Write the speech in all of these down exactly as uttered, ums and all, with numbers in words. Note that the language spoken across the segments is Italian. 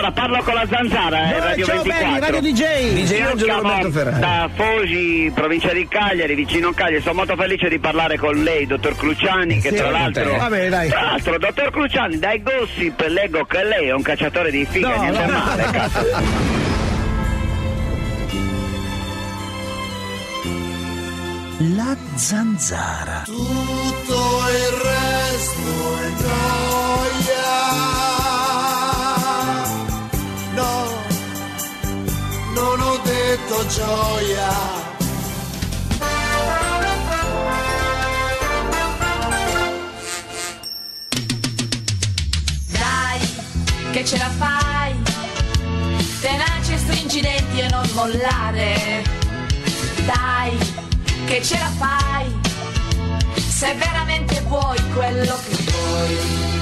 Scusa, parlo con la Zanzara, eh, Radio ciao ventiquattro. belli, Radio D J. D J Io Angelo chiamo Roberto Ferrari. Da Fogi, provincia di Cagliari, vicino a Cagliari. Sono molto felice di parlare con lei, dottor Cruciani, che Sì, tra l'altro... Vabbè, dai. Tra l'altro, dottor Cruciani, dai gossip leggo che lei è un cacciatore di figa, No, niente no, male, no. cazzo. La Zanzara. Tutto il resto è gioia. No, non ho detto gioia. Dai, che ce la fai, tenace, stringi i denti e non mollare. Dai, che ce la fai, se veramente vuoi quello che vuoi.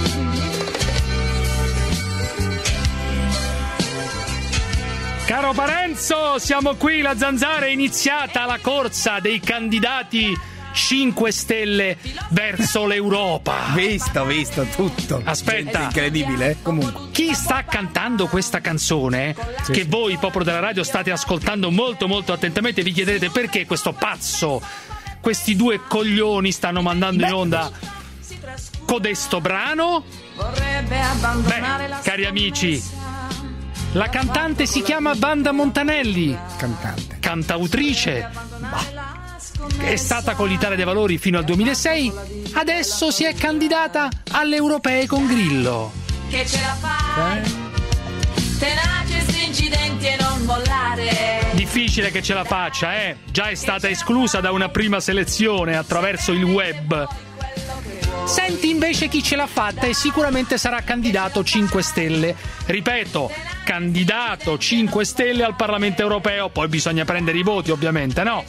Caro Parenzo, siamo qui, la Zanzara, è iniziata la corsa dei candidati cinque Stelle verso l'Europa. Visto, visto tutto. Aspetta, È incredibile, eh? Comunque. chi sta cantando questa canzone, Sì, che sì. voi, popolo della radio, state ascoltando molto molto attentamente, vi chiederete perché questo pazzo, questi due coglioni stanno mandando in onda codesto brano? Vorrebbe abbandonare Beh, la cari sua amici, promessa. la cantante si chiama Banda Montanelli, Cantante. cantautrice, è stata con l'Italia dei Valori fino al duemilasei, adesso si è candidata alle europee con Grillo. Che ce la fai, tenace, stringi i denti e non mollare. Difficile che ce la faccia, eh? Già è stata esclusa da una prima selezione attraverso il web. Senti invece chi ce l'ha fatta e sicuramente sarà candidato cinque Stelle. Ripeto, candidato cinque Stelle al Parlamento europeo, poi bisogna prendere i voti ovviamente, no?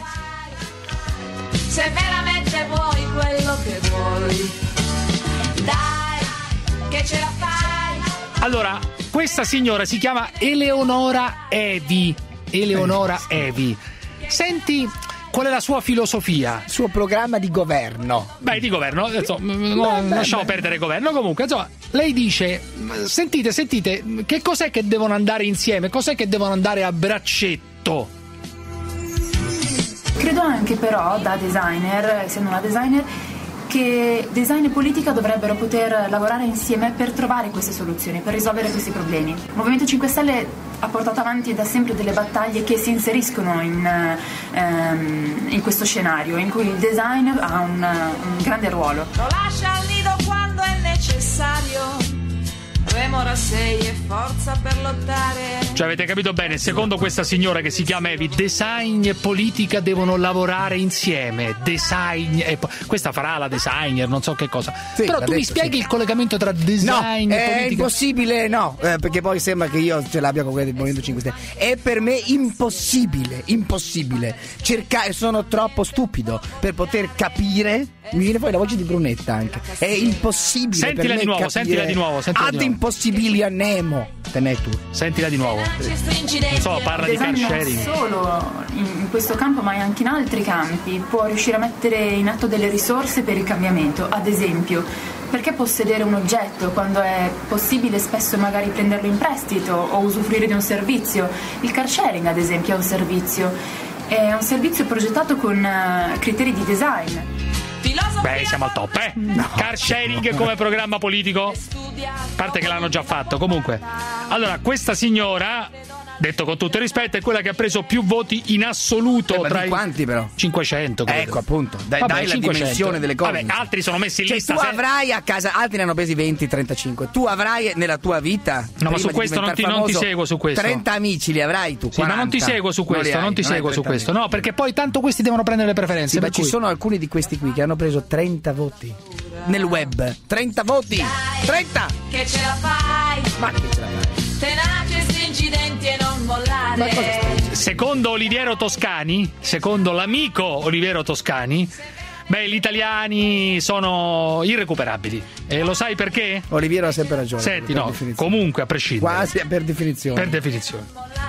Se veramente vuoi quello che vuoi, dai, che ce la fai. Allora, questa signora si chiama Eleonora Evi. Eleonora Evi. Senti qual è la sua filosofia? Suo programma di governo. Beh, di governo, insomma, no, beh, lasciamo beh. perdere governo. Comunque, insomma, lei dice: sentite, sentite, che cos'è che devono andare insieme? Cos'è che devono andare a braccetto? Credo anche però, da designer, essendo una designer, che design e politica dovrebbero poter lavorare insieme per trovare queste soluzioni, per risolvere questi problemi. Il Movimento cinque Stelle ha portato avanti da sempre delle battaglie che si inseriscono in, ehm, in questo scenario, in cui il design ha un, un grande ruolo. Lo lascia al nido quando è necessario. Remora sei e forza per lottare. Cioè, avete capito bene, secondo questa signora che si chiama Evi, design e politica devono lavorare insieme. Design e po- questa farà la designer, non so che cosa. Sì, Però l'ha tu mi detto, spieghi sì. il collegamento tra design No, e è politica? impossibile, no, eh, perché poi sembra che io ce l'abbia con quelli del Movimento cinque Stelle. È per me impossibile, impossibile. Cercare, sono troppo stupido per poter capire. Mi viene poi la voce di Brunetta anche. È impossibile Sentila per me di nuovo, capire. sentila di nuovo, sentila Ad di nuovo. impossibili a Nemo. Te ne tu. Sentila di nuovo. Non so, parla di Il car design non sharing. solo in, in questo campo ma anche in altri campi può riuscire a mettere in atto delle risorse per il cambiamento. Ad esempio, perché possedere un oggetto quando è possibile spesso magari prenderlo in prestito o usufruire di un servizio? Il car sharing ad esempio è un servizio, è un servizio progettato con uh, criteri di design. Beh, siamo al top, eh? Car sharing come programma politico? A parte che l'hanno già fatto, comunque. Allora, questa signora, detto con tutto il rispetto, è quella che ha preso più voti in assoluto Eh, ma tra di i quanti però? cinquecento, credo. Ecco, appunto, dai, Vabbè, dai la cinquecento. dimensione delle cose. Vabbè, altri sono messi in Cioè, lista. tu se- avrai a casa, altri ne hanno presi venti trentacinque. Tu avrai nella tua vita. No, ma prima su di questo non ti, diventare non ti famoso, seguo su questo. trenta amici li avrai tu. Sì, ma non ti quaranta. seguo su Non li questo, hai, non ti non hai seguo su trenta questo. amici. No, perché poi tanto questi devono prendere le preferenze. Sì, ma per ci cui- sono alcuni di questi qui che hanno preso trenta voti nel web. trenta voti! trenta! Che ce la fai, Ma che ce la fai? tenace, stringi i denti e non mollare. Ma cosa stai? Secondo Oliviero Toscani, secondo l'amico Oliviero Toscani, beh, gli italiani sono irrecuperabili. E lo sai perché? Oliviero ha sempre ragione. Senti, per no, definizione. comunque a prescindere. Quasi per definizione. Per definizione.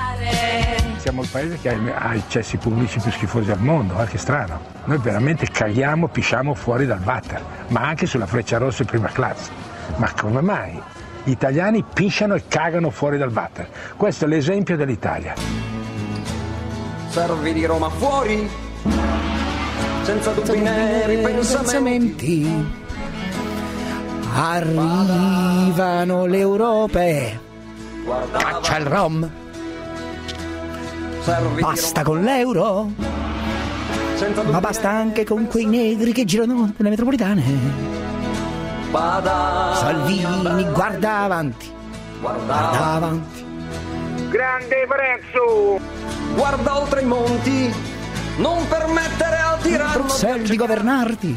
Siamo il paese che ha i cessi pubblici più schifosi al mondo, eh, che strano. Noi veramente caghiamo, pisciamo fuori dal water, ma anche sulla Frecciarossa in prima classe. Ma come mai? Gli italiani pisciano e cagano fuori dal water. Questo è l'esempio dell'Italia. Servi di Roma fuori, senza dubbi né ripensamenti. Arrivano le europee. Caccia il rom. Basta con l'euro. Ma basta anche con quei negri che girano nelle metropolitane. Salvini guarda avanti, guarda avanti. Grande prezzo. Guarda oltre i monti, non permettere al tiranno Bruxelles di governarti.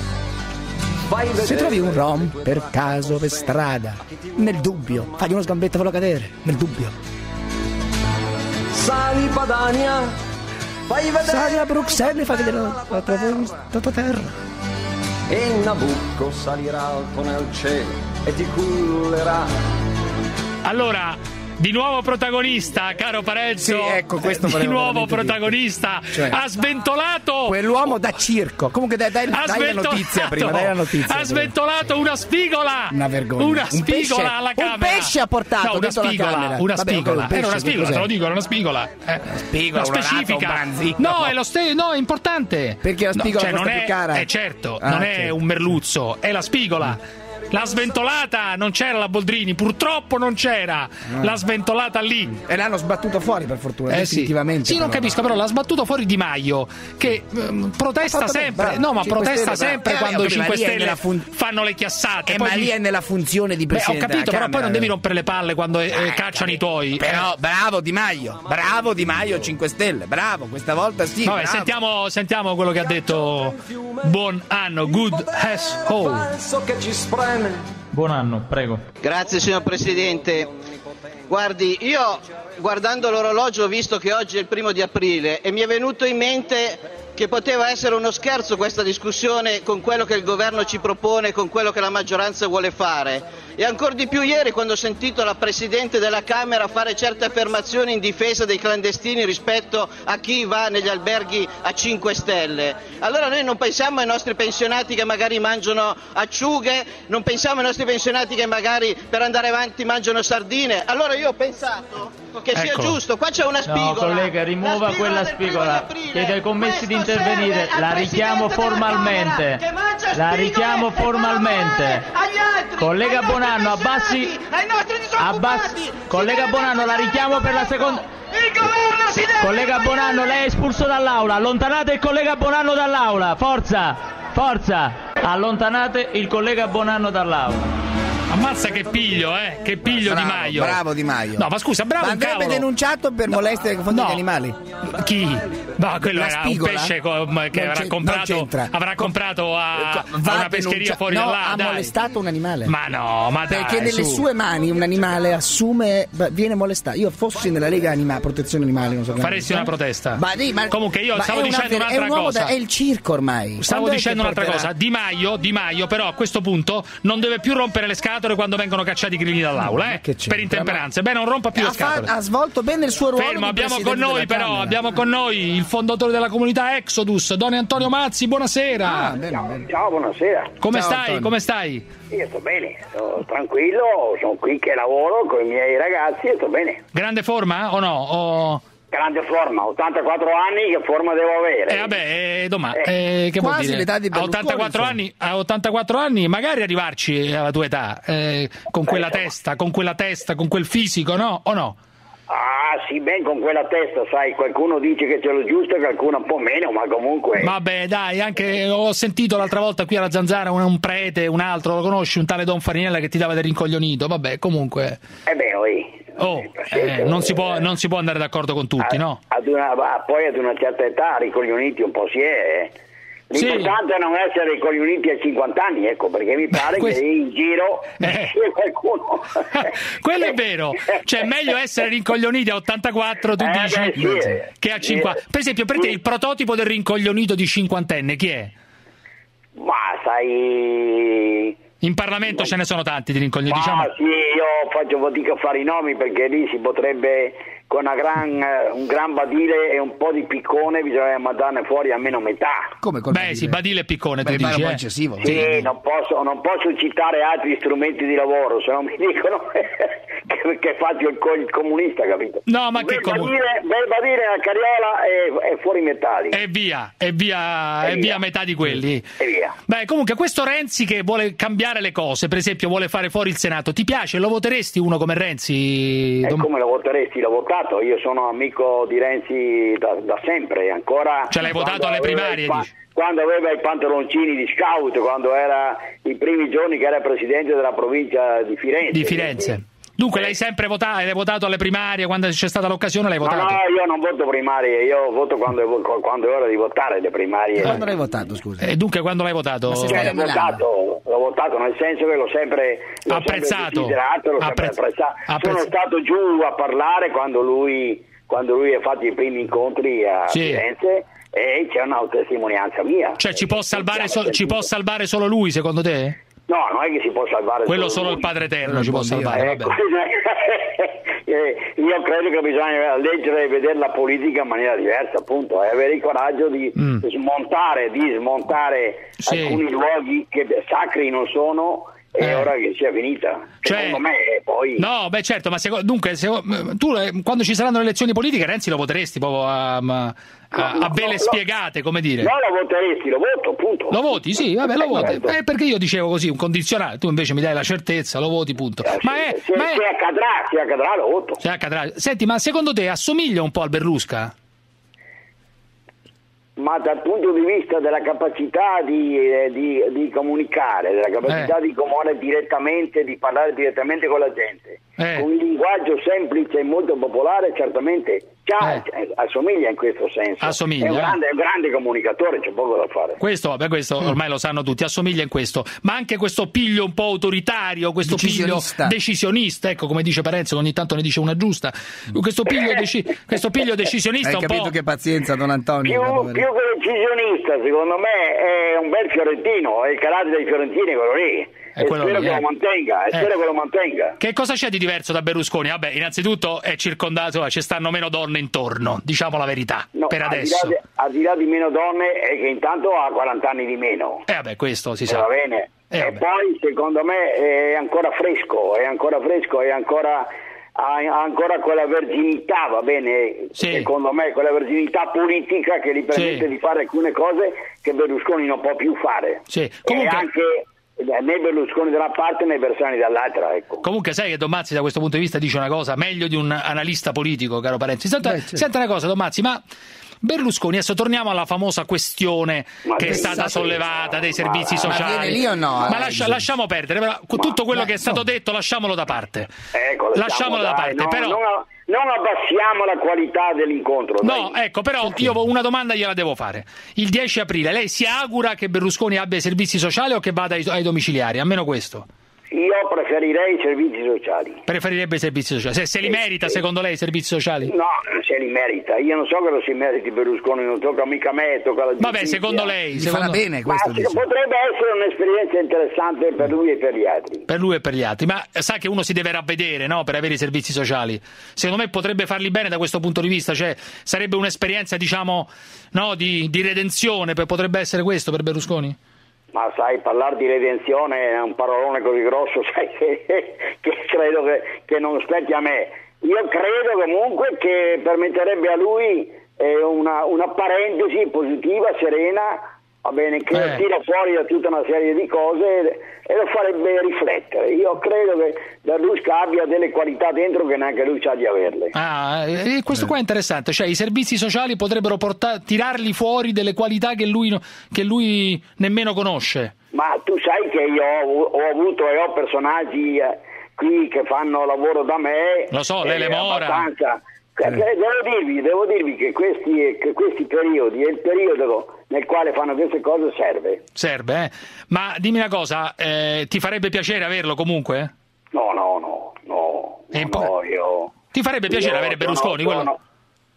Se trovi un rom per caso per strada, nel dubbio, fagli uno sgambetto e fallo cadere, nel dubbio. Sali Padania, fai vedere. Sali a Bruxelles e fai vedere la, la, tua, la tua terra. E Nabucco salirà alto nel cielo e ti cullerà. Allora, di nuovo protagonista, caro Parenzo. Sì, ecco, questo di nuovo protagonista. Cioè, ha sventolato quell'uomo da circo. Comunque dai, dai, dai la notizia prima, dai la notizia. Ha sventolato una spigola. Una vergogna. Una un spigola pesce, alla camera. Un pesce ha portato. No, una spigola. Una Vabbè, spigola. un pesce, era una spigola, te lo dico, era una spigola. Eh, una spigola, una specifica. Una rata, un no, è lo ste- no, è importante. Perché la spigola no, cioè, costa non più è, cara. Eh, certo, ah, non certo. è un merluzzo, è la spigola. La sventolata non c'era la Boldrini, purtroppo non c'era ah. la sventolata lì. E l'hanno sbattuto fuori per fortuna, eh definitivamente. Sì, sì non capisco, però l'ha sbattuto fuori Di Maio, che um, protesta sempre, bene, no ma protesta Stelle, sempre eh, quando i cinque Stelle Stelle fun- fanno le chiassate. Eh, poi ma lì è nella funzione di presidente. Beh, ho capito, però Camera, poi non devi rompere le palle quando eh, eh, cacciano i tuoi. Però bravo Di Maio, bravo Di Maio cinque Stelle, bravo, questa volta sì. Vabbè, sentiamo, sentiamo quello che ha detto Buon anno, good as whole. Buon anno, prego. Grazie signor Presidente. Guardi, io guardando l'orologio ho visto che oggi è il primo di aprile e mi è venuto in mente che poteva essere uno scherzo questa discussione con quello che il governo ci propone, con quello che la maggioranza vuole fare. E ancor di più ieri quando ho sentito la Presidente della Camera fare certe affermazioni in difesa dei clandestini rispetto a chi va negli alberghi a cinque Stelle. Allora noi non pensiamo ai nostri pensionati che magari mangiano acciughe, non pensiamo ai nostri pensionati che magari per andare avanti mangiano sardine. Allora io ho pensato che sia ecco. giusto, qua c'è una spigola. No collega, rimuova quella spigola, chiedo ai commessi di intervenire, la richiamo formalmente, la richiamo formalmente. Collega Bonanno, abbassi, abbassi, collega Bonanno, la richiamo per la seconda. Collega Bonanno, lei è espulso dall'aula, allontanate il collega Bonanno dall'aula, forza, forza, allontanate il collega Bonanno dall'aula. Ammazza che piglio, eh, che piglio bravo, Di Maio. Bravo Di Maio. No, ma scusa, bravo ma un cavolo. andrebbe denunciato per no, molestia nei confronti no. degli animali. Chi? No, quello La era spigola? un pesce che non avrà comprato, avrà comprato a, a una pescheria fuori no, da là. ha dai. molestato un animale. Ma no, ma dai, perché nelle su. sue mani un animale assume, viene molestato. Io fossi nella Lega Anima, Protezione Animali, non so. Faresti una protesta. Ma, ma, comunque io stavo dicendo una, un'altra è un cosa. Da, è il circo ormai. Stavo Quando dicendo un'altra porterà? cosa. Di Maio, Di Maio, però a questo punto non deve più rompere le scatole quando vengono cacciati i grilli dall'aula, eh? Per intemperanze. Beh, non rompa più ha le scatole. Fa, ha svolto bene il suo ruolo. Fermo, di abbiamo con noi però, Camera. abbiamo con noi il fondatore della comunità Exodus, Don Antonio Mazzi, buonasera. Ah, bene, ciao, bene. ciao, buonasera. Come Ciao, stai? Antonio. Come stai? Io sto bene, sto tranquillo, sono qui che lavoro con i miei ragazzi e sto bene. Grande forma o no? O... Grande forma, ottantaquattro anni, che forma devo avere? Eh vabbè, eh, domani, Eh, eh, che vuol quasi dire? l'età di a Berlusconi, ottantaquattro insomma. anni, a ottantaquattro anni magari arrivarci alla tua età, eh, con quella insomma. testa, con quella testa, con quel fisico, no? O no? Ah sì, ben con quella testa, sai, qualcuno dice che ce l'ho giusto, qualcuno un po' meno, ma comunque... Vabbè, dai, anche ho sentito l'altra volta qui alla Zanzara un, un prete, un altro, lo conosci, un tale Don Farinella che ti dava del rincoglionito, vabbè, comunque... Eh beh, oi... Oh, eh, non, si può, non si può andare d'accordo con tutti, a, no? Ad una, va, poi ad una certa età, ricoglioniti un po' si è... Eh. L'importante sì. è non essere ricoglioniti a cinquanta anni, ecco, perché mi pare Beh, che in giro eh. c'è qualcuno. Quello è vero, cioè è meglio essere rincoglioniti a ottantaquattro, tu eh, dici, beh, sì, eh. che a cinquanta. Per esempio, per te il prototipo del rincoglionito di cinquantenne chi è? Ma sai... In Parlamento Ma... ce ne sono tanti di rincoglioniti, Ma diciamo. sì, io faccio fatica a fare i nomi perché lì si potrebbe con una gran, un gran badile e un po' di piccone bisogna mandarne fuori almeno metà. Come col Beh, badile? sì, badile e piccone, tu Beh, dici, un po' eh? eccessivo. Sì, sì. Non, posso, non posso citare altri strumenti di lavoro, se no mi dicono che, che faccio il, il comunista, capito? No, ma che comunista? Bel badile nella carriola e, e fuori metalli. E via, e via, e e via. via metà di quelli. E via. Beh, comunque questo Renzi che vuole cambiare le cose, per esempio vuole fare fuori il Senato, ti piace? Lo voteresti uno come Renzi? E come lo voteresti? L'ho votato, io sono amico di Renzi da, da sempre, ancora. Cioè l'hai votato alle primarie? Qua, quando aveva i pantaloncini di scout, quando era i primi giorni che era presidente della provincia di Firenze. Di Firenze. Dunque l'hai sempre votato, l'hai votato alle primarie, quando c'è stata l'occasione l'hai votato? No, no, io non voto primarie, io voto quando è, quando è ora di votare le primarie. Quando l'hai votato, scusa? E dunque quando l'hai votato? Cioè, l'ho, votato, l'ho votato nel senso che l'ho sempre l'ho apprezzato, sempre l'ho Appre- sempre apprezzato. Apprezz- Sono stato giù a parlare quando lui, quando lui ha fatto i primi incontri a sì. Firenze e c'è una testimonianza mia. Cioè ci può salvare, so- ci può salvare solo lui, secondo te? No, non è che si può salvare quello solo, solo lui. il Padre Eterno ci può salvare. Ecco. Io credo che bisogna leggere e vedere la politica in maniera diversa, appunto, e avere il coraggio di mm. smontare, di smontare sì. alcuni luoghi che sacri non sono. È eh. ora che sia finita, cioè, secondo me. Poi no, beh, certo, ma seco- dunque, seco- tu eh, quando ci saranno le elezioni politiche, Renzi lo voteresti proprio a, a, a, no, a vele no, spiegate, come dire? No, lo voteresti, lo voto, appunto. Lo voti, sì, vabbè, lo voti. Certo. Eh, perché io dicevo così, un condizionale, tu invece mi dai la certezza, lo voti, punto. Eh, ma se, è, se, ma è... se accadrà, se accadrà, lo voto. Se accadrà. Senti, ma secondo te assomiglia un po' al Berlusca? Ma dal punto di vista della capacità di, eh, di, di comunicare, della capacità eh. di comunicare direttamente, di parlare direttamente con la gente, eh. con un linguaggio semplice e molto popolare, certamente già eh. assomiglia in questo senso. Assomiglia. È un grande, è un grande comunicatore, c'è poco da fare. Questo, vabbè, questo ormai lo sanno tutti, assomiglia in questo. Ma anche questo piglio un po' autoritario, questo piglio decisionista, ecco, come dice Parenzo, ogni tanto ne dice una giusta. Questo piglio, deci- questo piglio decisionista Hai un capito po'... che pazienza, Don Antonio. Più, più che decisionista, secondo me, è un bel fiorentino, è il carattere dei fiorentini, quello lì. È e quello spero lì, che eh. lo mantenga, e Eh. spero che lo mantenga. Che cosa c'è di diverso da Berlusconi? Vabbè, innanzitutto è circondato, ci stanno meno donne intorno, diciamo la verità, No, per al di adesso. là di- Al di là di meno donne è che intanto ha quaranta anni di meno. Eh vabbè, questo si Eh, sa. va bene. Eh, e vabbè. poi secondo me è ancora fresco, è ancora fresco, è ancora ha ha ancora quella verginità, va bene? Sì. Secondo me quella verginità politica che gli permette Sì. di fare alcune cose che Berlusconi non può più fare. Sì. Comunque- E anche né Berlusconi da una parte né Bersani dall'altra, ecco. Comunque sai che Don Mazzi da questo punto di vista dice una cosa meglio di un analista politico, caro Parenzi. Senta, Beh, certo. senta una cosa, Don Mazzi, ma Berlusconi, adesso torniamo alla famosa questione Ma che è che stata sa- sollevata dei servizi Ma- Ma sociali. viene lì o no? Ma eh, lascia- Giuseppe? lasciamo perdere, però, tutto quello ma- che è stato no. detto lasciamolo da parte. Ecco, Lasciamolo da dai, parte, no, però... non, non abbassiamo la qualità dell'incontro. No, dai. ecco, però io una domanda gliela devo fare. Il dieci aprile lei si augura che Berlusconi abbia i servizi sociali o che vada ai, ai domiciliari? Almeno questo. Io preferirei i servizi sociali. Preferirebbe i servizi sociali. Se, se li Sì, merita, sì. secondo lei, i servizi sociali? No, se li merita. Io non so che lo si meriti Berlusconi, non tocca mica a me, tocca alla giustizia. Vabbè, secondo lei... Gli Secondo... farà bene Ma questo, sì, dice. potrebbe essere un'esperienza interessante per lui e per gli altri. Per lui e per gli altri, ma sa che uno si deve ravvedere, no, per avere i servizi sociali. Secondo me potrebbe farli bene da questo punto di vista, cioè sarebbe un'esperienza, diciamo, no, di, di redenzione, per- potrebbe essere questo per Berlusconi? Ma sai, parlare di redenzione è un parolone così grosso, sai, che, che credo che, che non spetti a me. Io credo comunque che permetterebbe a lui eh, una, una parentesi positiva, serena, va bene, che Eh. lo tira fuori da tutta una serie di cose e, e lo farebbe riflettere. Io credo che Berlusconi abbia delle qualità dentro che neanche lui sa di averle. Ah, e questo qua è interessante, cioè i servizi sociali potrebbero porta- tirarli fuori delle qualità che lui, no- che lui nemmeno conosce. Ma tu sai che io ho, ho avuto e ho personaggi eh, qui che fanno lavoro da me. Lo so, eh, Lele Mora. abbastanza. Eh, Devo dirvi, devo dirvi che questi, che questi periodi e il periodo nel quale fanno queste cose serve. Serve, eh? Ma dimmi una cosa, eh, ti farebbe piacere averlo comunque? No, no, no, no, È no, impo- no, io... Ti farebbe piacere io avere sono- Berlusconi? quello- sono-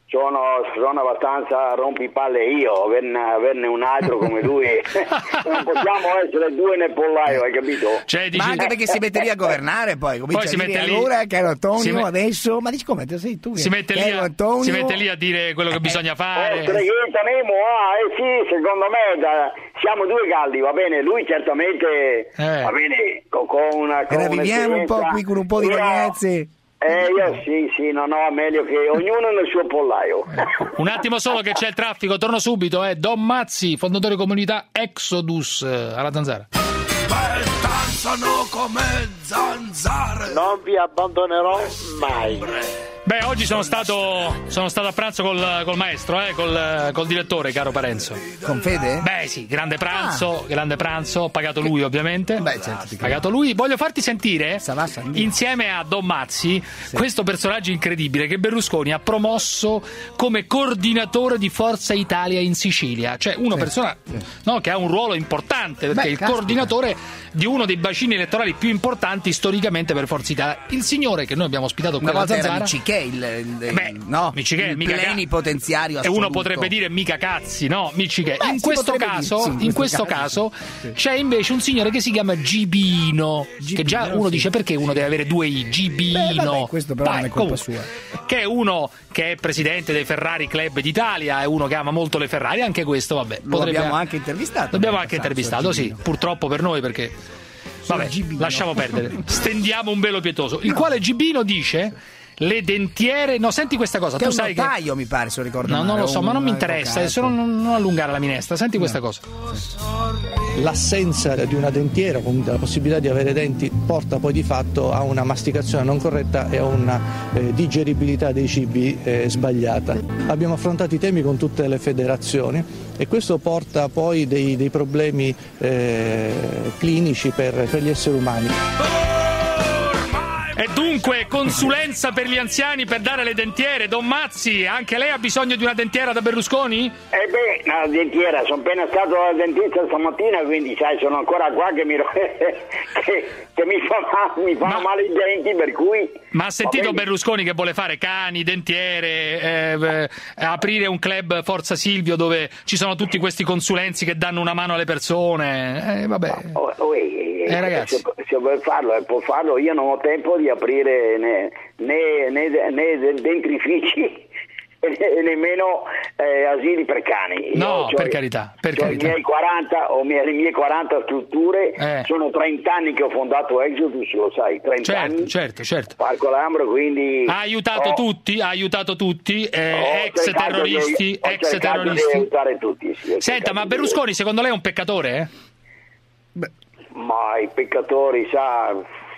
sono, sono abbastanza rompipalle io, averne, averne un altro come lui. Non possiamo essere due nel pollaio, hai capito? Cioè, dici... Ma anche perché si mette lì a governare, poi comincia poi si a dire mette allora lì... caro Antonio, met... adesso, ma dici come sei tu? Si mette, lì a... Antonio... si mette lì a dire quello che eh, bisogna fare. Eh, Streghetta Nemo, ah, eh sì, secondo me da... siamo due galli, va bene, lui certamente eh. va bene, con, con una... Con viviamo un po' qui con un po' di ragazzi. Eh, io sì, sì, no, no, meglio che ognuno nel suo pollaio. Un attimo solo che c'è il traffico, torno subito, eh. Don Mazzi, fondatore comunità Exodus, alla Zanzara. Beh, danzano come zanzare. Non vi abbandonerò mai. Beh, oggi sono stato sono stato a pranzo col, col maestro, eh, col, col direttore, caro Parenzo. Con Fede? Beh, sì, grande pranzo, ah. grande pranzo, pagato lui ovviamente. Beh, certo, pagato lui. Voglio farti sentire, insieme a Don Mazzi, sì. questo personaggio incredibile che Berlusconi ha promosso come coordinatore di Forza Italia in Sicilia. Cioè, una sì. persona sì. No, che ha un ruolo importante, perché Beh, è il caspita. coordinatore di uno dei bacini elettorali più importanti storicamente per Forza Italia. Il signore che noi abbiamo ospitato qui alla Zanzara. Il, il, Beh, no, Michiché, il mica plenipotenziario assoluto. E uno potrebbe dire mica cazzi, no? Michiché. In questo caso, dire, sì, in questo caso, caso sì. c'è invece un signore che si chiama Gibino, Gibino che già uno sì. dice perché uno deve avere due I, Gibino. Beh, vabbè, questo però Vai, non è colpa comunque, sua. Che è uno che è presidente dei Ferrari Club d'Italia, è uno che ama molto le Ferrari, anche questo, vabbè. Lo potrebbe... abbiamo anche intervistato. L'abbiamo anche intervistato, sì, purtroppo per noi perché vabbè, lasciamo perdere. Stendiamo un velo pietoso. Il no. quale Gibino dice le dentiere, no, senti questa cosa, che tu è un sai notaio, che mi pare, se lo ricordo no, male, non lo so, ma non mi interessa, adesso non, non allungare la minestra, senti no. questa cosa. L'assenza di una dentiera, comunque la possibilità di avere denti, porta poi di fatto a una masticazione non corretta e a una eh, digeribilità dei cibi eh, sbagliata. Abbiamo affrontato i temi con tutte le federazioni e questo porta poi dei, dei problemi eh, clinici per, per gli esseri umani. E dunque consulenza per gli anziani per dare le dentiere. Don Mazzi, anche lei ha bisogno di una dentiera da Berlusconi? Eh beh, una dentiera, sono appena stato al dentista stamattina, quindi sai, sono ancora qua che mi, che, che mi, fa, mi fanno ma, male i denti, per cui... Ma ha sentito Berlusconi che vuole fare cani, dentiere, eh, eh, aprire un club Forza Silvio dove ci sono tutti questi consulenzi che danno una mano alle persone? Eh, vabbè... Oh, oh, eh, eh, ragazzi. Se, se vuoi farlo, eh, può farlo, io non ho tempo di aprire né, né, né, né dentrifici e nemmeno eh, asili per cani. No, io, per cioè, carità, per cioè carità. I miei quaranta, o mie, le mie quaranta strutture, eh. sono trenta anni che ho fondato Exodus, lo sai, trenta certo, anni. Certo, certo. Parco Lambro, quindi... Ha aiutato ho, tutti, ha aiutato tutti, eh, ex terroristi, di, ex terroristi. Di aiutare tutti, sì, Senta, ma Berlusconi secondo lei è un peccatore, eh? Beh. Ma i peccatori, sa...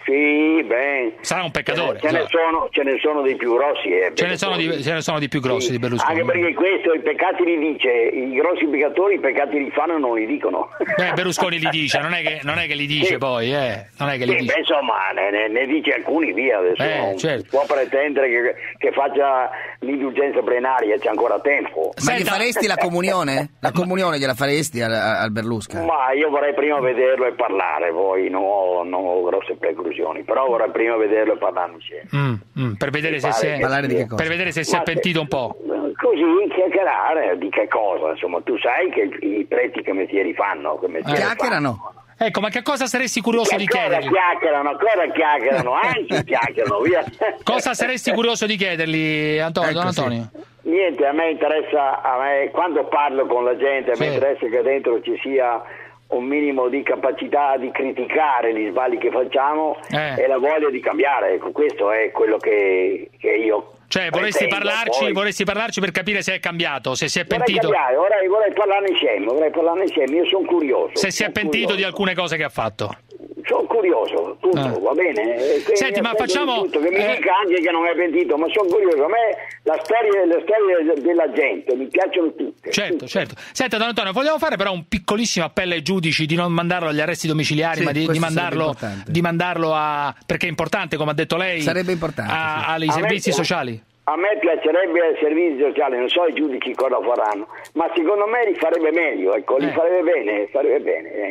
Sì, beh. Sarà un peccatore. Ce ne, ce ne, sono, ce ne sono dei più grossi. Eh, ce, ne sono di, ce ne sono di più grossi sì, di Berlusconi. Anche perché questo, i peccati li dice, i grossi peccatori, i peccati li fanno e non li dicono. Eh, Berlusconi li dice, non è che, non è che li dice sì. poi, eh. Non è che li sì, dice. Beh, insomma, ne, ne, ne dice alcuni via. Adesso eh, non certo. può pretendere che, che faccia l'indulgenza plenaria, c'è ancora tempo. Ma gli faresti la comunione? La comunione gliela faresti al, al Berlusconi? Ma io vorrei prima vederlo e parlare, poi non ho, non ho grosse preclusioni, però vorrei prima vederlo e parlarne insieme. Mm, mm, per vedere se si è, parlare di che cosa? Per vedere se si è pentito un po'. Così chiacchierare di che cosa, insomma, tu sai che i preti che mestieri fanno, che mestieri chiacchierano. Fanno. Ecco, ma che cosa saresti curioso che di cosa chiedergli? Chiacchierano, cosa chiacchierano, anzi chiacchierano, via. Cosa saresti curioso di chiedergli, Antonio? Ecco, Don Antonio? Sì. Niente, a me interessa, a me quando parlo con la gente, a me sì. interessa che dentro ci sia un minimo di capacità di criticare gli sbagli che facciamo eh. e la voglia di cambiare. Ecco, questo è quello che, che io cioè vorresti parlarci, poi. vorresti parlarci per capire se è cambiato, se si è vorrei pentito cambiare, vorrei, vorrei parlarne insieme vorrei parlarne insieme, io sono curioso se si è pentito curioso. di alcune cose che ha fatto. Sono curioso, tutto, ah. va bene? Senti, ma facciamo... Tutto, che mi eh... dica anche che non è pentito, ma sono curioso. A me la storia, le storie della gente mi piacciono tutte. Certo, tutte. certo. Senta, Don Antonio, vogliamo fare però un piccolissimo appello ai giudici di non mandarlo agli arresti domiciliari, sì, ma di, di, mandarlo, di mandarlo a... perché è importante, come ha detto lei, sarebbe importante, a, sì. ai a servizi me, sociali. A me piacerebbe ai servizi sociali, non so i giudici cosa faranno, ma secondo me li farebbe meglio, ecco, li eh. farebbe bene, farebbe bene. Eh.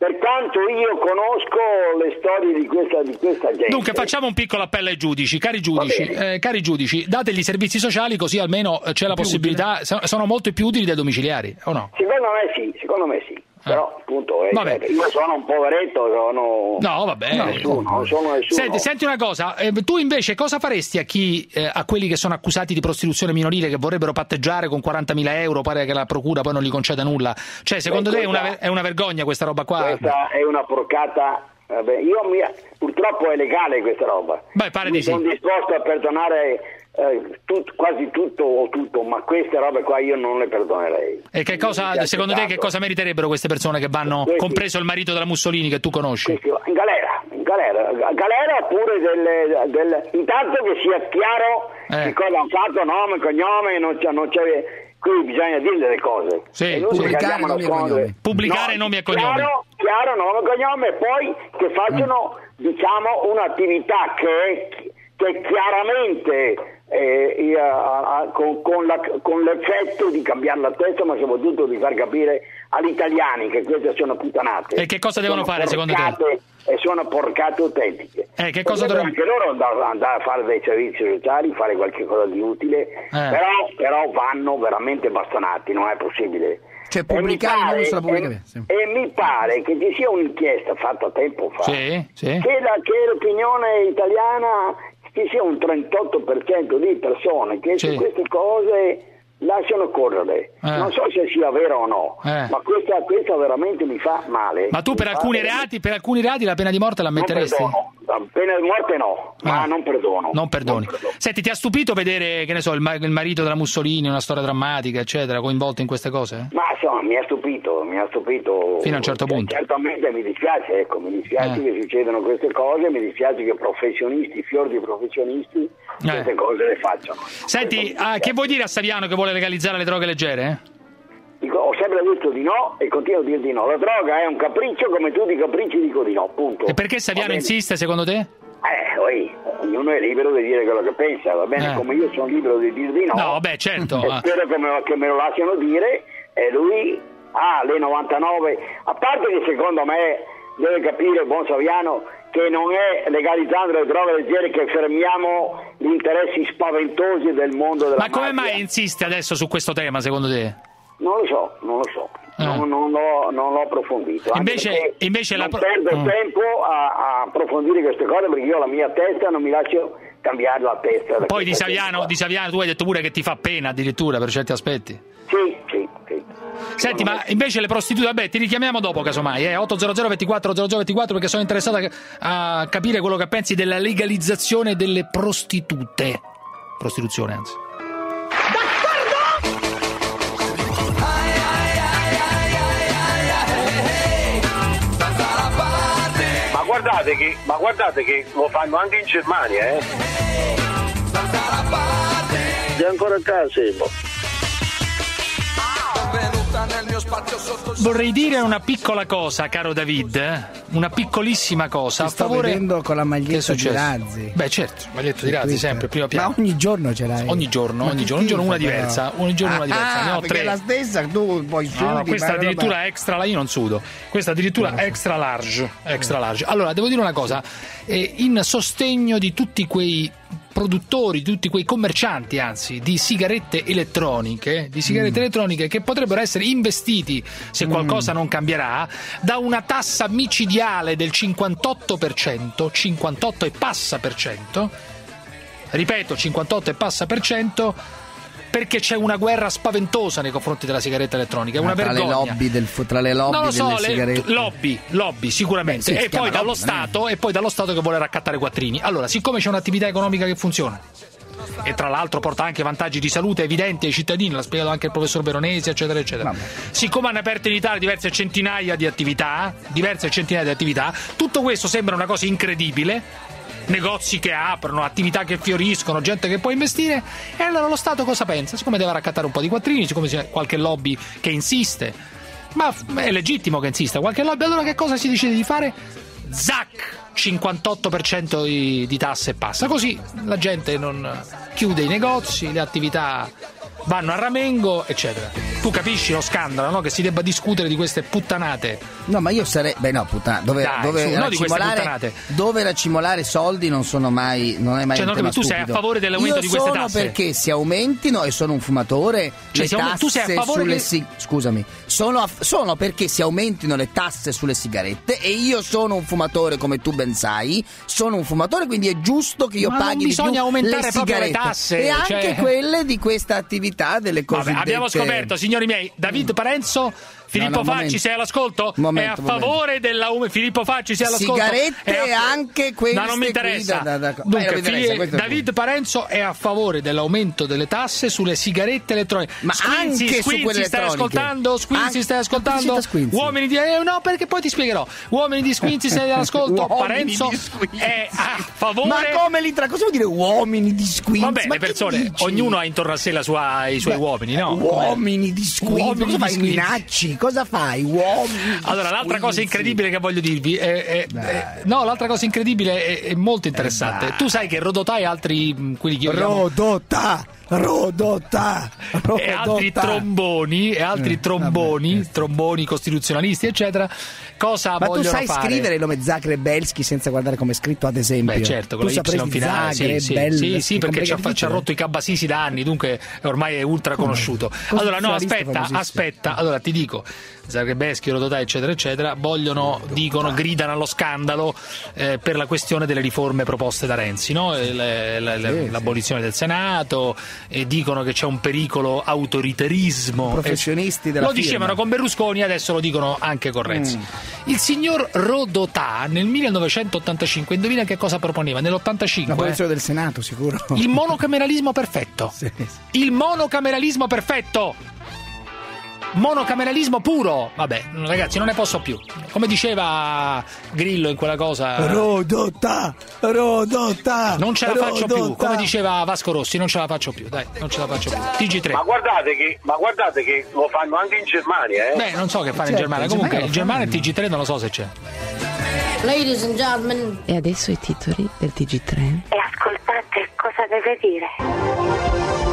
per quanto io conosco le storie di questa, di questa gente. Dunque facciamo un piccolo appello ai giudici, cari giudici, eh, cari giudici, dategli servizi sociali così almeno c'è la possibilità, utile. sono molto più utili dei domiciliari, o no? Secondo me sì, secondo me sì. Però appunto eh, io sono un poveretto, sono no vabbè no, nessuno, non sono nessuno. Senti, senti una cosa, eh, tu invece cosa faresti a chi eh, a quelli che sono accusati di prostituzione minorile, che vorrebbero patteggiare con quarantamila euro, pare che la procura poi non gli conceda nulla, cioè secondo Beh, te questa, è, una, è una vergogna questa roba qua? Questa è una porcata. Vabbè, io mi, purtroppo è legale questa roba. Beh, pare mi di sì. Sono disposto a perdonare Eh, tut, quasi tutto o tutto, ma queste robe qua io non le perdonerei. E che cosa, secondo te, che cosa meriterebbero queste persone che vanno, questi, compreso il marito della Mussolini che tu conosci? Questi, in galera, in galera, galera oppure delle, delle, intanto che sia chiaro eh. che cosa hanno fatto, nome, cognome, non c'è, non c'è, qui bisogna dire delle cose. Sì, pubblicare nomi e cognomi. Pubblicare no, nomi e cognomi. Chiaro, chiaro, nome e cognome, e poi che facciano, mm. diciamo, un'attività che, che chiaramente Eh, a, a, con, con, la, con l'effetto di cambiare la testa, ma soprattutto di far capire agli italiani che queste sono puttanate. E che cosa devono fare secondo te? E sono porcate autentiche. Eh, che cosa dovrebbero anche loro andare, andare a fare dei servizi sociali, fare qualche cosa di utile, eh. però, però vanno veramente bastonati, non è possibile. Cioè pubblicare non sulla pubblica. Sì. E mi pare che ci sia un'inchiesta fatta tempo fa sì, sì. Che, la, che l'opinione italiana ci sia un trentotto per cento di persone che sì. su queste cose lasciano correre. Eh. Non so se sia vero o no, eh. ma questa, questa veramente mi fa male. Ma tu per alcuni reati, per alcuni reati la pena di morte la metteresti? Non perdono. La pena di morte no, ah. ma non perdono. Non perdoni. Non perdono. Senti, ti ha stupito vedere, che ne so, il, il marito della Mussolini, una storia drammatica, eccetera, coinvolto in queste cose? Ma insomma, mi ha stupito, mi ha stupito. Fino a un certo punto. Certamente mi dispiace, ecco, mi dispiace eh. che succedano queste cose, mi dispiace che professionisti, fior di professionisti, eh. queste cose le facciano. Senti, ah, che vuoi dire a Saviano che vuole legalizzare le droghe leggere? Eh? Dico, ho sempre detto di no e continuo a dire di no. La droga è un capriccio, come tutti i capricci dico di no, punto. E perché Saviano insiste secondo te? Eh, oi, ognuno è libero di dire quello che pensa, va bene? Eh. Come io sono libero di dire di no. No, beh, certo. E spero che me, che me lo lasciano dire, e lui ha ah, le novantanove, a parte che secondo me deve capire, buon Saviano, che non è legalizzando le droghe leggere che fermiamo gli interessi spaventosi del mondo della Ma come mafia. mai insiste adesso su questo tema, secondo te? Non lo so, non lo so, eh. non, non, l'ho, non l'ho approfondito. Invece, invece non la... perdo mm. tempo a, a approfondire queste cose, perché io ho la mia testa, non mi lascio cambiare la testa. Poi di Saviano, di Saviano tu hai detto pure che ti fa pena addirittura per certi aspetti. Sì, sì, sì. Senti, ma invece le prostitute, vabbè, ti richiamiamo dopo casomai, eh? otto zero zero ventiquattro zero zero ventiquattro, perché sono interessato a, a capire quello che pensi della legalizzazione delle prostitute. Prostituzione, anzi. Ma guardate che, ma guardate che lo fanno anche in Germania, eh? Sei ancora a casa, Vorrei dire una piccola cosa, caro David, una piccolissima cosa. Ti sto a favore... vedendo con la maglietta di Razzi. Beh, certo, maglietta di Razzi sempre, prima piano. Ma ogni giorno ce l'hai? Ogni giorno, ogni giorno, ogni giorno una diversa, però. ogni giorno ah, una diversa. Ah, ne ho perché tre. È la stessa, tu poi sudi. No, no, questa addirittura roba... extra, io non sudo. Questa addirittura extra large, extra large. Allora, devo dire una cosa, eh, in sostegno di tutti quei produttori, tutti quei commercianti, anzi, di sigarette elettroniche, di sigarette mm. elettroniche che potrebbero essere investiti, se qualcosa mm. non cambierà, da una tassa micidiale del cinquantotto per cento, cinquantotto e passa per cento, ripeto, cinquantotto e passa per cento, perché c'è una guerra spaventosa nei confronti della sigaretta elettronica, è una tra vergogna. Le lobby del, tra le lobby non lo so, delle le, sigarette. Lobby, lobby sicuramente. Beh, sì, e, poi dallo lobby, Stato, e poi dallo Stato che vuole raccattare quattrini. Allora, siccome c'è un'attività economica che funziona, e tra l'altro porta anche vantaggi di salute evidenti ai cittadini, l'ha spiegato anche il professor Veronesi, eccetera, eccetera. Vabbè. Siccome hanno aperto in Italia diverse centinaia di attività, diverse centinaia di attività, tutto questo sembra una cosa incredibile. Negozi che aprono, attività che fioriscono, gente che può investire, e allora lo Stato cosa pensa? Siccome deve raccattare un po' di quattrini, siccome c'è qualche lobby che insiste, ma è legittimo che insista qualche lobby, allora che cosa si decide di fare? Zac! cinquantotto per cento di, di tasse e passa, così la gente non chiude i negozi, le attività vanno a ramengo, eccetera. tu capisci lo scandalo, no? Che si debba discutere di queste puttanate. No, ma io sarei. Beh, no, puttana. Dove, Dai, dove, su, no, di queste racimolare, puttanate. dove racimolare soldi non sono mai. Non è mai Cioè, un no, tema tu sei stupido. a favore dell'aumento io di queste sono tasse? Perché si aumentino, e sono un fumatore. Cioè, le siamo- tasse tu sei a favore sulle che- si- Scusami, sono, a- sono perché si aumentino le tasse sulle sigarette, e io sono un fumatore, come tu ben sai. Sono un fumatore, quindi è giusto che io Ma non paghi di bisogna più aumentare le proprio le sigarette. tasse, e anche cioè- quelle di questa attività delle cosiddette. Vabbè, abbiamo scoperto, signori miei, David Parenzo, Filippo No, no, Facci, momento. sei all'ascolto? Momento, è a momento. favore dell'aumento. Filippo Facci, sei all'ascolto? Sigarette È a- e anche queste No, non mi interessa. qui da- da- da- Beh, Dunque, non mi interessa, Fili- questo è il David Parenzo è a favore dell'aumento delle tasse sulle sigarette elettroniche. Ma Squinzi, anche su Squinzi, quelle stai elettroniche. ascoltando? Squinzi, Anche- stai ascoltando? Cita Squinzi. Uomini di eh, no, perché poi ti spiegherò. Uomini di Squinzi, sei all'ascolto? Uomini Parenzo di Squinzi. è a favore. Ma come li tra cosa vuol dire uomini di Squinzi? Vabbè, Ma le che persone, dici? ognuno ha intorno a sé la sua, i suoi Beh, uomini, no? Uomini di Squinzi. Uomini Cosa di fai? Squinzi. Minacci? Cosa fai? Uomini di Allora, l'altra cosa Squinzi. incredibile che voglio dirvi è, è- è- no, l'altra cosa incredibile è, è molto interessante. dai. Tu sai che Rodotà e altri mh, quelli che io chiamo Rodotà, Rodotà, Rodotà. e altri tromboni e altri Eh, tromboni, vabbè, tromboni costituzionalisti, eccetera, cosa Ma tu vogliono sai fare? scrivere il nome Zagrebelski senza guardare come è scritto, ad esempio? Beh, certo, con tu la Y sapresti finale, sì, sì, Zagrebelski, sì, sì, perché ci ha, complicato ci ha rotto i cabasisi da anni, dunque ormai è ultra conosciuto. Allora, no, Costituzionalista aspetta, famosissimo. aspetta, allora ti dico, Zagrebeschi, Rodotà, eccetera, eccetera, vogliono, dicono, gridano allo scandalo eh, per la questione delle riforme proposte da Renzi, no? Le- le- le- Sì, l'abolizione del Senato, e dicono che c'è un pericolo autoritarismo. Professionisti Eh, della Lo firma. dicevano con Berlusconi, adesso lo dicono anche con Renzi. Mm. Il signor Rodotà nel millenovecentottantacinque, indovina che cosa proponeva? La Nell'ottantacinque posizione del Senato, sicuro. il monocameralismo perfetto. Sì, sì. Il monocameralismo perfetto. Monocameralismo puro. Vabbè, ragazzi, non ne posso più. Come diceva Grillo in quella cosa, Rodotà, Rodotà. non ce la faccio più. Rodotà. Come diceva Vasco Rossi, non ce la faccio più. Dai, non ce la faccio più. T G tre. Ma guardate che, ma guardate che lo fanno anche in Germania, eh? Beh, non so che fanno in Certo, Germania. in Comunque, Germania in Germania il T G tre non lo so se c'è. Ladies and gentlemen. E adesso i titoli del T G tre. E ascoltate cosa deve dire.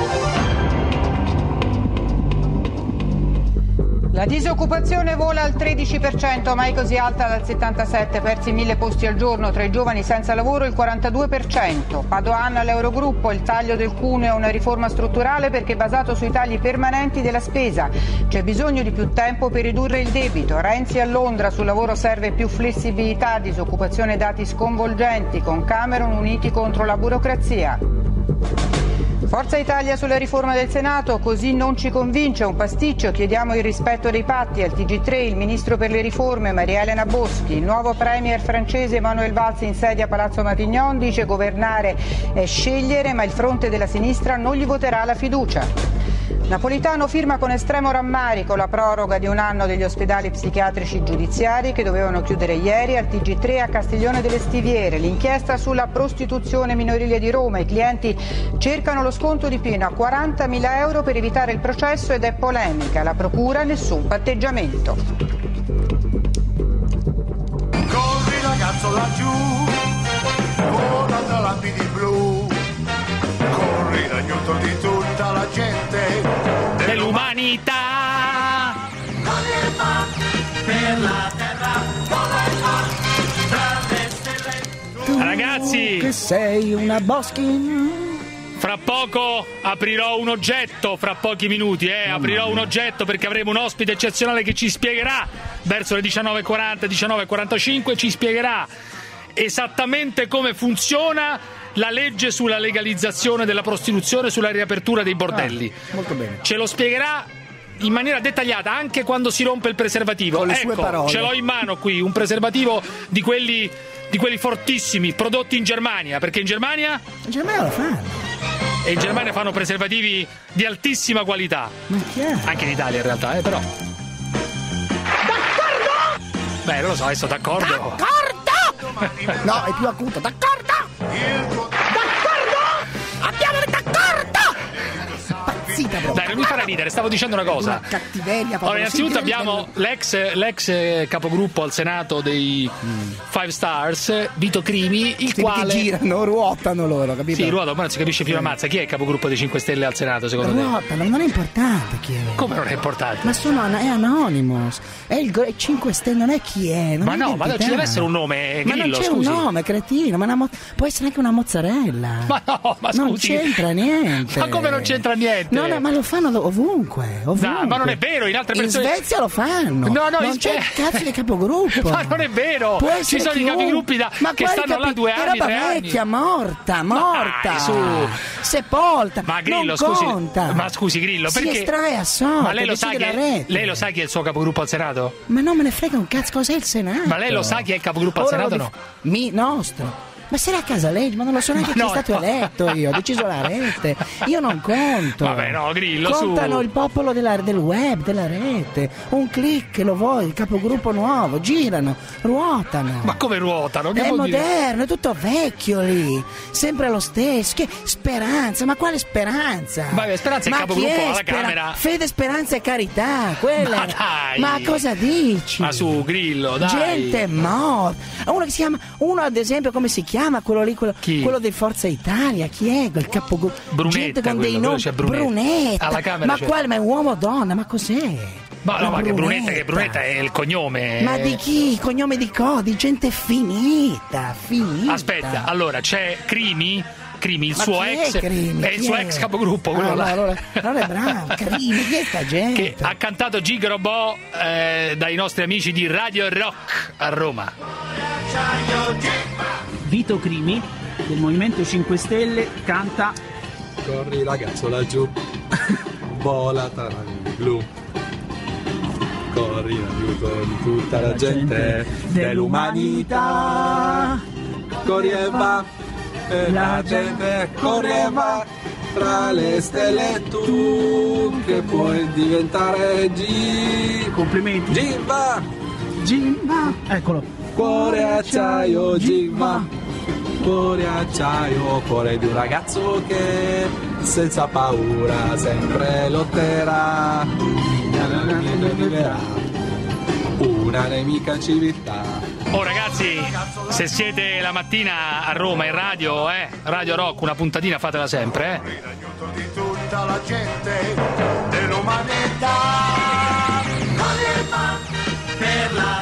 La disoccupazione vola al tredici per cento, mai così alta dal settantasette, persi mille posti al giorno, tra i giovani senza lavoro il quarantadue per cento. Padoan all'Eurogruppo, il taglio del cuneo è una riforma strutturale perché è basato sui tagli permanenti della spesa. C'è bisogno di più tempo per ridurre il debito. Renzi a Londra, sul lavoro serve più flessibilità, disoccupazione dati sconvolgenti, con Cameron uniti contro la burocrazia. Forza Italia sulla riforma del Senato, così non ci convince, è un pasticcio, chiediamo il rispetto dei patti. Al T G tre il ministro per le riforme Maria Elena Boschi, il nuovo premier francese Manuel Valls in sede a Palazzo Matignon, dice governare è scegliere, ma il fronte della sinistra non gli voterà la fiducia. Napolitano firma con estremo rammarico la proroga di un anno degli ospedali psichiatrici giudiziari che dovevano chiudere ieri. Al T G tre a Castiglione delle Stiviere, l'inchiesta sulla prostituzione minorile di Roma, i clienti cercano lo sconto di pena a quarantamila euro per evitare il processo ed è polemica, la procura nessun patteggiamento. Corri ragazzo laggiù, vola tra lampi blu, corri l'aiuto di tutta la gente Dell'umanità. per la terra, Tu Ragazzi, che sei una Boschi. fra poco aprirò un oggetto, fra pochi minuti, eh, aprirò un oggetto perché avremo un ospite eccezionale che ci spiegherà verso le diciannove e quaranta, diciannove e quarantacinque, ci spiegherà esattamente come funziona la legge sulla legalizzazione della prostituzione, sulla riapertura dei bordelli. Ah, molto bene. Ce lo spiegherà in maniera dettagliata anche quando si rompe il preservativo. Con le ecco, sue parole. ce l'ho in mano qui, un preservativo di quelli, di quelli fortissimi, prodotti in Germania, perché in Germania In Germania lo fanno. e in Germania fanno preservativi di altissima qualità. Ma chi è? Anche in Italia in realtà, eh, però. D'accordo? Beh, non lo so, adesso d'accordo. D'accordo! No, è più acuto. D'accordo! D'accordo! Abbiamo detto d'accordo! Pazzito. finita proprio. Dai, non mi farà ridere, stavo dicendo una cosa. Una cattiveria. Allora, innanzitutto abbiamo l'ex, l'ex capogruppo al Senato dei mm. Five Stars, Vito Crimi, il sì, quale... Che girano, ruotano loro, capito? Sì, ruotano, ma non si capisce più una mazza. Chi è il capogruppo dei cinque Stelle al Senato, secondo ruotano, te? Ruotano, non è importante chi è. Come non è importante? Ma sono, è Anonymous, è il cinque Stelle, non è chi è. Non ma è no, identità. ma ci deve essere un nome, Grillo, ma non c'è scusi. un nome, cretino, ma una mo- può essere anche una mozzarella. Ma no, ma scusi. Non c'entra niente. Ma come non c'entra niente? No, no, ma lo fanno ovunque, ovunque. No, ma non è vero, in altre persone... In Svezia lo fanno. No, no, non in... c'è il cazzo di capogruppo. Ma non è vero. Ci sono i capigruppi da... che stanno capi... là due anni, roba tre vecchia, anni. morta, morta. Dai, su. Sepolta. Ma Grillo, non scusi. Conta. Ma scusi, Grillo, si perché... estrae a sorte. Ma lei lo sa chi è... Lei lo sa chi è il suo capogruppo al Senato? Ma non me ne frega un cazzo, cos'è il Senato? Ma lei lo sa chi è il capogruppo al Ora Senato o dif- no? Mi, nostro. Ma se era a casa legge, ma non lo so neanche chi no, è stato no. eletto io, ho deciso la rete, io non conto. Vabbè no, Grillo, contano su. il popolo della, del web, della rete, un click lo vuoi, il capogruppo nuovo, girano, ruotano. Ma come ruotano? Che è vuol moderno, dire? è tutto vecchio lì, sempre lo stesso, che Speranza, ma quale Speranza? Ma Speranza è il ma capogruppo chi è alla Spera- Camera. Fede, Speranza e Carità, quella. Ma dai. Ma cosa dici? Ma su, Grillo, dai. Gente morta. Uno che si chiama, uno ad esempio come si chiama quello lì, quello, Chi? quello di Forza Italia, chi è quel capogruppo? Brunetta, gente con quello, dei nomi. c'è Brunetta. Brunetta. Alla Camera ma c'è. quale? Ma è uomo o donna? Ma cos'è? Ma no, ma che Brunetta, che Brunetta è il cognome. Ma di chi? Cognome di co? Di gente finita, finita. Aspetta, allora c'è Crimi. Crimi, il Ma suo chi è ex Crimi? è il Chi suo è? ex capogruppo, quello Ah, là. no, allora, allora è bravo, Crimi, chi è sta gente? Che ha cantato Gigrobò eh, dai nostri amici di Radio Rock a Roma. Vito Crimi del Movimento cinque Stelle canta Corri ragazzo laggiù, vola taralli blu, corri in aiuto di tutta la gente dell'umanità, corri e va, e la gente corri e va, tra le stelle tu che puoi diventare G. Complimenti. Gimba! Gimba! Eccolo. Cuore acciaio, Gimba! Cuore acciaio, cuore di un ragazzo che senza paura sempre lotterà, viverà una nemica civiltà. Oh ragazzi, se siete la mattina a Roma in radio, eh, Radio Rock, una puntatina fatela sempre, eh. Di tutta la gente dell'umanità, per la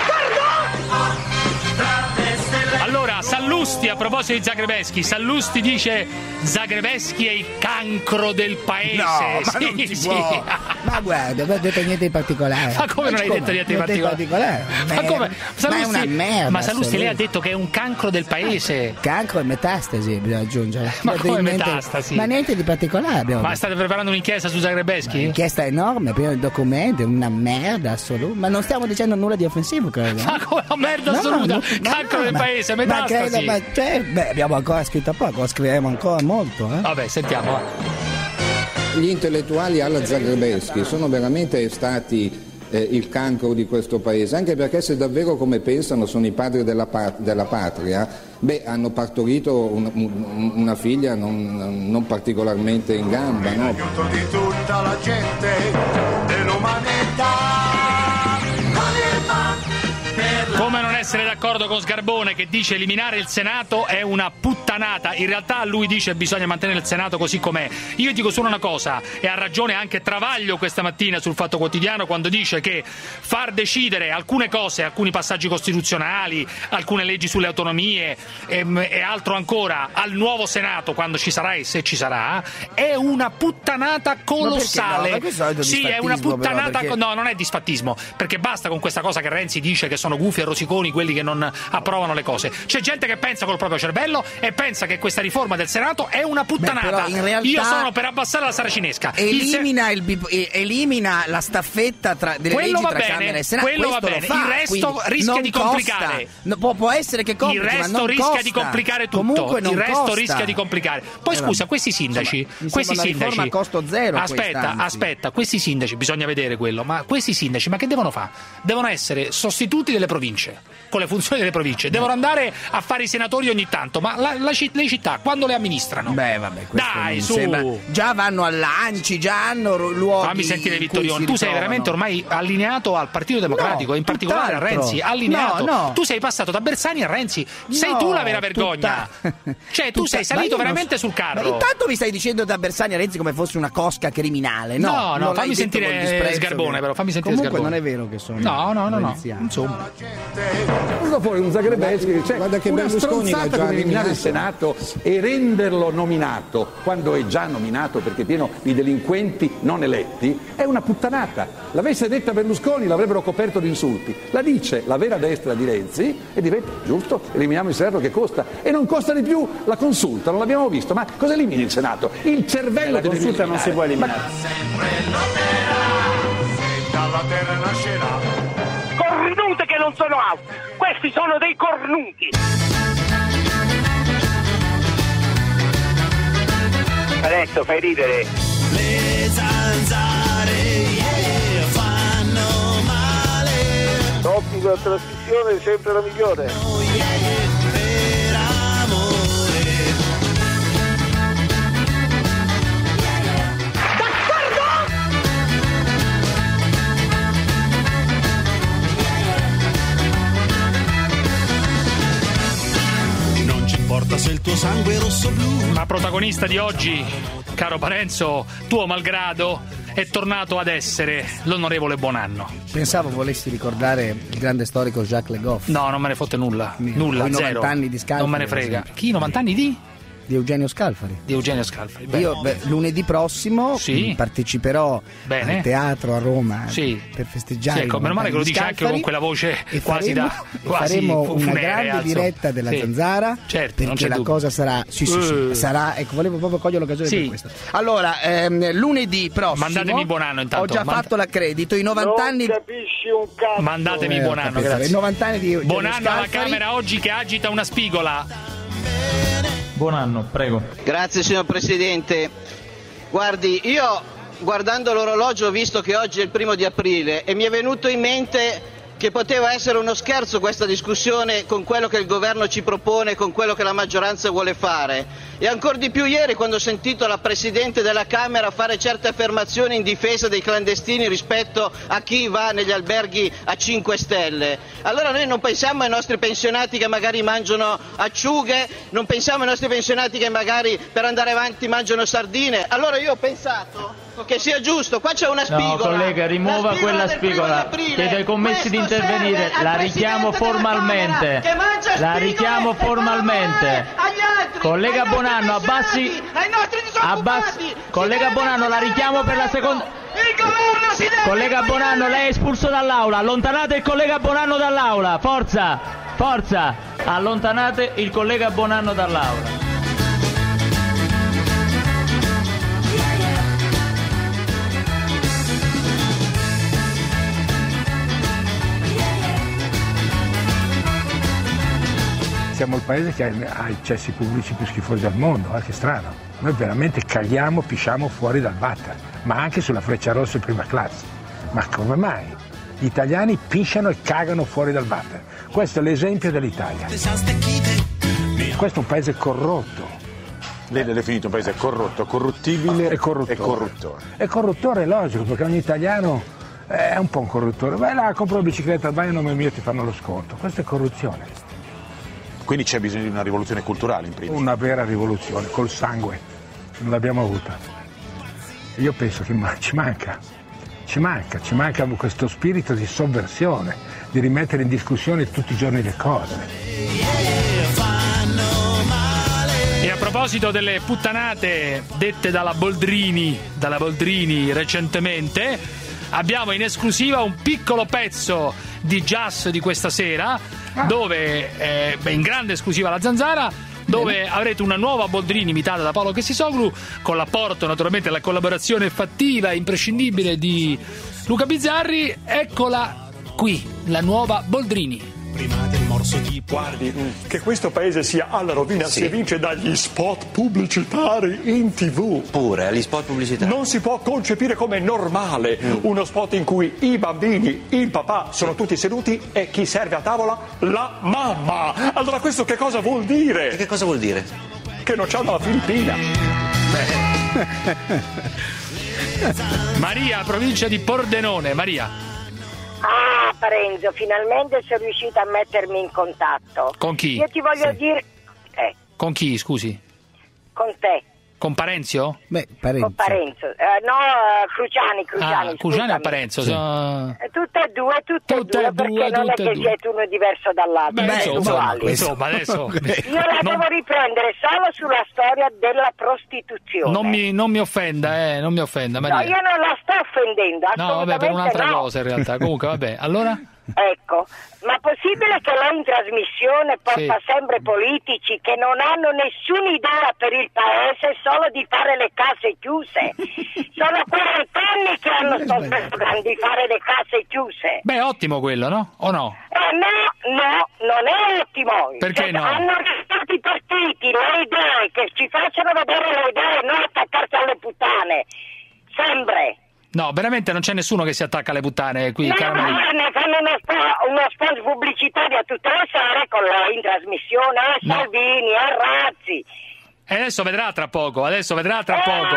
Allora, Sallusti, a proposito di Zagrebeschi, Sallusti dice Zagrebeschi è il cancro del paese. No, ma sì, non si sì. può. Ma guarda, non ho detto niente di particolare. Ma come non hai detto niente di particolare? Ma come? Ma è una merda. Ma Sallusti, lei ha detto che è un cancro del paese. Cancro e metastasi, bisogna aggiungere. Ma Non come niente- metastasi? Ma niente di particolare abbiamo Ma detto. state preparando un'inchiesta su Zagrebeschi? Un'inchiesta enorme, pieno di documenti, una merda assoluta. Ma non stiamo dicendo nulla di offensivo, credo. Ma come una merda No, assoluta? no, Cancro no, del ma- paese, ma metastasi. credo, ma cioè, beh, abbiamo ancora scritto poco, scriveremo ancora molto. Eh? Vabbè, sentiamo. va. Gli intellettuali alla Zagrebeschi sono veramente stati eh, il cancro di questo paese, anche perché se davvero come pensano sono i padri della, pat- della patria, beh, hanno partorito un- un- una figlia non, non particolarmente in gamba, no? aiuto di tutta la gente dell'umanità. Come non essere d'accordo con Sgarbone che dice eliminare il Senato è una puttanata. In realtà lui dice bisogna mantenere il Senato così com'è. Io dico solo una cosa, e ha ragione anche Travaglio questa mattina sul Fatto Quotidiano quando dice che far decidere alcune cose, alcuni passaggi costituzionali, alcune leggi sulle autonomie e, e altro ancora al nuovo Senato quando ci sarà e se ci sarà è una puttanata colossale. Ma perché no? Ma questo è Sì, è una disfattismo, puttanata. però, perché- No, non è disfattismo, perché basta con questa cosa che Renzi dice che sono gufi e rosiconi quelli che non approvano le cose. C'è gente che pensa col proprio cervello e pensa che questa riforma del Senato è una puttanata. Beh, però in realtà Io sono per abbassare la saracinesca. Elimina, il bip- eh, elimina la staffetta tra, delle Quello leggi va tra bene, Camera e Senato. quello va Questo lo bene. fa, Il resto quindi rischia non di costa. complicare. No, può, può essere che Il complichi, ma resto non rischia costa. di complicare tutto. Comunque non Il resto costa. rischia di complicare. Poi Eh, scusa, vabbè. questi sindaci, Insomma, mi questi sembra una sindaci riforma a costo zero Aspetta, questa, anzi. aspetta, questi sindaci bisogna vedere quello, ma questi sindaci ma che devono fare? Devono essere sostituti delle province. con le funzioni delle province, devono andare a fare i senatori ogni tanto, ma la, la, le città quando le amministrano? Beh, vabbè, dai, su. Sembra... Già vanno all'Anci, già hanno luoghi. Fammi sentire Vittorione, tu sei veramente ormai allineato al Partito Democratico, no, in particolare tutt'altro. a Renzi, allineato. No, no. Tu sei passato da Bersani a Renzi, sei No, tu la vera vergogna. tutta... Cioè, tu tutta... sei salito veramente so... sul carro. Ma intanto mi stai dicendo da Bersani a Renzi come fosse una cosca criminale, no? No, no, non fammi sentire Sgarbone, che... però, fammi sentire Comunque Sgarbone. non è vero che sono. No, no, no, no. renziano. Insomma. Uno fuori un Zagrebelsky, cioè Guarda che una Berlusconi l'ha stronzata già come eliminare il eliminato. Senato e renderlo nominato quando è già nominato perché è pieno di delinquenti non eletti è una puttanata. L'avesse detta Berlusconi l'avrebbero coperto di insulti. La dice la vera destra di Renzi e diventa giusto, eliminiamo il Senato che costa e non costa di più la consulta, non l'abbiamo visto, ma cosa elimini il Senato? Il cervello la consulta non si può eliminare. Dalla terra nascerà. Cornute che non sono altro, questi sono dei cornuti. Adesso fai ridere. Le zanzare yeah, fanno male. Ottima trasmissione, sempre la migliore. Oh, yeah, yeah, per amore. Non ci importa se il tuo sangue è rosso-blu. Ma protagonista di oggi, caro Parenzo, tuo malgrado, è tornato ad essere l'onorevole Buonanno. Pensavo volessi ricordare il grande storico Jacques Le Goff. No, non me ne fotte nulla. Nulla, i zero. novanta anni di Scalfari. Non me ne frega. Chi? novanta anni di? Di Eugenio Scalfari. Di Eugenio Scalfari. Beh. Io beh, lunedì prossimo sì. parteciperò Bene. al teatro a Roma sì. per festeggiare. Sì, ecco, meno male che lo dice anche con quella voce e quasi faremo, da e quasi faremo fu- una funerea, grande alzo. diretta della Sì. Zanzara, certo, non perché c'è la dubbio. cosa sarà sì sì, sì Uh. sarà, ecco, volevo proprio cogliere l'occasione sì. per questo. Allora, ehm, lunedì prossimo mandatemi Buonanno intanto. Ho già Mand- fatto l'accredito, i novanta non anni capisci un cazzo. Mandatemi Eh, ho Buonanno, capito, grazie. i novanta anni di Eugenio Buonanno alla Scalfari. Camera oggi che agita una spigola. Buon anno, prego. Grazie signor Presidente. Guardi, io guardando l'orologio ho visto che oggi è il primo di aprile e mi è venuto in mente che poteva essere uno scherzo questa discussione con quello che il governo ci propone, con quello che la maggioranza vuole fare. E ancor di più ieri quando ho sentito la Presidente della Camera fare certe affermazioni in difesa dei clandestini rispetto a chi va negli alberghi a cinque stelle. Allora noi non pensiamo ai nostri pensionati che magari mangiano acciughe, non pensiamo ai nostri pensionati che magari per andare avanti mangiano sardine. Allora io ho pensato che sia giusto, qua c'è una spigola. No, collega, rimuova la quella del primo spigola. di aprile. Chiedo ai commessi di Questo intervenire. serve al La richiamo Presidente della formalmente. Camera, che mangia La spigole richiamo e fa formalmente. male agli altri, Collega ai nostri Bonanno, abbassi. pensionati, ai nostri disoccupati. Abbassi. Collega Bonanno, la richiamo per la seconda. Il governo si deve Collega cogliere. Bonanno, lei è espulso dall'aula. Allontanate il collega Bonanno dall'aula. Forza, forza. Allontanate il collega Bonanno dall'aula. Siamo il paese che ha i cessi pubblici più schifosi al mondo, eh, che strano. Noi veramente caghiamo, pisciamo fuori dal water, ma anche sulla Frecciarossa in prima classe. Ma come mai? Gli italiani pisciano e cagano fuori dal water. Questo è l'esempio dell'Italia. Questo è un paese corrotto. Lei l'ha definito un paese corrotto, corruttibile e corruttore. E corruttore. E corruttore è logico, perché ogni italiano è un po' un corruttore. Vai là, compro la bicicletta al bagno, a nome mio ti fanno lo sconto. Questa è corruzione. Quindi c'è bisogno di una rivoluzione culturale in primis. Una vera rivoluzione, col sangue. Non l'abbiamo avuta. Io penso che ma- ci manca. Ci manca, ci manca questo spirito di sovversione, di rimettere in discussione tutti i giorni le cose. E a proposito delle puttanate dette dalla Boldrini, dalla Boldrini recentemente, abbiamo in esclusiva un piccolo pezzo di jazz di questa sera, dove eh, in grande esclusiva la Zanzara, dove avrete una nuova Boldrini imitata da Paolo Chessisoglu, con l'apporto naturalmente la collaborazione fattiva e imprescindibile di Luca Bizzarri. Eccola qui, la nuova Boldrini. Prima del morto posso dire? Guardi, che questo paese sia alla rovina Sì. si evince dagli spot pubblicitari in tv. Pure, gli spot pubblicitari. Non si può concepire come normale Mm. uno spot in cui i bambini, il papà sono tutti seduti e chi serve a tavola? La mamma. Allora questo che cosa vuol dire? E che cosa vuol dire? Che non c'hanno la Filippina. Maria, provincia di Pordenone. Maria, Ah, Parenzo, finalmente sono riuscita a mettermi in contatto. Con chi? Io ti voglio Sì. dire... Eh, con chi, scusi? con te. Con Parenzio? Beh, Con Parenzo. Eh, no, eh, Cruciani, Cruciani. Ah, Cruciani scusami. o Parenzo? Sono... Eh, Tutte e due, tutte, Tutte e e due, due, perché non è tutte e che due. siete uno diverso dall'altro. Beh, siete insomma, uguali. insomma, adesso... Io la non, devo riprendere solo sulla storia della prostituzione. non mi, non mi offenda, eh, non mi offenda, No, Maria. io non la sto offendendo, No, assolutamente vabbè, per un'altra no. cosa in realtà. Comunque, vabbè, allora? Ecco, ma possibile che lei in trasmissione porta Sì. sempre politici che non hanno nessuna idea per il paese, solo di fare le case chiuse? Sono quaranta anni che hanno sto slogan di fare le case chiuse. Beh, ottimo quello, no? O no? Eh, no, no, non è ottimo. Perché Cioè, no? Hanno arrestato i partiti, le idee, che ci facciano vedere le idee, non attaccarsi alle puttane. Sempre. No, veramente non c'è nessuno che si attacca alle puttane qui, No, cara ma Maria. ne fanno uno, spo- uno spot pubblicitario a tutte le sere con lei in trasmissione, a No. Salvini, a Razzi. E adesso vedrà tra poco, adesso vedrà tra Eh, poco.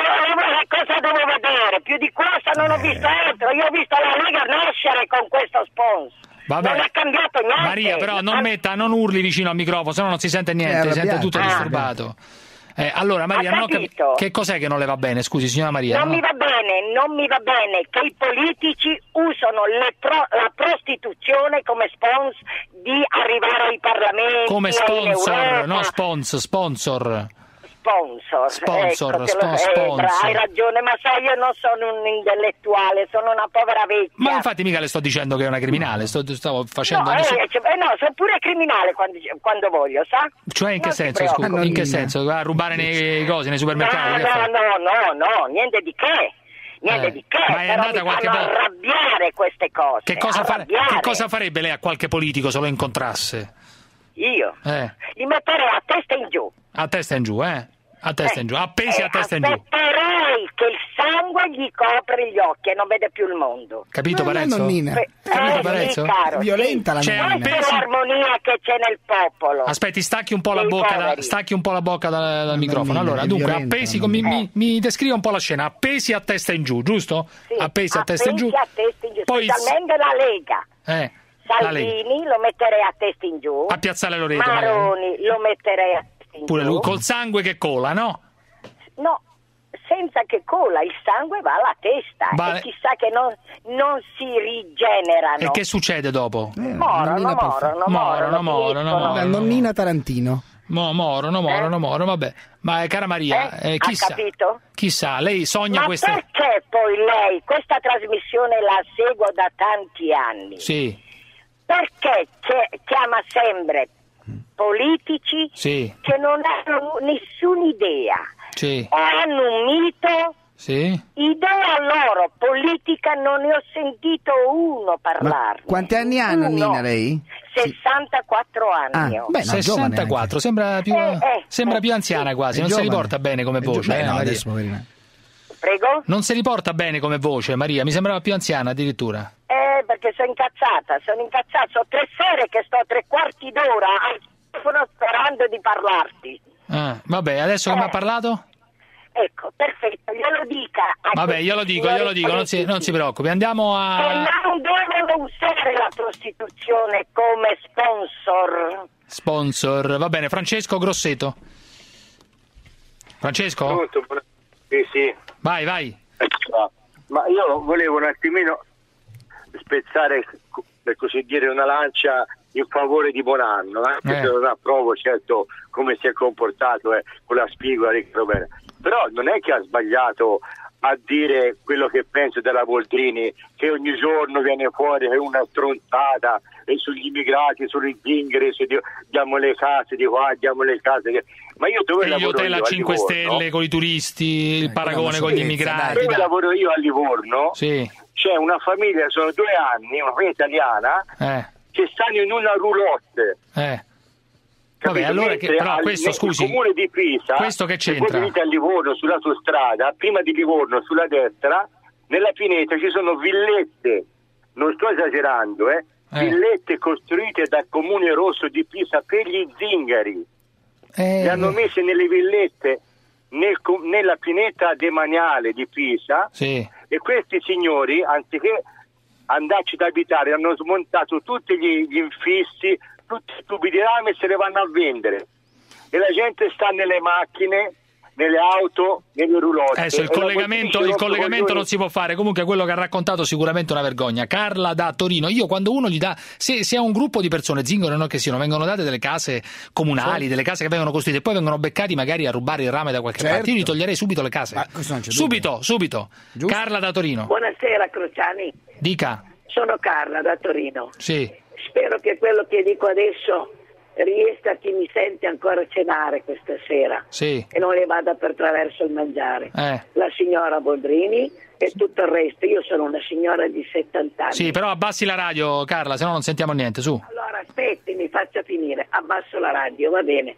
eh, cosa devo vedere? Più di questo non ho visto altro. Io ho visto la Lega nascere con questo sponsor. Vabbè. Non è cambiato niente. Maria, però non Ah, metta, non urli vicino al microfono, sennò non si sente niente, Eh, si sente arrabbiato. tutto Ah. disturbato. Eh, allora Maria, Ha non ho cap- capito? che cos'è che non le va bene? Scusi, signora Maria. Non no? mi va bene, non mi va bene che i politici usano le pro- la prostituzione come sponsor di arrivare ai parlamenti. Come in sponsor, Europa. no sponsor, sponsor. Sponsor, Sponsor, ecco, te lo- spo- eh, bra- sponsor. hai ragione, ma sai, io non sono un intellettuale, sono una povera vecchia. Ma infatti mica le sto dicendo che è una criminale, sto, stavo facendo... No, eh, adesso- cioè, eh, no, sono pure criminale quando, quando voglio, sa? Cioè in che Non si senso, preoccupi. scusa? In che senso? Va a rubare nei cosi, nei supermercati? No, che no, fa? no, no, no, niente di che. Niente Eh, di che, ma è però andata mi qualche fanno volta- arrabbiare queste cose. Che cosa, fare- arrabbiare. che cosa farebbe lei a qualche politico se lo incontrasse? Io? Eh, Li metterei a testa in giù. a testa in giù, eh? A testa in giù, appesi Eh, a testa in giù. aspetterei che il sangue gli copre gli occhi e non vede più il mondo. Capito, Ma la Parenzo? nonnina. Eh, Capito, sì, Parenzo? caro, Violenta sì. la Cioè, nonnina. Questa è l'armonia che c'è nel popolo. Aspetti, stacchi un po' la Dei bocca, da- poveri. stacchi un po' la bocca dal, dal microfono. nonnina, Allora, è dunque, violenta, appesi, la mi, nonnina. mi, mi descriva un po' la scena. Appesi a testa in giù, giusto? Sì, Appesi a testa in giù. appesi a testa in giù, Poi specialmente la Lega. eh, la Lega. Salvini lo metterei a testa in giù. A Piazzale Loreto, magari. Maroni lo metterei a testa in Pure giù. lui, col sangue che cola, no? No, senza che cola, il sangue va alla testa Va- e chissà che non, non si rigenerano. E che succede dopo? Morono, nonnina per fa- morono, Morono, morono, finiscono. morono. La nonnina Tarantino. Mo, morono, morono, morono, vabbè. Ma eh, cara Maria, Eh? eh, Ha chissà, capito? chissà, lei sogna Ma queste... perché poi lei questa trasmissione la seguo da tanti anni? Sì, Perché che- chiama sempre politici sì, che non hanno nessuna idea sì, o hanno un mito? sì. Idea loro, politica non ne ho sentito uno Ma parlare. quanti anni ha Uno. nonnina lei? sessantaquattro anni. Ah, ho. beh, no, giovane sessantaquattro, sembra più, Eh, eh, sembra eh. più anziana quasi, È non si giovane. riporta bene come È voce, giovane. eh, Beh, no, Maria. adesso, poverina. Prego? Non si riporta bene come voce, Maria, mi sembrava più anziana addirittura. Eh, perché sono incazzata, sono incazzata, sono tre sere che sto tre quarti d'ora al telefono sperando di parlarti. Ah, vabbè, adesso come Eh. ha parlato? Ecco, perfetto, glielo dica. a Vabbè, questi io lo dico, signori io lo dico, non si, non si politici preoccupi, andiamo che a... non devono usare la prostituzione come sponsor. Sponsor, va bene, Francesco Grosseto. Francesco? Pronto? buona- Sì, sì. Vai, vai. Ecco. Ma io volevo un attimino spezzare, per così dire, una lancia in favore di Bonanno, anche Eh. se non approvo certo come si è comportato eh, con la spigola di Robena. Però non è che ha sbagliato a dire quello che penso della Boldrini, che ogni giorno viene fuori è una stronzata e sugli immigrati, sugli zingari, su di- diamo le case di qua, diamo le case di... Ma io dove E gli lavoro hotel io? a A cinque Livorno? stelle con i turisti, il paragone con gli sciocchezza, immigrati. Dove dai. lavoro io a Livorno? Sì, C'è una famiglia, sono due anni, una famiglia italiana, eh. che stanno in una roulotte. Eh. Vabbè, allora che, però questo, al, scusi, nel comune di Pisa, questo che c'entra? Se voi venite a Livorno sull'autostrada, prima di Livorno sulla destra, nella pineta ci sono villette, non sto esagerando, eh, eh. villette costruite dal comune rosso di Pisa per gli zingari. Eh. Le hanno messe nelle villette nel, nella pineta demaniale di Pisa, sì. e questi signori, anziché andarci ad abitare, hanno smontato tutti gli, gli infissi, tutti i tubi di rame, e se le vanno a vendere, e la gente sta nelle macchine, nelle auto, nelle roulotte. Adesso il collegamento, il collegamento non si può fare. Comunque quello che ha raccontato sicuramente è una vergogna. Carla da Torino. Io quando uno gli dà, se, se a un gruppo di persone, zingaro no che siano, vengono date delle case comunali, sì. delle case che vengono costruite e poi vengono beccati magari a rubare il rame da qualche certo. parte, io gli toglierei subito le case. Subito, subito. Giusto? Carla da Torino. Buonasera Cruciani. Dica. Sono Carla da Torino. Sì. Spero che quello che dico adesso riesca a chi mi sente ancora a cenare questa sera, sì. e non le vada per traverso il mangiare. Eh. La signora Boldrini e tutto il resto. Io sono una signora di settanta anni. Sì, però abbassi la radio, Carla, se no non sentiamo niente, su. Allora aspetti, mi faccia finire. Abbasso la radio, va bene.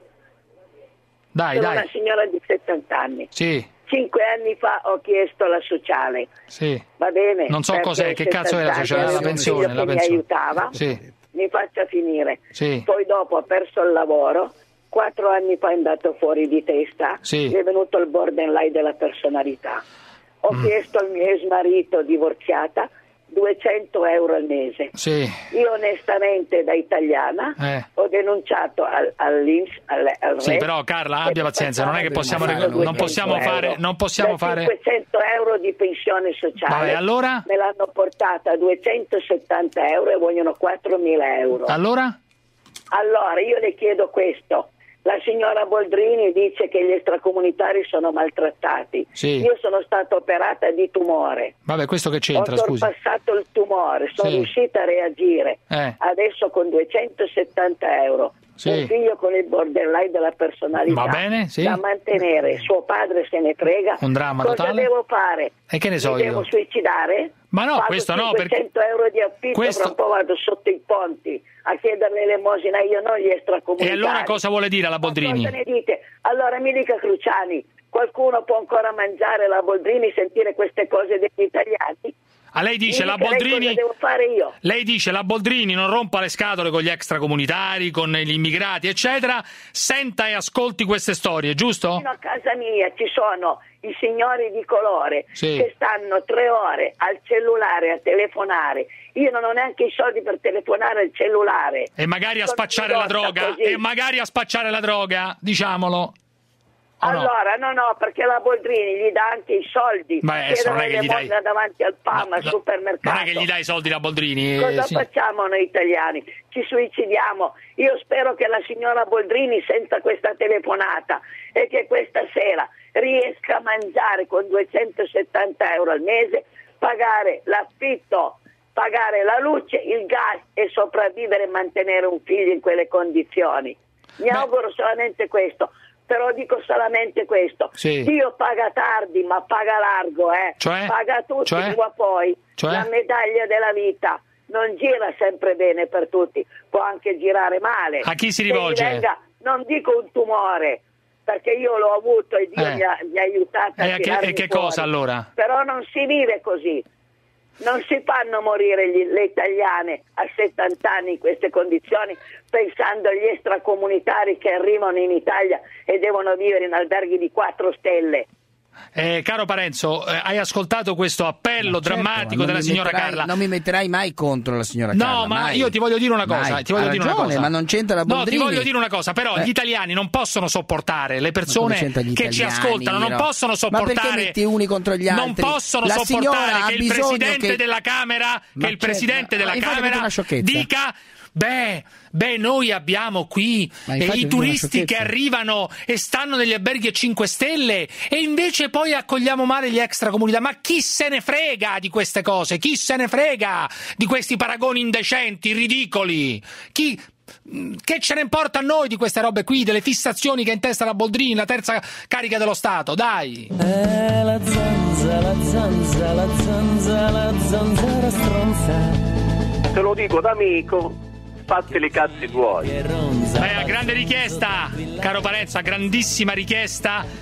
Dai, sono dai. una signora di settanta anni. Sì. Cinque anni fa ho chiesto la sociale. Sì. Va bene? Non so cos'è, che cazzo è la sociale, la pensione, la pensione. Mi aiutava. Sì. Mi faccia finire. Sì. Poi dopo ha perso il lavoro, quattro anni fa è andato fuori di testa, sì. gli è venuto il borderline della personalità. Ho mm. chiesto al mio ex marito, divorziata, duecento euro al mese. Sì. Io onestamente da italiana eh. ho denunciato al, all'I N P S, al, al sì, Re, però Carla abbia pazienza, non è che possiamo non possiamo fare non possiamo fare cinquecento euro di pensione sociale. Vabbè, allora? Me l'hanno portata a duecentosettanta euro e vogliono quattromila euro. Allora? Allora io le chiedo questo. La signora Boldrini dice che gli extracomunitari sono maltrattati. Sì. Io sono stata operata di tumore. Vabbè, questo che c'entra, Ho scusi? Ho sorpassato il tumore, sono sì. riuscita a reagire. Eh. Adesso con duecentosettanta euro. Sì. Un figlio con il borderline della personalità. Va bene, sì. Da mantenere, suo padre se ne frega. Un dramma Cosa totale. devo fare? E che ne so Mi io? devo suicidare? Ma no, Pago questo no, perché cinquecento euro di affitto, questo... fra un po' vado sotto i ponti a chiedere l'elemosina, io non gli extracomunitari. E allora cosa vuole dire la Boldrini? Ma cosa ne dite? Allora mi dica Cruciani, qualcuno può ancora mangiare la Boldrini, sentire queste cose degli italiani? A lei dice mi la dica Boldrini lei cosa devo fare io? Lei dice la Boldrini non rompa le scatole con gli extracomunitari, con gli immigrati, eccetera, senta e ascolti queste storie, giusto? Fino a casa mia ci sono i signori di colore sì. che stanno tre ore al cellulare a telefonare. Io non ho neanche i soldi per telefonare al cellulare. E magari a spacciare la droga, così. e magari a spacciare la droga, diciamolo. O allora, no? no, no, perché la Boldrini gli dà anche i soldi. Beh, non è che gli dai davanti al P A M, no, al no, supermercato. Non è che gli dai i soldi la Boldrini. Cosa eh, sì. facciamo noi italiani? Ci suicidiamo. Io spero che la signora Boldrini senta questa telefonata e che questa sera riesca a mangiare con duecentosettanta euro al mese, pagare l'affitto, pagare la luce, il gas e sopravvivere e mantenere un figlio in quelle condizioni. Mi Beh. auguro solamente questo. Però dico solamente questo, sì. Dio paga tardi ma paga largo, eh? Cioè? Paga tutti, cioè? ma poi cioè? La medaglia della vita non gira sempre bene per tutti, può anche girare male. A chi si Se rivolge? Venga, non dico un tumore, perché io l'ho avuto e Dio eh. mi, ha, mi ha aiutato a e tirarmi che, e che fuori. cosa allora? Però non si vive così. Non si fanno morire gli, le italiane a settanta anni in queste condizioni pensando agli extracomunitari che arrivano in Italia e devono vivere in alberghi di quattro stelle. Eh, caro Parenzo, eh, hai ascoltato questo appello certo, drammatico della signora metterai, Carla? Non mi metterai mai contro la signora no, Carla. No, ma mai. io ti voglio dire una cosa. Mai. Ti voglio Ha dire ragione, una cosa. ma non c'entra la Boldrini. No, ti voglio dire una cosa. Però eh. gli italiani non possono sopportare le persone che italiani, ci ascoltano. Non no. possono sopportare. Ma perché metti uni contro gli altri? Non possono la sopportare che il presidente che... della Camera, che il presidente della Camera dica. Beh, beh, noi abbiamo qui eh, i turisti che arrivano e stanno negli alberghi a cinque stelle e invece poi accogliamo male gli extracomunitari. Ma chi se ne frega di queste cose? Chi se ne frega di questi paragoni indecenti, ridicoli? Chi... Che ce ne importa a noi di queste robe qui, delle fissazioni che ha in testa la Boldrini, la terza carica dello Stato, dai! Eh, la zanza, la zanza, la zanza, la zanzara stronza. Te lo dico d'amico, fatti i cazzi tuoi. Beh, a grande richiesta, caro Parenzo, a grandissima richiesta.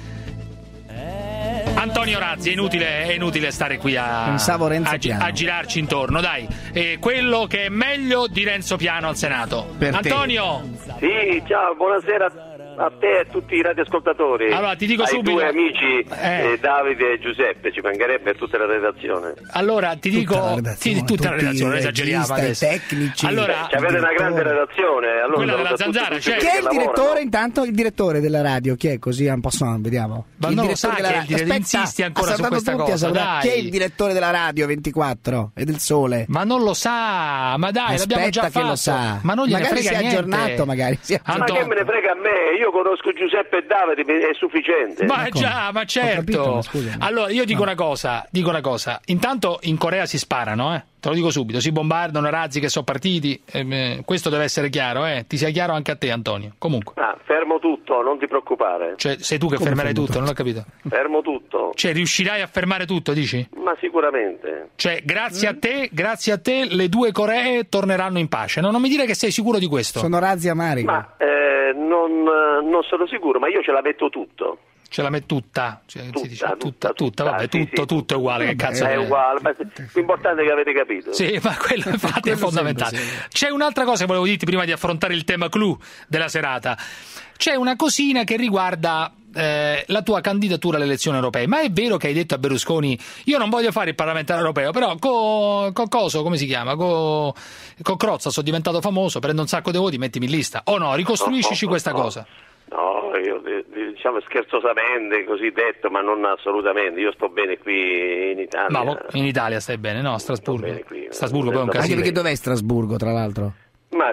Antonio Razzi, è inutile, è inutile stare qui a, Pensavo Renzo a, Piano. a girarci intorno, dai. E quello che è meglio di Renzo Piano al Senato. Per Antonio! Sì, ciao, buonasera a te e a tutti i radioascoltatori. Allora, ti dico ai subito- due amici Eh. eh, Davide e Giuseppe, ci mancherebbe a tutta la redazione. Allora, ti dico la redazione, sì, tutta la tutti redazione, i esageriamo registi, adesso. i tecnici. Allora, Ci avete una grande redazione, allora Quella saluto della a tutti Zanzara, tutti cioè- quelli Chi è il che direttore lavorano. intanto? Il direttore della radio, chi è? Così un po' so, vediamo. Ma il non lo direttore sa della chi è il radio. direttore, Aspetta, insisti ancora ha su salutato questa tutti, ha cosa, salutato- dai. Chi è il direttore della radio ventiquattro e del Sole? Ma non lo sa, ma dai, l'abbiamo già Aspetta fatto. che lo sa. Ma non gliene magari frega si è niente. aggiornato, magari si è Ma Anto- che me ne frega a me? Io conosco Giuseppe e Davide, mi- è sufficiente. Ma già, ma certo. capito, ma scusami. Allora, io dico una cosa, dico una cosa. Intanto in Corea si sparano, eh. Te lo dico subito, si bombardano razzi che sono partiti. eh, questo deve essere chiaro, eh. Ti sia chiaro anche a te, Antonio. Comunque. Ah, fermo tutto, non ti preoccupare. Cioè, sei tu che Come fermerai fermo tutto, non ho capito. Fermo tutto. Cioè, riuscirai a fermare tutto, dici? Ma sicuramente. Cioè, grazie a te, grazie a te, le due Coree torneranno in pace. No, non mi dire che sei sicuro di questo. Sono razzi amari. Ma eh, non, non sono sicuro, ma io ce la metto tutto. Ce la met tutta, cioè, Tutta, si dice tutta, tutta, tutta, vabbè, sì, tutto, sì. tutto è uguale, che cazzo È uguale, ma l'importante è che avete capito. Sì, ma quello infatti è Quello fondamentale. sempre, sì. C'è un'altra cosa che volevo dirti prima di affrontare il tema clou della serata. C'è una cosina che riguarda eh, la tua candidatura alle elezioni europee. Ma è vero che hai detto a Berlusconi: io non voglio fare il parlamentare europeo, però con co coso, come si chiama? Con co Crozza sono diventato famoso, prendo un sacco di voti, mettimi in lista. O no, ricostruiscici No, no, questa no. cosa. No, io eh, diciamo scherzosamente così detto, ma non assolutamente. Io sto bene qui in Italia. Ma lo- in Italia stai bene, no? A Strasburgo. bene qui, Strasburgo poi è un Anche Anche casino. perché dov'è Strasburgo, tra l'altro? Ma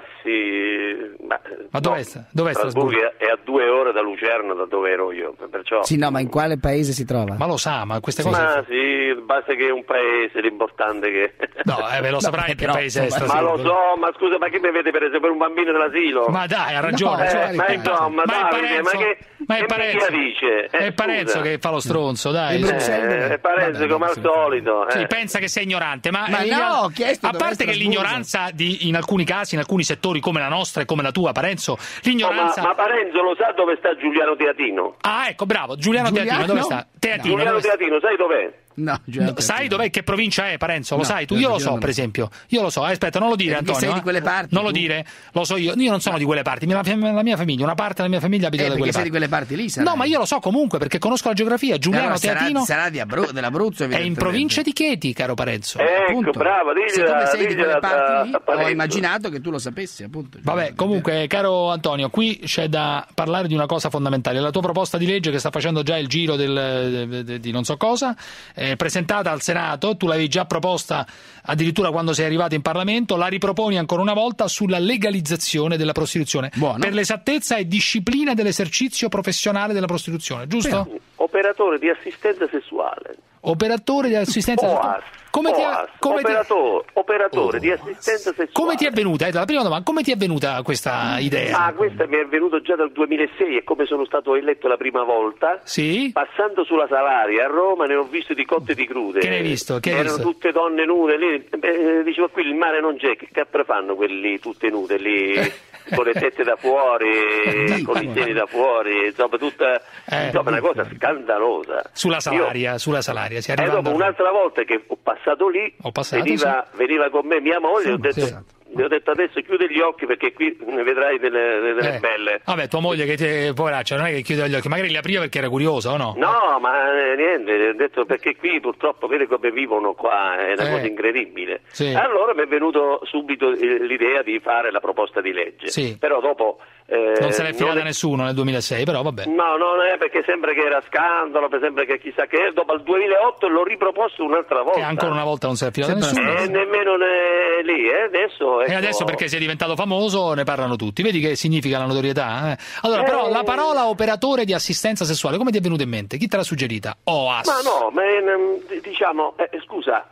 sì, ma, Ma dov'è, dov'è Strasburgo? Strasburgo è a due ore da Lucerna, da dove ero io, perciò... Sì, no, ma in quale paese si trova? Ma lo sa, ma queste cose... Ma sì, basta che è un paese, l'importante che... No, eh, beh, lo saprai che però, paese è insomma, Ma Strasburgo. lo so, ma scusa, ma che mi avete preso per un bambino dell'asilo? Ma dai, ha ragione. No, cioè, eh, ma è- insomma, ma è Davide, Parenzo, ma che- ma è che Parenzo, minchia dice? Eh, è Parenzo scusa. che fa lo stronzo, dai. E Bruxelles Cioè, dov'è? Eh, Parenzo Vabbè, come al sì. solito. sì, eh. pensa che sei ignorante, ma, Ma eh, no, gli- ho chiesto a dov'è parte che Strasburgo. l'ignoranza di, in alcuni casi, in alcuni settori come la nostra e come la tua, Parenzo, Oh, ma, l'ignoranza... ma Parenzo lo sa dove sta Giuliano Teatino? Ah, ecco, bravo, Giuliano, Giuliano? Teatino, dove sta? Teatino, Giuliano dove sta? Teatino, sai dov'è? No, No, sai dov'è, che provincia è, Parenzo? Lo No, sai tu? io Io lo non so, lo per so. esempio. Io lo so. Eh, aspetta, non lo dire, Perché Antonio. sei di eh. quelle parti, Non lo tu? dire, lo so io. Io non sono di quelle parti. La, la mia famiglia, una parte della mia famiglia abita Eh, da perché quelle sei di parti. quelle parti lì, sarai. No, ma io lo so comunque perché conosco la geografia. Giuliano Allora, sarà- Teatino sarà di Abru- dell'Abruzzo, è in evidentemente. provincia di Chieti, caro Parenzo. Ecco, Appunto. bravo, digliela, Siccome sei di quelle digliela parti lì, a Parenzo. ho immaginato che tu lo sapessi, appunto. Vabbè, comunque, caro Antonio, qui c'è da parlare di una cosa fondamentale. La tua proposta di legge, che sta facendo già il giro del, de- de- di non so cosa, è presentata al Senato. Tu l'avevi già proposta addirittura quando sei arrivato in Parlamento. La riproponi ancora una volta sulla legalizzazione della prostituzione. Buono. Per l'esattezza è disciplina dell'esercizio professionale della prostituzione, giusto? Operatore di assistenza sessuale. Operatore di assistenza O A sessuale. S. Come ti, O A è, S, come, ti, operatore, operatore Oh. di assistenza sessuale. come ti è venuta? Eh, la prima domanda, come ti è venuta questa idea? Ah, questa mi è venuta già dal duemilasei e come sono stato eletto la prima volta, Sì? passando sulla Salaria a Roma ne ho visto di cotte e di crude. Che ne hai visto? Che hai Erano visto? tutte donne nude, lì, eh, dicevo qui il mare non c'è, che capre fanno quelli tutte nude lì, con le tette da fuori, con i seni da fuori, insomma tutta Eh. insomma, una cosa scandalosa. Sulla Io- Salaria, sulla Salaria, si E arriva dopo un'altra volta che ho passato lì, Ho passato, veniva, veniva con me mia moglie, Sì, ho detto, sì. le ho detto adesso chiude gli occhi perché qui ne vedrai delle, delle Eh, belle. Vabbè, tua moglie che ti, poveraccia, non è che chiude gli occhi, magari li apriva perché era curiosa o no? No, ma eh, niente, ho detto perché qui purtroppo vedi come vivono qua, è una Eh. cosa incredibile. Sì. Allora mi è venuto subito eh, l'idea di fare la proposta di legge, Sì. però dopo... eh, Non se l'è filata non è- nessuno nel duemilasei, però vabbè. No, non è perché sembra che era scandalo, per sembra che chissà che è, dopo il duemilaotto l'ho riproposto un'altra volta. E ancora una volta non se l'è filata Sempre nessuno. E nemmeno ne- lì, eh, adesso... E ecco, adesso perché sei diventato famoso ne parlano tutti. Vedi che significa la notorietà? Eh? Allora, però, Eh. la parola operatore di assistenza sessuale, come ti è venuta in mente? Chi te l'ha suggerita? O A S. Ma no, ma ehm, diciamo, eh, scusa,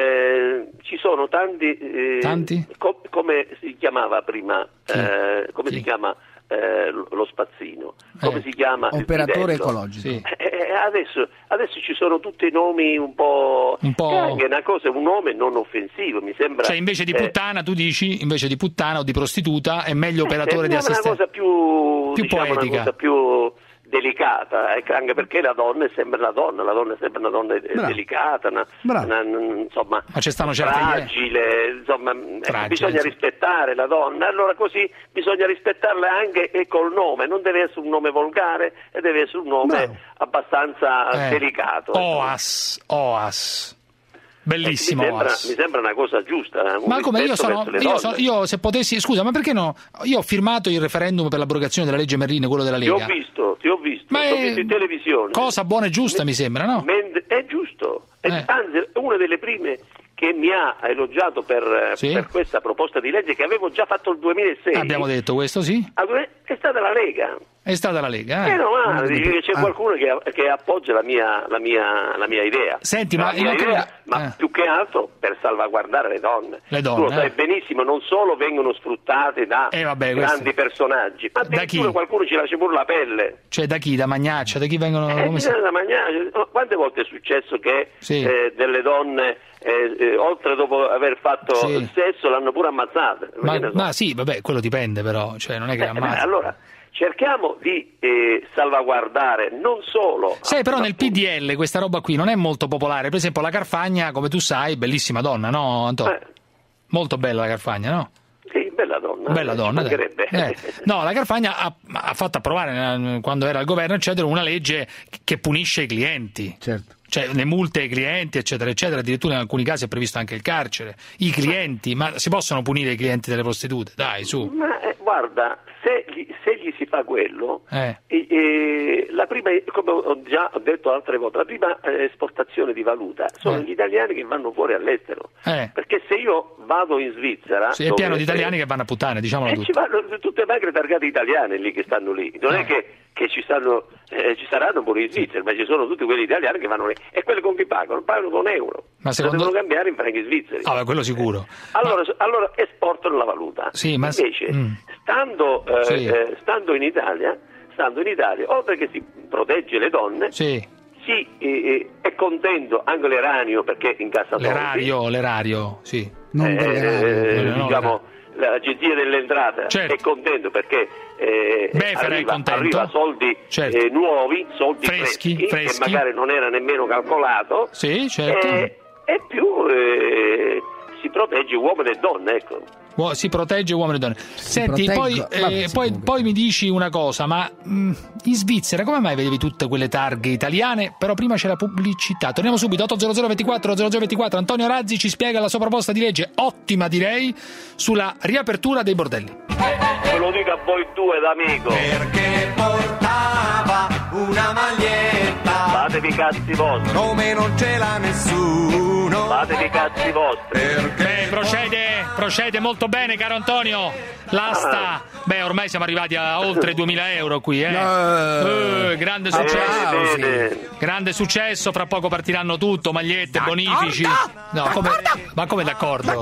eh, ci sono tanti... eh, Tanti? co- come si chiamava prima? Chi? eh, come Chi? si chiama? eh, lo spazzino, come Eh, si chiama? Il operatore bidello. ecologico. Sì. Eh, adesso, adesso ci sono tutti nomi un po', Un po'- che anche una cosa, un nome non offensivo, mi sembra. Cioè invece di eh, puttana, tu dici, invece di puttana o di prostituta, è meglio operatore eh, di mi sembra assistenza. una cosa più, Più diciamo, poetica. una cosa più delicata, ecco, anche perché la donna è sempre la donna, la donna è sempre una donna eh, Bravo. delicata, una, Bravo. una- insomma, Ma ci stanno certe idee. fragile, insomma, ecco, Fragile, bisogna sì. rispettare la donna, allora così bisogna rispettarla anche e col nome, non deve essere un nome volgare e deve essere un nome Bravo. abbastanza Eh. delicato. ecco. Oas, Oas. Bellissimo mi, sembra, Oas. mi sembra una cosa giusta. Un Ma come io rispetto sono, verso le io, donne. sono- io se potessi, scusa, ma perché no? Io ho firmato il referendum per l'abrogazione della legge Merlin, quello della Ti ho Lega. visto, ti ho visto, Ma ti ho è- visto in televisione. Cosa buona e giusta, mi sembra, no? Mend- è giusto, è- Eh. anzi è una delle prime che mi ha elogiato per, Sì. per questa proposta di legge che avevo già fatto il duemilasei. Abbiamo detto questo, sì? Ah, È stata la Lega. È stata la Lega, eh? Meno male, dice che c'è Ah. qualcuno che, che appoggia la mia, la mia, la mia idea. Senti, la ma mia io credo- idea, ma eh. più che altro per salvaguardare le donne. Le tu donne, lo sai eh. benissimo, non solo vengono sfruttate da Eh, vabbè, questo- grandi personaggi, ma Da addirittura chi? qualcuno ci lascia pure la pelle. Cioè, da chi? Da Magnaccia? Da chi vengono... Eh, come si- bisogna da mangiare. Quante volte è successo che Sì. eh, delle donne, eh, eh, oltre dopo aver fatto Sì. il sesso, l'hanno pure ammazzate? Ma, Che ne so. ma sì, vabbè, quello dipende però, cioè non è che Eh, beh, ammazza. allora, cerchiamo di eh, salvaguardare non solo... Sai, però nel appunto, P D L questa roba qui non è molto popolare. Per esempio la Carfagna, come tu sai, bellissima donna, no Antonio? Eh. Molto bella la Carfagna, no? Sì, bella donna. Bella eh, donna, ci dai. mancherebbe. Eh, no, la Carfagna ha, ha fatto approvare, eh, quando era al governo, eccetera, una legge che punisce i clienti. Certo. Cioè, le multe ai clienti, eccetera, eccetera. Addirittura in alcuni casi è previsto anche il carcere. I clienti, ma si possono punire i clienti delle prostitute? Dai, su. Ma eh, guarda, se gli, se gli si fa quello, Eh. eh, eh, la prima, come ho già detto altre volte, la prima eh, esportazione di valuta sono Eh. gli italiani che vanno fuori all'estero. Eh. Perché se io vado in Svizzera... Sì, è dove- pieno di italiani che vanno a puttane, diciamolo Eh, tutto. ci vanno tutte magre targate italiane lì che stanno lì, non Eh. è che, che ci, stanno, eh, ci saranno pure in Svizzera, ma ci sono tutti quelli italiani che vanno lì e quelli con chi pagano? Pagano con euro, Ma lo secondo- devono cambiare in franchi svizzeri. Ah, beh, quello sicuro. Allora, allora esportano la valuta. Sì, ma- Invece, mm. stando, eh, Sì. eh, stando in Italia, stando in Italia, oltre che si protegge le donne, Sì, si eh, è contento anche l'eranio perché incassa soldi. l'erario, l'erario, sì. Non Eh, dell'erario. eh, no, no, diciamo, l'agenzia delle entrate Certo. è contento perché eh, Befera è arriva, contento. arriva soldi Certo. eh, nuovi, soldi Freschi, freschi, freschi. che magari non era nemmeno calcolato Sì, certo. eh, e più eh, si protegge uomini e donne, ecco. Uo- Si protegge uomini e donne. Senti, proteggo- poi, vabbè, eh, sì, poi, comunque. poi mi dici una cosa, ma mh, in Svizzera come mai vedevi tutte quelle targhe italiane? Però prima c'è la pubblicità. Torniamo subito, otto zero zero ventiquattro zero zero ventiquattro. Antonio Razzi ci spiega la sua proposta di legge, ottima direi, sulla riapertura dei bordelli. Ve lo dico a voi due d'amico. Perché portava una maglietta Fatevi i cazzi vostri. come non ce l'ha nessuno. Fatevi i cazzi vostri. Beh, procede, procede molto bene, caro Antonio. L'asta. Beh, ormai siamo arrivati a oltre duemila euro qui, eh. No. Eh, grande Applausi. successo. Bene. Grande successo, fra poco partiranno tutto, magliette, bonifici. No, come, ma come d'accordo?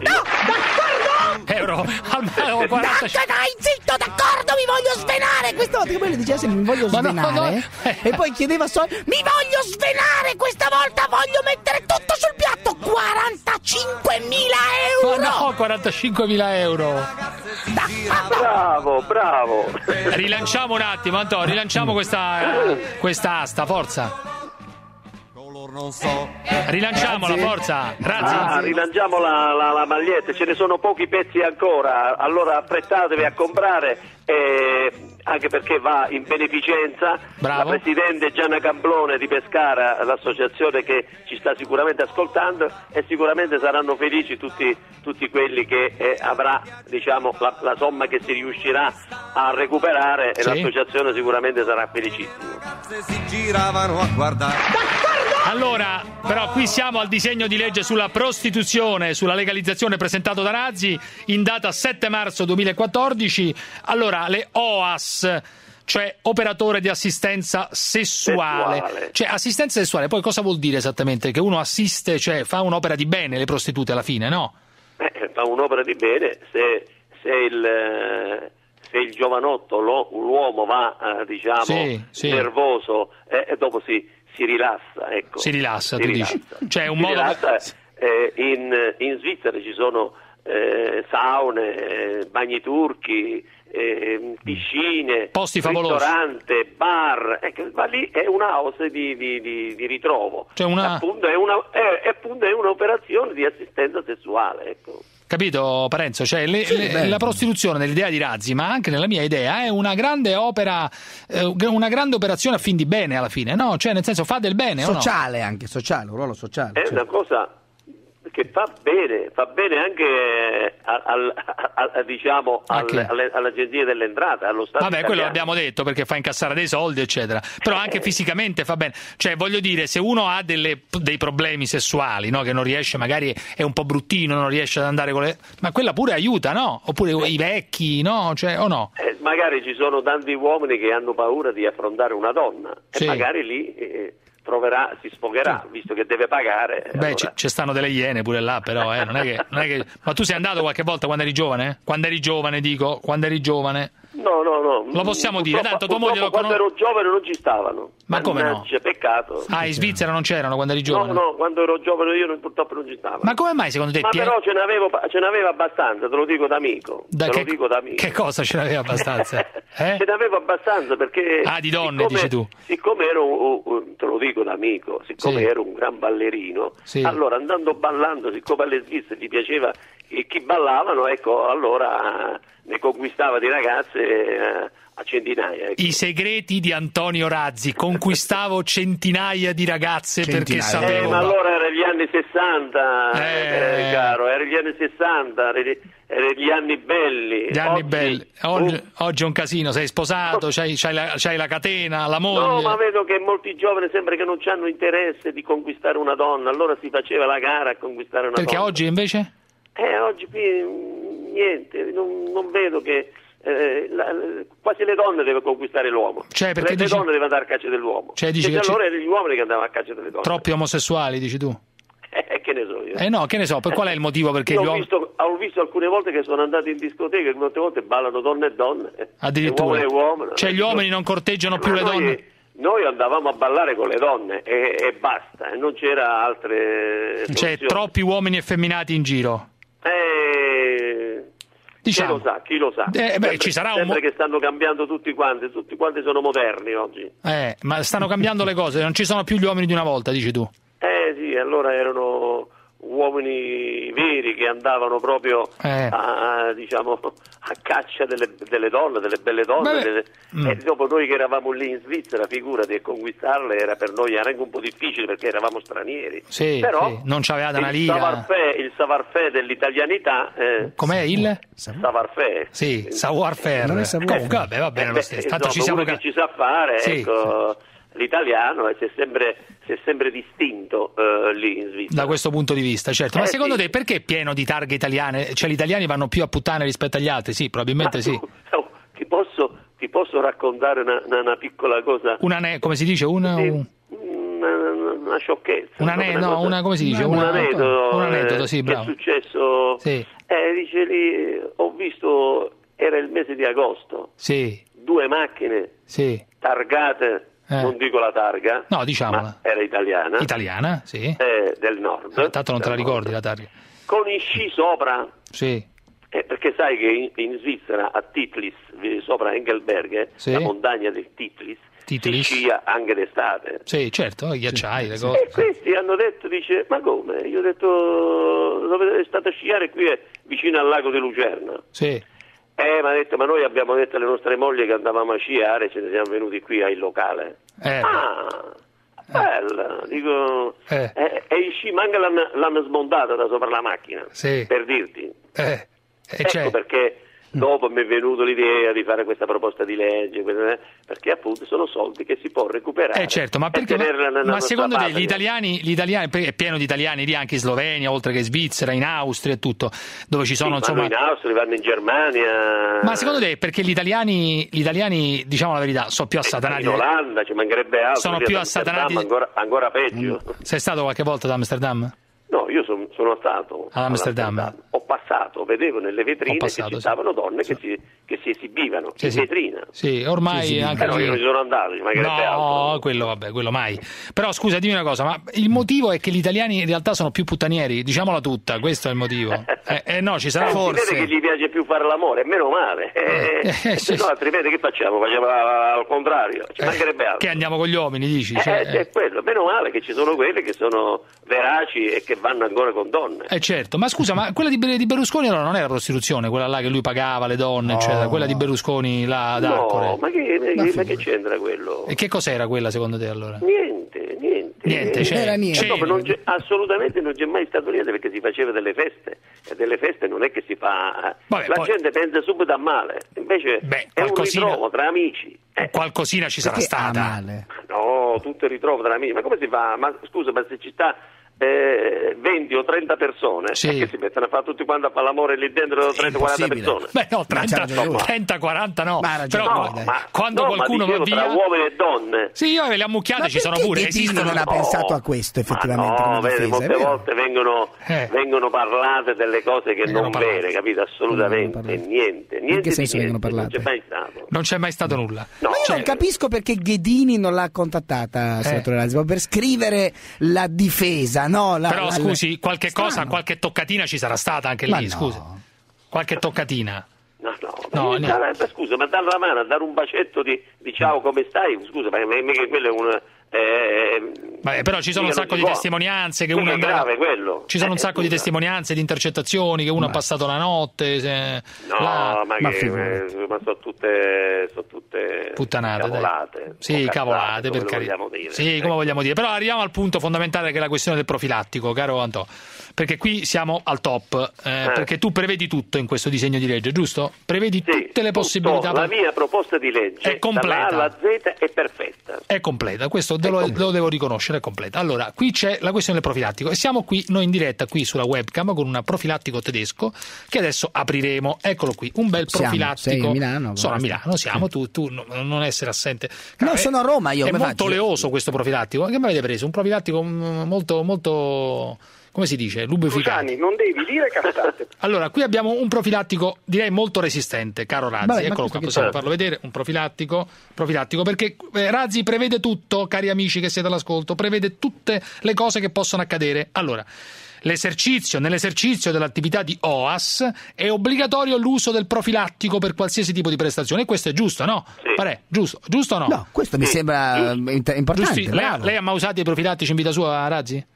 Euro almeno quaranta. Dai, zitto, d'accordo, mi voglio svenare. Questa volta che poi le diceva sempre mi voglio Ma no, svenare. no. E poi chiedeva soldi. Mi voglio svenare, questa volta voglio mettere tutto sul piatto. quarantacinquemila euro. Ma no, quarantacinquemila euro. Bravo, bravo. Rilanciamo un attimo, Antonio, rilanciamo questa, questa asta, forza. Non so. Rilanciamola, forza. Razzi. Ah, rilanciamo la, la, la maglietta, ce ne sono pochi pezzi ancora, allora affrettatevi a comprare, eh, anche perché va in beneficenza. Bravo. La Presidente Gianna Camblone di Pescara, l'associazione che ci sta sicuramente ascoltando, e sicuramente saranno felici tutti, tutti quelli che eh, avrà, diciamo, la, la somma che si riuscirà a recuperare, e Sì. l'associazione sicuramente sarà felicissima. Se si giravano a guardare. Allora, però qui siamo al disegno di legge sulla prostituzione, sulla legalizzazione presentato da Razzi in data sette marzo duemilaquattordici. Allora, le O A S, cioè operatore di assistenza sessuale. Sessuale. Cioè assistenza sessuale, poi cosa vuol dire esattamente? Che uno assiste, cioè fa un'opera di bene le prostitute alla fine, no? Eh, fa un'opera di bene se, se il... eh, se se il giovanotto, lo, l'uomo va eh, diciamo sì, sì. nervoso eh, e dopo si, si rilassa, ecco. Si rilassa, si tu rilassa. dici. Cioè un si modo rilassa, eh, in, in Svizzera ci sono eh, saune, eh, bagni turchi, eh, piscine, posti favolosi, ristorante, bar, ecco, ma lì è un house di, di, di, di ritrovo, cioè una... appunto, è una, è, appunto è un'operazione di assistenza sessuale, ecco. Capito Parenzo? Cioè le, sì, le, la prostituzione nell'idea di Razzi, ma anche nella mia idea, è una grande opera, eh, una grande operazione a fin di bene alla fine, no? Cioè nel senso fa del bene, sociale, o no? Anche sociale, un ruolo sociale. È cioè. una cosa che fa bene, fa bene anche al, al, al, al, diciamo al, alle, all'agenzia delle entrate, allo Stato Vabbè, italiano. quello l'abbiamo detto perché fa incassare dei soldi, eccetera. Però anche fisicamente fa bene. Cioè, voglio dire, se uno ha delle, dei problemi sessuali, no? Che non riesce, magari è un po' bruttino, non riesce ad andare con le... Ma quella pure aiuta, no? Oppure i vecchi, no? Cioè, o no? Eh, magari ci sono tanti uomini che hanno paura di affrontare una donna sì. e magari lì... Eh, troverà, si sfogherà, sì. visto che deve pagare. Beh, allora... ci stanno delle iene pure là, però, eh, non è che, non è che... Ma tu sei andato qualche volta quando eri giovane? Quando eri giovane, dico, quando eri giovane? No, no, no. Lo possiamo dire, tanto tua moglie lo quando conosce. ero giovane non ci stavano. Ma come no? C'è peccato. Ah, in Svizzera non c'erano quando eri giovane? No, no, quando ero giovane io non, purtroppo non ci stavano. Ma come mai secondo te? Ma Pie... però ce n'avevo, ce n'aveva abbastanza, te lo dico da amico. Da te che... lo dico da amico. Che cosa ce n'aveva abbastanza? Eh? Ce n'avevo abbastanza perché... Ah, di donne, siccome, dici tu. Siccome ero, uh, uh, te lo dico da amico, siccome sì. ero un gran ballerino, sì. allora andando ballando, siccome alle Svizzere gli piaceva chi, chi ballavano, ecco, allora ne conquistava di ragazze... Uh, a centinaia. Ecco. I segreti di Antonio Razzi, conquistavo centinaia di ragazze centinaia. Perché sapevo. Eh, ma allora era gli anni sessanta, eh... Eh, caro, era gli anni sessanta, erano gli anni belli. Gli anni oggi, belli. Oggi, oh. oggi è un casino, sei sposato, c'hai, c'hai, la, c'hai la catena, la moglie. No, ma vedo che molti giovani sembra che non hanno interesse di conquistare una donna, allora si faceva la gara a conquistare una perché donna. Perché oggi invece? Eh, oggi qui niente, non, non vedo che... Eh, la, quasi le donne deve conquistare l'uomo, cioè, perché le, dici... le donne devono andare a caccia dell'uomo, cioè, dici perché che allora c... erano gli uomini che andavano a caccia delle donne. Troppi omosessuali, dici tu? Eh, che ne so io. Eh no, che ne so, per qual è il motivo perché io gli ho, uomini... visto, ho visto alcune volte che sono andati in discoteca e molte volte ballano donne e donne, addirittura, e uomini e uomini. Cioè gli uomini non corteggiano più Ma le noi, donne? Noi andavamo a ballare con le donne e, e basta, e non c'era altre cioè soluzioni. Troppi uomini effeminati in giro. Eh... Diciamo. Chi lo sa, chi lo sa. Eh, beh, sempre, ci sarà un sempre mo- che stanno cambiando tutti quanti, tutti quanti sono moderni oggi. Eh, ma stanno cambiando le cose, non ci sono più gli uomini di una volta, dici tu. Eh sì, allora erano uomini veri che andavano proprio eh. a, diciamo, a caccia delle, delle donne, delle belle donne. Delle... Mm. E dopo noi che eravamo lì in Svizzera, figurati, conquistarle era per noi era anche un po' difficile perché eravamo stranieri. Sì, però sì. Non c'aveva una il lira. Savoir-faire, il savoir-faire dell'italianità. Eh, Com'è il? Savoir-faire. Sì, savoir-faire. Comunque, vabbè, va bene eh, lo stesso. Tanto no, ci siamo che ci sa fare, sì, ecco. Sì. L'italiano si è sempre, si è sempre distinto uh, lì in Svizzera. Da questo punto di vista, certo. Ma eh, secondo sì. te perché è pieno di targhe italiane? Cioè gli italiani vanno più a puttane rispetto agli altri? Sì, probabilmente Ma sì. Tu, no, ti, posso, ti posso raccontare una, una, una piccola cosa? Una ne- come si dice? Una, sì, un... una, una sciocchezza. Una ne- no, una, come si dice? Un una, aneddoto, un aneddoto, sì, eh, bravo. che è successo. Sì. Eh, dice lì, ho visto, era il mese di agosto, sì. due macchine sì. targate. Eh. Non dico la targa, no, diciamola. Ma era italiana. Italiana, sì. Eh, del nord. Eh, tanto non te la nord. ricordi la targa. Con i sci sopra. Sì. Eh, perché sai che in, in Svizzera, a Titlis, sopra Engelberg, sì. la montagna del Titlis, Titlis. si scia anche d'estate. Sì, certo, i ghiacciai, sì. le cose. E questi hanno detto, dice, ma come? Io ho detto, dove è stato a sciare qui è vicino al lago di Lucerna. Sì. Eh, ma ha detto, ma noi abbiamo detto alle nostre mogli che andavamo a sciare, ce ne siamo venuti qui al locale. Eh, ah, bella, dico, eh. eh, e i sci manca l'hanno, l'hanno smontata da sopra la macchina, sì. per dirti. Eh. Ecco cioè... perché dopo mi è venuta l'idea di fare questa proposta di legge, perché appunto sono soldi che si può recuperare. Eh certo, ma perché? Ma, ma secondo te gli italiani, gli italiani, è pieno di italiani lì anche in Slovenia, oltre che in Svizzera, in Austria e tutto, dove ci sono sì, insomma. Vanno in Austria, vanno in Germania. Ma secondo te perché gli italiani, gli italiani, diciamo la verità, sono più assatanati? In Olanda ci mancherebbe altro. Sono più assatanati. Ancora, ancora peggio. Sei stato qualche volta ad Amsterdam? No, io son, sono stato ad Amsterdam. Ho passato, vedevo nelle vetrine passato, che ci sì. stavano donne che si, che si esibivano Sì, in sì. vetrina. Sì, ormai Sì, sì, anche però lì- io non ci sono andato, ci mancherebbe altro. No, quello vabbè, quello mai. Però scusa, dimmi una cosa, ma il motivo è che gli italiani in realtà sono più puttanieri, diciamola tutta, questo è il motivo. Eh, eh, no, ci sarà Eh, forse. Si vede che gli piace più fare l'amore, meno male. Eh, Eh, sì, se no, altrimenti che facciamo? Facciamo al contrario, ci mancherebbe altro. Che andiamo con gli uomini, dici? Eh, Cioè, è quello, meno male che ci sono quelli che sono veraci e che vanno ancora con donne. Eh certo, ma scusa, ma quella di, di Berlusconi allora non era prostituzione, quella là che lui pagava le donne, No. eccetera, quella di Berlusconi là ad No, Arcore. ma che, ma ma che c'entra quello? E che cos'era quella secondo te allora? Niente, niente. Niente, cioè, Era niente. E dopo non c'è- assolutamente non c'è mai stato niente perché si faceva delle feste e delle feste non è che si fa. Vabbè, la poi- gente pensa subito a male, invece è un qualcosina- ritrovo tra amici. Eh, Qualcosina ci sarà stata. No, tutto il ritrovo tra amici. Ma come si fa? Ma scusa, ma se ci sta eh, venti o trenta persone Sì. eh, che si mettono a fare tutti quanti a fare l'amore lì dentro trenta quaranta persone? Beh no, trenta, trenta quaranta no, però No, ma- quando no, qualcuno ma va dicevo, via... tra uomini e donne. Sì, io le ammucchiate ci sono pure, Ghedini esistono. non ha pensato a questo effettivamente No, come vedi, difesa, è molte vero? volte vengono, Eh. vengono parlate delle cose che Vengono non parlate. vere, capito? Assolutamente niente, niente. In che senso di vengono niente, non parlate? c'è mai stato. Non c'è mai stato nulla. No, Ma io non capisco perché Ghedini non l'ha contattata, senatore Razzi, per scrivere la difesa, no? La- Però la- scusi, qualche Strano. cosa, qualche toccatina ci sarà stata anche Ma lì, no. scusi. Qualche toccatina. No, no, No, ma, niente. ma scusa, ma dare la mano a dare un bacetto di, di ciao come stai? Scusa, ma ma- mica quello è un... eh, Beh, però ci sono un mica sacco non di si può. testimonianze che Mica uno è andava- grave quello. Ci sono un Eh, sacco di scusa. testimonianze, di intercettazioni che uno ha passato la notte. se- No, là- ma, ma che, figurati. eh, ma sono tutte, sono tutte Puttanate, dai. cavolate. Sì, o cazzate, cavolate, come per lo carità. vogliamo dire. Sì, come vogliamo dire. Però arriviamo al punto fondamentale che è la questione del profilattico, caro Antò. Perché qui siamo al top. eh, Eh. Perché tu prevedi tutto in questo disegno di legge, giusto? Prevedi tutte le Tutto, possibilità. la mia proposta di legge È completa. dalla A alla Z è perfetta. È completa, questo te lo, lo devo riconoscere, è completa. Allora, qui c'è la questione del profilattico e siamo qui noi in diretta qui sulla webcam con un profilattico tedesco che adesso apriremo. Eccolo qui, un bel Siamo, profilattico. sei a Milano, Sono a basta. Milano, siamo tu, tu no- non essere assente. No, È- sono a Roma io, È come molto faccio? oleoso questo profilattico. Che mi avete preso? Un profilattico mm, molto molto come si dice? Lubrificato. non devi dire cazzate. Allora, qui abbiamo un profilattico, direi molto resistente, caro Razzi. Vabbè, ma Eccolo questo qua, che possiamo c'è? farlo vedere, un profilattico, profilattico, perché eh, Razzi prevede tutto, cari amici che siete all'ascolto, prevede tutte le cose che possono accadere. Allora, l'esercizio, nell'esercizio dell'attività di O A S è obbligatorio l'uso del profilattico per qualsiasi tipo di prestazione, e questo è giusto, no? Pare, giusto, giusto o no? No, questo mi sembra eh, int- importante. Giusti? Lei, bravo. lei ha mai usato i profilattici in vita sua, Razzi?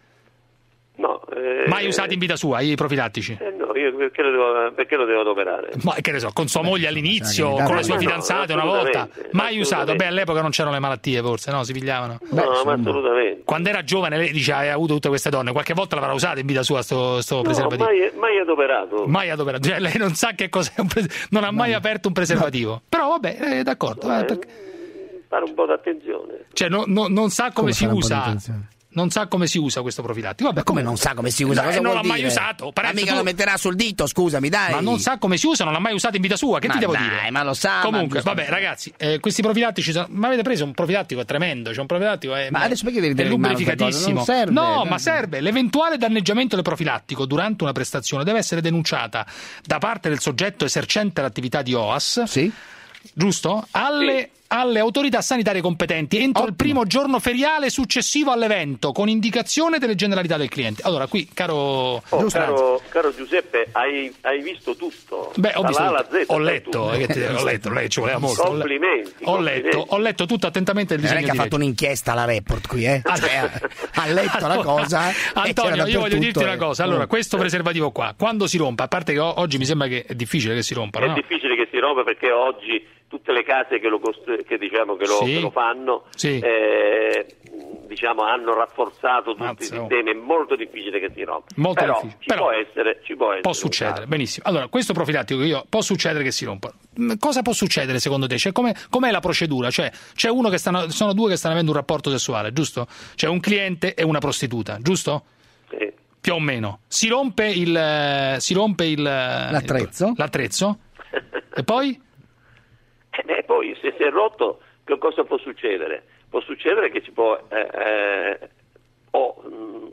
No, eh, Mai usati in vita sua i profilattici? eh, no, io perché lo devo, perché lo devo adoperare? Ma che ne so, con sua moglie all'inizio, Cioè, con le no, sue no, fidanzate una volta, assolutamente, mai usato. assolutamente. Beh, all'epoca non c'erano le malattie, forse, no? Si pigliavano. No, ma assolutamente. Quando era giovane, lei dice ha avuto tutte queste donne, qualche volta l'avrà usato in vita sua sto, sto No, preservativo? mai, mai adoperato. Mai adoperato, cioè lei non sa che cos'è un pres- non ha mai aperto un preservativo. Però vabbè, eh, d'accordo. eh, perché- Fare un po' d'attenzione. Cioè no- no- non sa come, Come si fare un po' di usa. attenzione? Non sa come si usa questo profilattico. Vabbè, Come non sa come si usa? Eh, Cosa non vuol l'ha mai dire? usato. Ma Parenzo, mica tu- lo metterà sul dito, scusami, dai. Ma non sa come si usa, non l'ha mai usato in vita sua. Che Ma ti devo dai, dire? ma lo sa, Comunque, ma- vabbè, ragazzi, eh, questi profilattici sono... Ma avete preso un profilattico? È tremendo. C'è un profilattico. È, Ma adesso perché devi è tenere in mano questa cosa? lubrificatissimo. Non serve, no, no. ma serve. L'eventuale danneggiamento del profilattico durante una prestazione deve essere denunciata da parte del soggetto esercente l'attività di O A S. Sì. Giusto? Alle, alle autorità sanitarie competenti entro il primo giorno feriale successivo all'evento, con indicazione delle generalità del cliente. Allora, qui, caro, Oh, caro, caro Giuseppe, hai, hai visto tutto. Beh, ho, Dalla visto A alla tutto. Z, ho sai letto, tutto. eh, che ti- ho letto, lei ci voleva molto. Complimenti. Ho complimenti. letto, ho letto tutto attentamente il Non è disegno che ha di fatto legge. un'inchiesta alla Report qui, eh? Cioè, ha- ha letto la Allora, cosa. e Antonio, c'era io voglio dirti dappertutto, una eh. cosa. Allora, Mm. questo preservativo qua, quando si rompe, a parte che o- oggi mi sembra che è difficile che si rompa, È no? difficile che si rompa perché oggi tutte le case che lo, costru- che diciamo che lo, Sì. che lo fanno Sì. eh, diciamo hanno rafforzato tutti Mazza, i oh. sistemi, è molto difficile che si rompa. Molto Però difficile. ci Però può essere, ci può essere. Può un succedere, caso. benissimo. Allora, questo profilattico che io può succedere che si rompa. Mm, Cosa può succedere secondo te? Cioè, come, com'è la procedura? Cioè, c'è uno che stanno, sono due che stanno avendo un rapporto sessuale, giusto? C'è un cliente e una prostituta, giusto? Sì. Più o meno. Si rompe il eh, si rompe il L'attrezzo? il- l'attrezzo? E poi? Eh, beh, poi se si è rotto, che cosa può succedere? Può succedere che ci può eh, eh, o mm, un bambino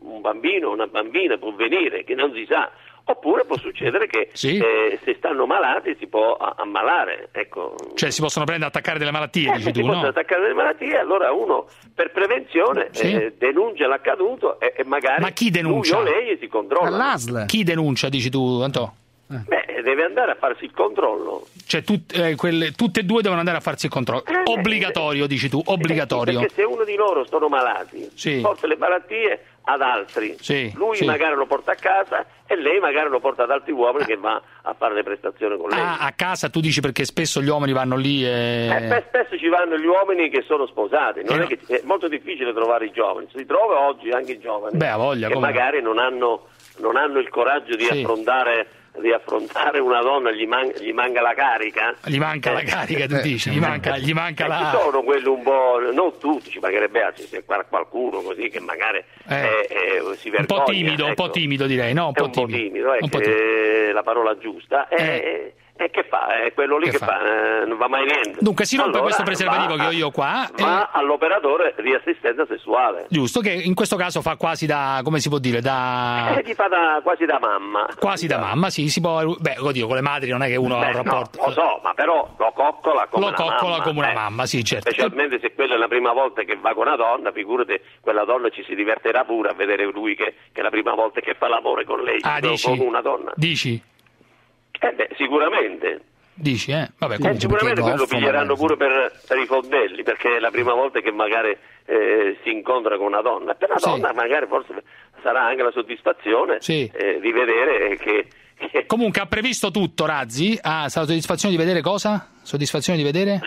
bambino o una bambina può venire, che non si sa. Oppure può succedere che sì. eh, se stanno malati si può ammalare, ecco. Cioè si possono prendere attaccare delle malattie, eh, dici tu, si no? possono attaccare delle malattie, allora uno per prevenzione sì. eh, denuncia l'accaduto e, e magari Ma chi denuncia? lui o lei si controlla. All'A S L. Chi denuncia, dici tu, Antò? Beh, deve andare a farsi il controllo. Cioè tut, eh, quelle, tutte e due devono andare a farsi il controllo. Eh, obbligatorio, dici tu, obbligatorio. Eh, perché se uno di loro sono malati, sì. porta le malattie ad altri. Sì, lui sì. magari lo porta a casa e lei magari lo porta ad altri uomini ah. che va a fare le prestazioni con lei. Ah, a casa tu dici perché spesso gli uomini vanno lì e... Eh, spesso ci vanno gli uomini che sono sposati, non eh, è, che, è molto difficile trovare i giovani, si trova oggi anche i giovani Beh, a voglia, che come... magari non hanno, non hanno il coraggio di sì. affrontare di affrontare una donna, gli, man- gli manca la carica. Gli manca eh. la carica, tu dici, gli manca, gli manca eh, la... Ci sono quelli un po', non tutti, ci mancherebbe altro, se qualcuno così che magari eh. eh, eh, si vergogna. Un po' timido, ecco. un po' timido direi, no? Un è po' un timido. po' timido, è un po' che timido. È la parola giusta. Eh. Eh, E che fa? È quello lì che che fa? fa, eh, non va mai niente. Dunque si rompe allora, questo preservativo va, che ho io qua. Va e... all'operatore di assistenza sessuale. Giusto, che in questo caso fa quasi da, come si può dire, da... Eh, ti fa da, quasi da mamma. Quasi da mamma, sì, si può... Beh, oddio, con le madri non è che uno Beh, ha un rapporto... No, lo so, ma però lo coccola come lo una coccola mamma. come una eh. mamma, sì, certo. Specialmente se quella è la prima volta che va con una donna, figurati, quella donna ci si divertirà pure a vedere lui che, che è la prima volta che fa l'amore con lei, ah, con, dici? con una donna. Dici? Eh beh, sicuramente. Dici, eh? Vabbè, eh, sicuramente quello lo piglieranno pure per, per i fondelli, perché è la prima volta che magari eh, si incontra con una donna. Per la sì. donna magari forse sarà anche la soddisfazione sì. eh, di vedere che, che... Comunque ha previsto tutto, Razzi? Ah, la soddisfazione di vedere cosa? Soddisfazione di vedere?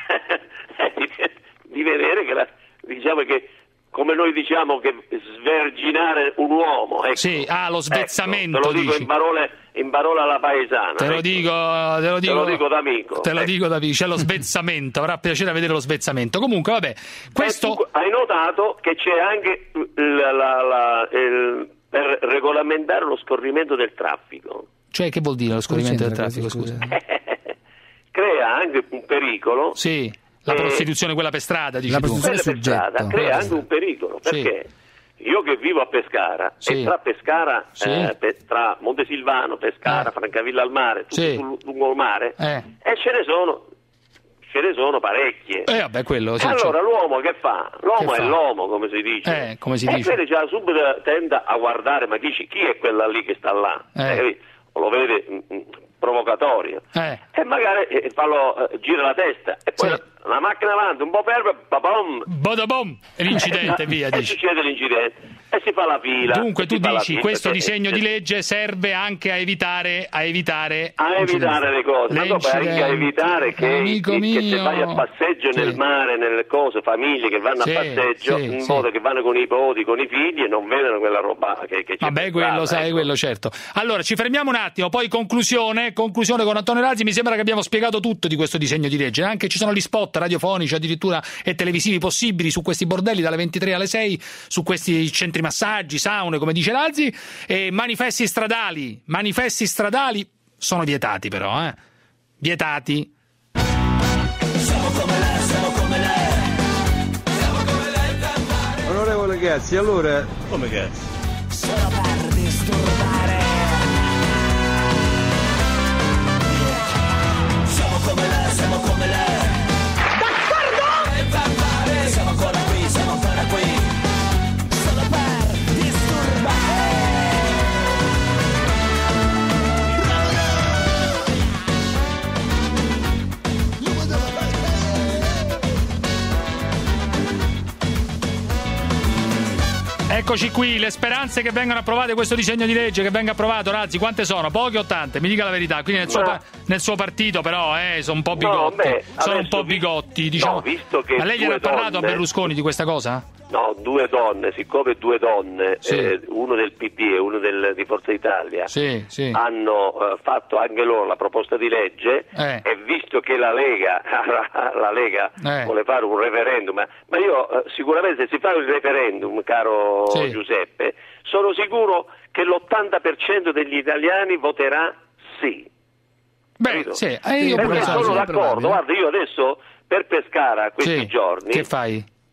di, di vedere che, la, diciamo che, come noi diciamo, che sverginare un uomo. Ecco. Sì, ah, lo svezzamento, ecco, te lo dico dici. in parole, in parole alla paesana. Te lo ecco. dico, te lo dico, te lo dico d'amico. Te lo ecco. dico da c'è lo svezzamento, avrà piacere a vedere lo svezzamento. Comunque, vabbè, questo... Tu hai notato che c'è anche la, la, la, il, per regolamentare lo scorrimento del traffico. Cioè, che vuol dire lo scorrimento del traffico, scusa? Crea anche un pericolo. Sì. La prostituzione, quella per strada, dici la tu. Quella per strada crea anche un pericolo, perché sì. io che vivo a Pescara, sì. e tra Pescara, sì. eh, pe- tra Montesilvano, Pescara, eh. Francavilla al mare, tutto sì. sul, lungo il mare, eh. e ce ne sono, ce ne sono parecchie. Eh, vabbè, quello, sì, e allora cioè. l'uomo che fa? L'uomo che è fa? l'uomo, come si dice. Eh, come si e dice. quindi già subito tende a guardare, ma dici chi è quella lì che sta là? Eh. Eh, lo vede mh, mh, provocatorio. Eh. E magari eh, fallo, eh, gira la testa e poi sì. la, la macchina avanti un po' ferma, babom, Bodabom, e l'incidente, via, e dici. succede l'incidente e si fa la fila. Dunque tu dici fila, questo perché, disegno eh, di legge serve anche a evitare a evitare a evitare le cose, ma dopo anche a evitare che, Amico che, che mio. se vai a passeggio sì. nel mare, nelle cose, famiglie che vanno sì, a passeggio, sì, in sì. modo che vanno con i nipoti, con i figli e non vedono quella roba che, che c'è. Vabbè, quello strada, sai, ecco. quello certo. Allora, ci fermiamo un attimo, poi conclusione, conclusione con Antonio Razzi. Mi sembra che abbiamo spiegato tutto di questo disegno di legge. Anche ci sono gli spot radiofonici addirittura e televisivi possibili su questi bordelli dalle ventitré alle sei, su questi centri massaggi, saune, come dice Razzi, e manifesti stradali, manifesti stradali sono vietati però, eh? Vietati. Siamo come lei, siamo come lei. Siamo come lei cantare. Onorevole Gazzi, allora... Come Gazzi? Solo per disturbare. Siamo come lei, siamo come lei. D'accordo! E cantare. Siamo ancora qui, siamo ancora qui. Solo per disturbare. Eccoci qui, le speranze che vengano approvate questo disegno di legge, che venga approvato, Razzi, quante sono? Poche o tante? Mi dica la verità. Quindi nel suo, Ma... pa- nel suo partito però eh, sono un po' No, bigotti. beh, sono un po' adesso vi- bigotti, diciamo. No, visto che Ma lei gliene due ha parlato donne- a Berlusconi di questa cosa? No, due donne, siccome due donne, Sì. eh, uno del P D e uno del, di Forza Italia, Sì, sì. hanno eh, fatto anche loro la proposta di legge, Eh. e visto che la Lega, la Lega Eh. vuole fare un referendum, ma, ma io eh, sicuramente se si fa il referendum, caro Sì. Giuseppe, sono sicuro che l'ottanta per cento degli italiani voterà sì. Beh, Capito? sì, eh, io Perché pure sono so, sì, d'accordo, guarda, io adesso per Pescara questi Sì. giorni Che fai?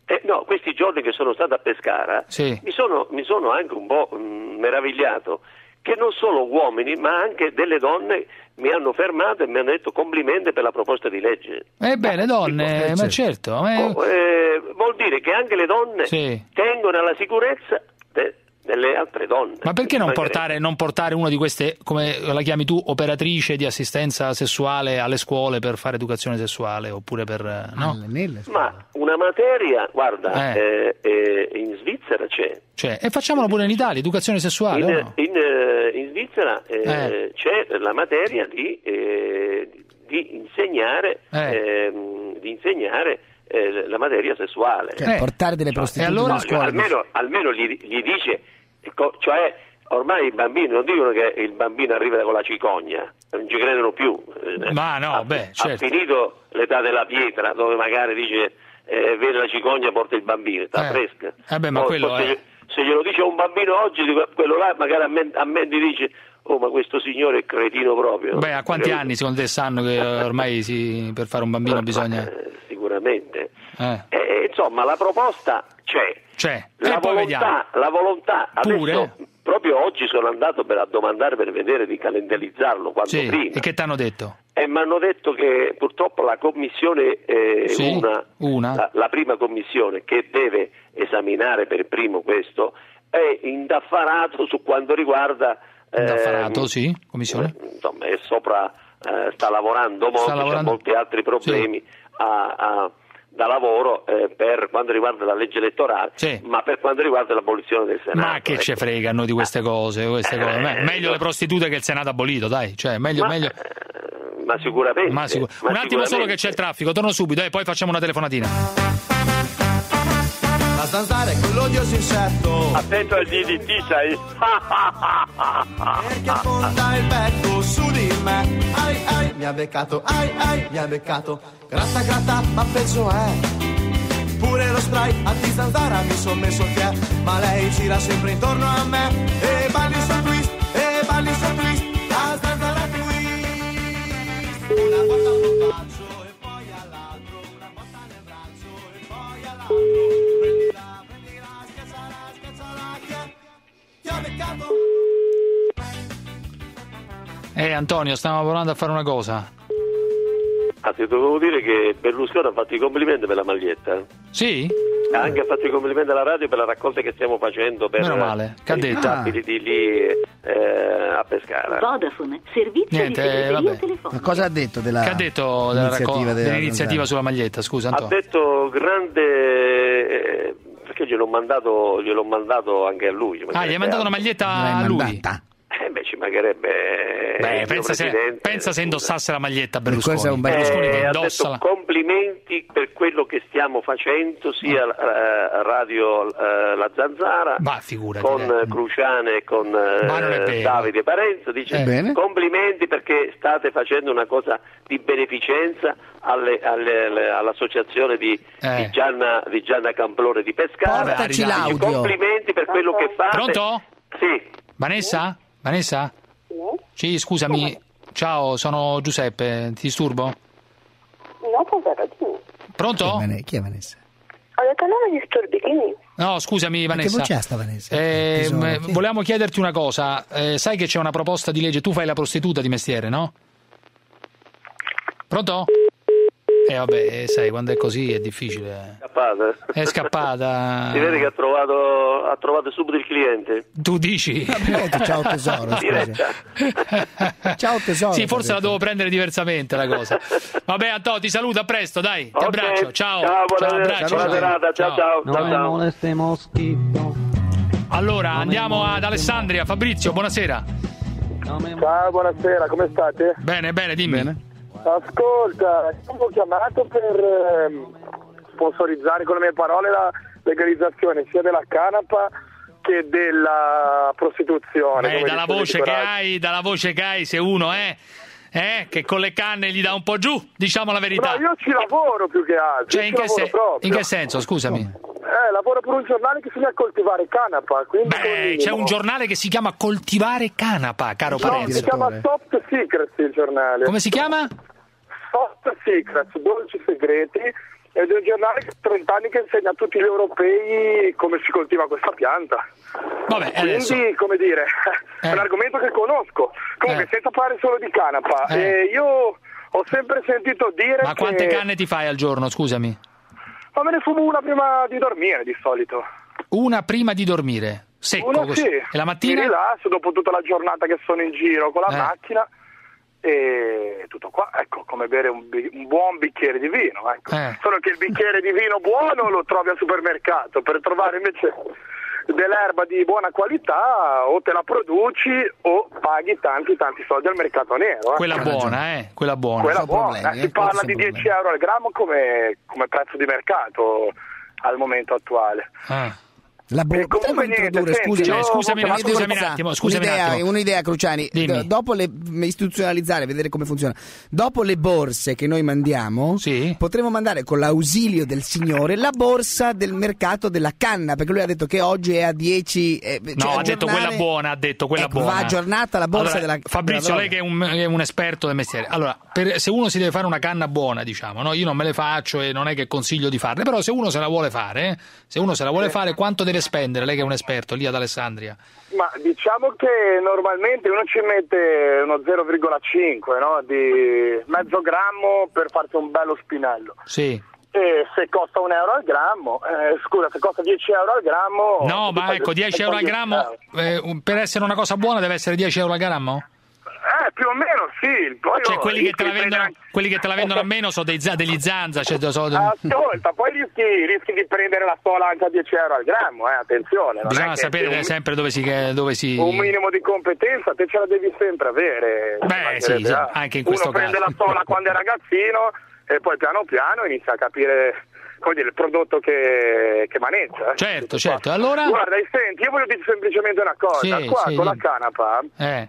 Eh, no, questi giorni che sono stato a Pescara Sì. mi, sono, mi sono anche un po' mh, meravigliato che non solo uomini ma anche delle donne mi hanno fermato e mi hanno detto complimenti per la proposta di legge. Ebbene, le donne, ma certo. ma- Oh, eh, vuol dire che anche le donne Sì. tengono alla sicurezza de- delle altre donne. Ma perché non Ci portare, non portare una di queste, come la chiami tu, operatrice di assistenza sessuale alle scuole per fare educazione sessuale oppure per... eh, no? Ma una materia, guarda, Eh. eh, eh, in Svizzera c'è. Cioè, e facciamolo pure in Italia, educazione sessuale, In, o no? in, eh, in Svizzera eh, Eh. c'è la materia di, eh, di insegnare, Eh. ehm, di insegnare eh, la materia sessuale. Cioè, portare delle prostitute nella scuola. Almeno, almeno gli, gli dice, cioè ormai i bambini non dicono che il bambino arriva con la cicogna, non ci credono più. Ma no, ha, beh, ha certo. finito l'età della pietra, dove magari dice eh, vede la cicogna, porta il bambino, sta Eh. fresca. Eh beh, ma O- quello o è- se, se glielo dice a un bambino oggi, dico, quello là magari a me, a me ti dice oh, ma questo signore è cretino proprio. Beh, a quanti Credo- anni secondo te sanno che ormai si, per fare un bambino bisogna... Sicuramente. Eh. E, insomma, la proposta c'è. C'è. La E poi vediamo. volontà, la volontà Pure? adesso, proprio oggi sono andato per, a domandare per vedere di calendarizzarlo quanto Sì, prima e che ti hanno detto? e mi hanno detto che purtroppo la commissione eh, Sì, una, una. La, la prima commissione che deve esaminare per primo questo è indaffarato su quanto riguarda eh, Indaffarato, sì, commissione. insomma è sopra eh, sta lavorando molto, Sta c'ha lavorando. molti altri problemi a- a- da lavoro eh, per quanto riguarda la legge elettorale, Sì. ma per quanto riguarda l'abolizione del Senato. Ma che ecco. ce frega a noi di queste cose, queste cose. Me- meglio le prostitute che il Senato abolito, dai, cioè meglio, Ma- meglio. Ma sicuramente. Ma sicur- ma un attimo solo sicuramente. che c'è il traffico, torno subito e poi facciamo una telefonatina. La zanzara è quell'odioso insetto Attento al D D T, sai? che affonda il becco su di me. Ai ai, mi ha beccato, ai ai, mi ha beccato. Gratta gratta, ma peggio è. Pure lo spray a di zanzara mi son messo che è. Ma lei gira sempre intorno a me. E balli sul twist, e balli sul twist. La zanzara twist. Una volta a un bacio e poi all'altro. Una botta nel braccio e poi all'altro. Prendila, prendila, schiacciala, schiacciala che ti ha beccato. Eh Antonio, stavamo provando a fare una cosa. Ah, ti dovevo dire che Berlusconi ha fatto i complimenti per la maglietta. Sì? Ha anche fatto i complimenti alla radio per la raccolta che stiamo facendo per Meno male. Che ha i detto? disabili di lì eh, a Pescara. Vodafone, servizio Niente, di eh, segreteria vabbè. telefonica. Ma cosa ha detto della Che ha detto della iniziativa raccolta- della dell'iniziativa zanzara? sulla maglietta, scusa Ha Antonio? detto grande eh, perché gliel'ho mandato, gliel'ho mandato anche a lui. ci Ah, gli hai mancherebbe mandato una altro. maglietta L'hai a lui? mandata? Eh beh, ci mancherebbe. Beh, il pensa mio se, presidente, pensa se scusa. indossasse la maglietta a questo è Berlusconi. un bel- Berlusconi che Eh, ha indossa detto la... complimenti per quello che stiamo facendo sia eh, Radio eh, La Zanzara Ma figurati. con eh. eh, Cruciane e con eh, Ma non è vero. Davide Parenzo, dice Eh. Bene. complimenti perché state facendo una cosa di beneficenza alle- alle- alle- all'associazione di, Eh. di, Gianna, di Gianna Camplone di Pescara. Portaci Dice, l'audio. Complimenti per quello che fate. Pronto? Sì. Vanessa? Vanessa? Sì, scusami. Ciao, sono Giuseppe, ti disturbo? No, povero, dimmi. Pronto? Vane- Chi è Vanessa? Ho detto non mi disturbi, dimmi. No, scusami Vanessa. Che voce ha sta Vanessa? Eh, Tesoro, m- chi è? volevamo chiederti una cosa. Eh, sai che c'è una proposta di legge, tu fai la prostituta di mestiere, no? Pronto? Eh vabbè, eh, sai, quando è così è difficile. Scappata. È scappata. Si vede che ha trovato, ha trovato subito il cliente. Tu dici? Vabbè, ciao tesoro, scusa. Diretta. Ciao tesoro. Sì, forse la t'ho devo prendere diversamente la cosa. Vabbè, Antonio, ti saluto, a presto, dai. Ti Ok. abbraccio. Ciao. Ciao, buona, abbraccio, buona ciao. serata. Ciao, ciao. ciao, ciao. moleste moschito. Allora, andiamo ad Alessandria. Fabrizio, buonasera. Ciao, buonasera, come state? Bene, bene, dimmi. Ascolta, ho chiamato per ehm, sponsorizzare con le mie parole la legalizzazione sia della canapa che della prostituzione. Beh, come dalla dice voce Nico che Raggi. hai, dalla voce che hai, se uno è eh, che con le canne gli dà un po' giù, diciamo la verità. No, io ci lavoro più che altro. Cioè, io in ci che, lavoro se- proprio. in che senso, scusami? Eh, lavoro per un giornale che si chiama Coltivare Canapa. Quindi con Beh, il c'è minimo. un giornale che si chiama Coltivare Canapa, caro No, Parenzo. si chiama Soft Secrets il giornale. Come si chiama? Soft Secrets, dolci segreti, ed è un giornale che ha trenta anni che insegna a tutti gli europei come si coltiva questa pianta. Vabbè, quindi adesso... come dire eh. è un argomento che conosco. Comunque, eh. senza parlare solo di canapa, eh. eh, io ho sempre sentito dire ma che... quante canne ti fai al giorno, scusami? Ma me ne fumo una prima di dormire di solito. Una prima di dormire? Secco Una così. sì. E la mattina? Mi rilasso dopo tutta la giornata che sono in giro con la eh. macchina e tutto qua, ecco, come bere un, bi- un buon bicchiere di vino, ecco. Eh. Solo che il bicchiere di vino buono lo trovi al supermercato, per trovare invece dell'erba di buona qualità o te la produci o paghi tanti tanti soldi al mercato nero. Eh. Quella buona, eh? Quella buona. Quella buona, problemi, eh. Si eh? parla Questi di sono dieci euro al grammo come, come prezzo di mercato al momento attuale. Ah. La bo- E comunque potremmo niente, introdurre, senti, scusami, io scusami, voto ma la scusami un fiducia. attimo, scusami un un'idea, attimo. un'idea Cruciani, Dimmi. D- dopo le istituzionalizzare, vedere come funziona. Dopo le borse che noi mandiamo, sì. potremmo mandare con l'ausilio del signore la borsa del mercato della canna, perché lui ha detto che oggi è a dieci eh, No, cioè ha detto aggiornare- quella buona, ha detto quella ecco, buona. va aggiornata la borsa Allora, della Fabrizio, della lei che è un, è un esperto del mestiere. Allora, per, se uno si deve fare una canna buona, diciamo, no? Io non me le faccio e non è che consiglio di farle, però se uno se la vuole fare, eh? se uno se la vuole fare, quanto deve spendere? Lei che è un esperto lì ad Alessandria. Ma diciamo che normalmente uno ci mette uno zero virgola cinque, no? Di mezzo grammo per farsi un bello spinello. Sì. E se costa un euro al grammo, eh, scusa, se costa dieci euro al grammo... No, ma ecco, dieci euro al grammo, eh, per essere una cosa buona deve essere dieci euro al grammo? Eh, più o meno sì. Poi Cioè oh, quelli che, rischi te la di vendono, prendere- quelli che te la vendono a meno sono dei, za- degli zanza. Cioè, so, Ascolta, poi rischi, rischi di prendere la sola anche a dieci euro al grammo, eh, attenzione. non bisogna è che sapere un, sempre dove si, che- dove si... un minimo di competenza te ce la devi sempre avere. Beh, sì, Mancherebbe, sì, eh. anche in questo Uno prende caso. la sola quando è ragazzino e poi piano piano inizia a capire, come dire, il prodotto che, che maneggia. eh. Certo, certo. Allora... Guarda, senti, io voglio dire semplicemente una cosa. Sì, Qua sì, con la dimmi. canapa Eh.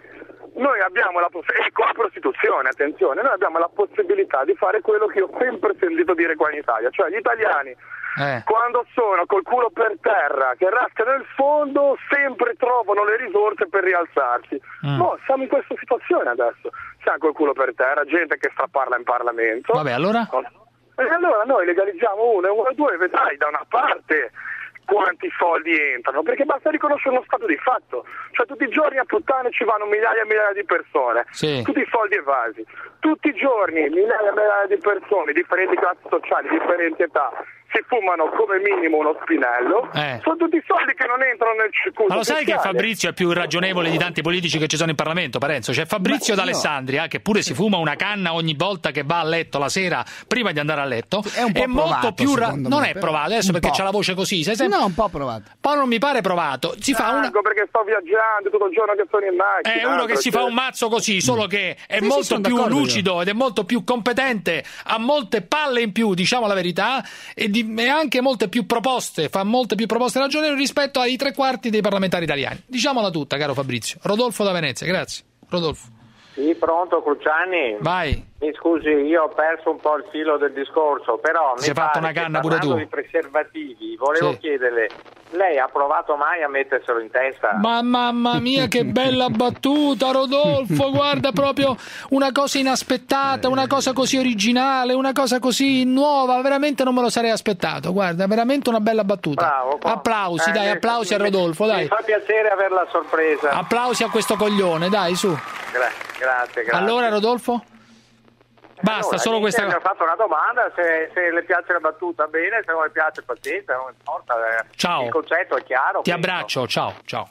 noi abbiamo la possibilità, e con la prostituzione, attenzione, noi abbiamo la possibilità di fare quello che ho sempre sentito dire qua in Italia, cioè gli italiani Eh. quando sono col culo per terra, che rascano il fondo, sempre trovano le risorse per rialzarsi. Mm. No, siamo in questa situazione adesso, siamo col culo per terra, gente che straparla in Parlamento. Vabbè, allora? E allora noi legalizziamo uno e uno e due, vedrai da una parte quanti soldi entrano, perché basta riconoscere uno stato di fatto, cioè tutti i giorni a puttane ci vanno migliaia e migliaia di persone, sì. tutti i soldi evasi, tutti i giorni migliaia e migliaia di persone, differenti classi sociali, differenti età, si fumano come minimo uno spinello, Eh. sono tutti i soldi che non entrano nel circuito. Ma lo sai che fiscale. Fabrizio è più ragionevole di tanti politici che ci sono in Parlamento, Parenzo? C'è Fabrizio Ma io- d'Alessandria che pure si fuma una canna ogni volta che va a letto la sera prima di andare a letto. È un po' molto provato, più ra- secondo non me, è però. provato adesso Un perché po'. c'ha la voce così, sai sempre... No, un po' provato. Poi non mi pare provato. Si fa una Ecco perché sto viaggiando tutto il giorno che sono in macchina. È uno che si fa un mazzo così, solo che è Sì, sì, molto sono più d'accordo lucido ed è molto più competente, ha molte palle in più, diciamo la verità, e, di, e anche molte più proposte, fa molte più proposte ragionevoli rispetto ai tre quarti dei parlamentari italiani. Diciamola tutta, caro Fabrizio. Rodolfo da Venezia, grazie. Rodolfo. Sì, pronto Cruciani? Vai. Mi scusi, io ho perso un po' il filo del discorso, però Si mi è fatto pare una canna che pure parlando tu. di preservativi, volevo Sì. chiederle, lei ha provato mai a metterselo in testa? Ma mamma mia che bella battuta, Rodolfo, guarda, proprio una cosa inaspettata, una cosa così originale, una cosa così nuova, veramente non me lo sarei aspettato, guarda, veramente una bella battuta. Bravo, qua. Applausi, Eh, dai, mi- applausi a mi- Rodolfo, Mi dai. fa piacere averla a sorpresa. Applausi a questo coglione, dai, su. Gra- grazie, grazie. Allora, Rodolfo? Basta, Allora, solo niente, questa mi ha fatto una domanda, se, se le piace la battuta bene, se non le piace pazienza, non importa. eh. Ciao. Il concetto è chiaro. Ti quindi. abbraccio, ciao, ciao.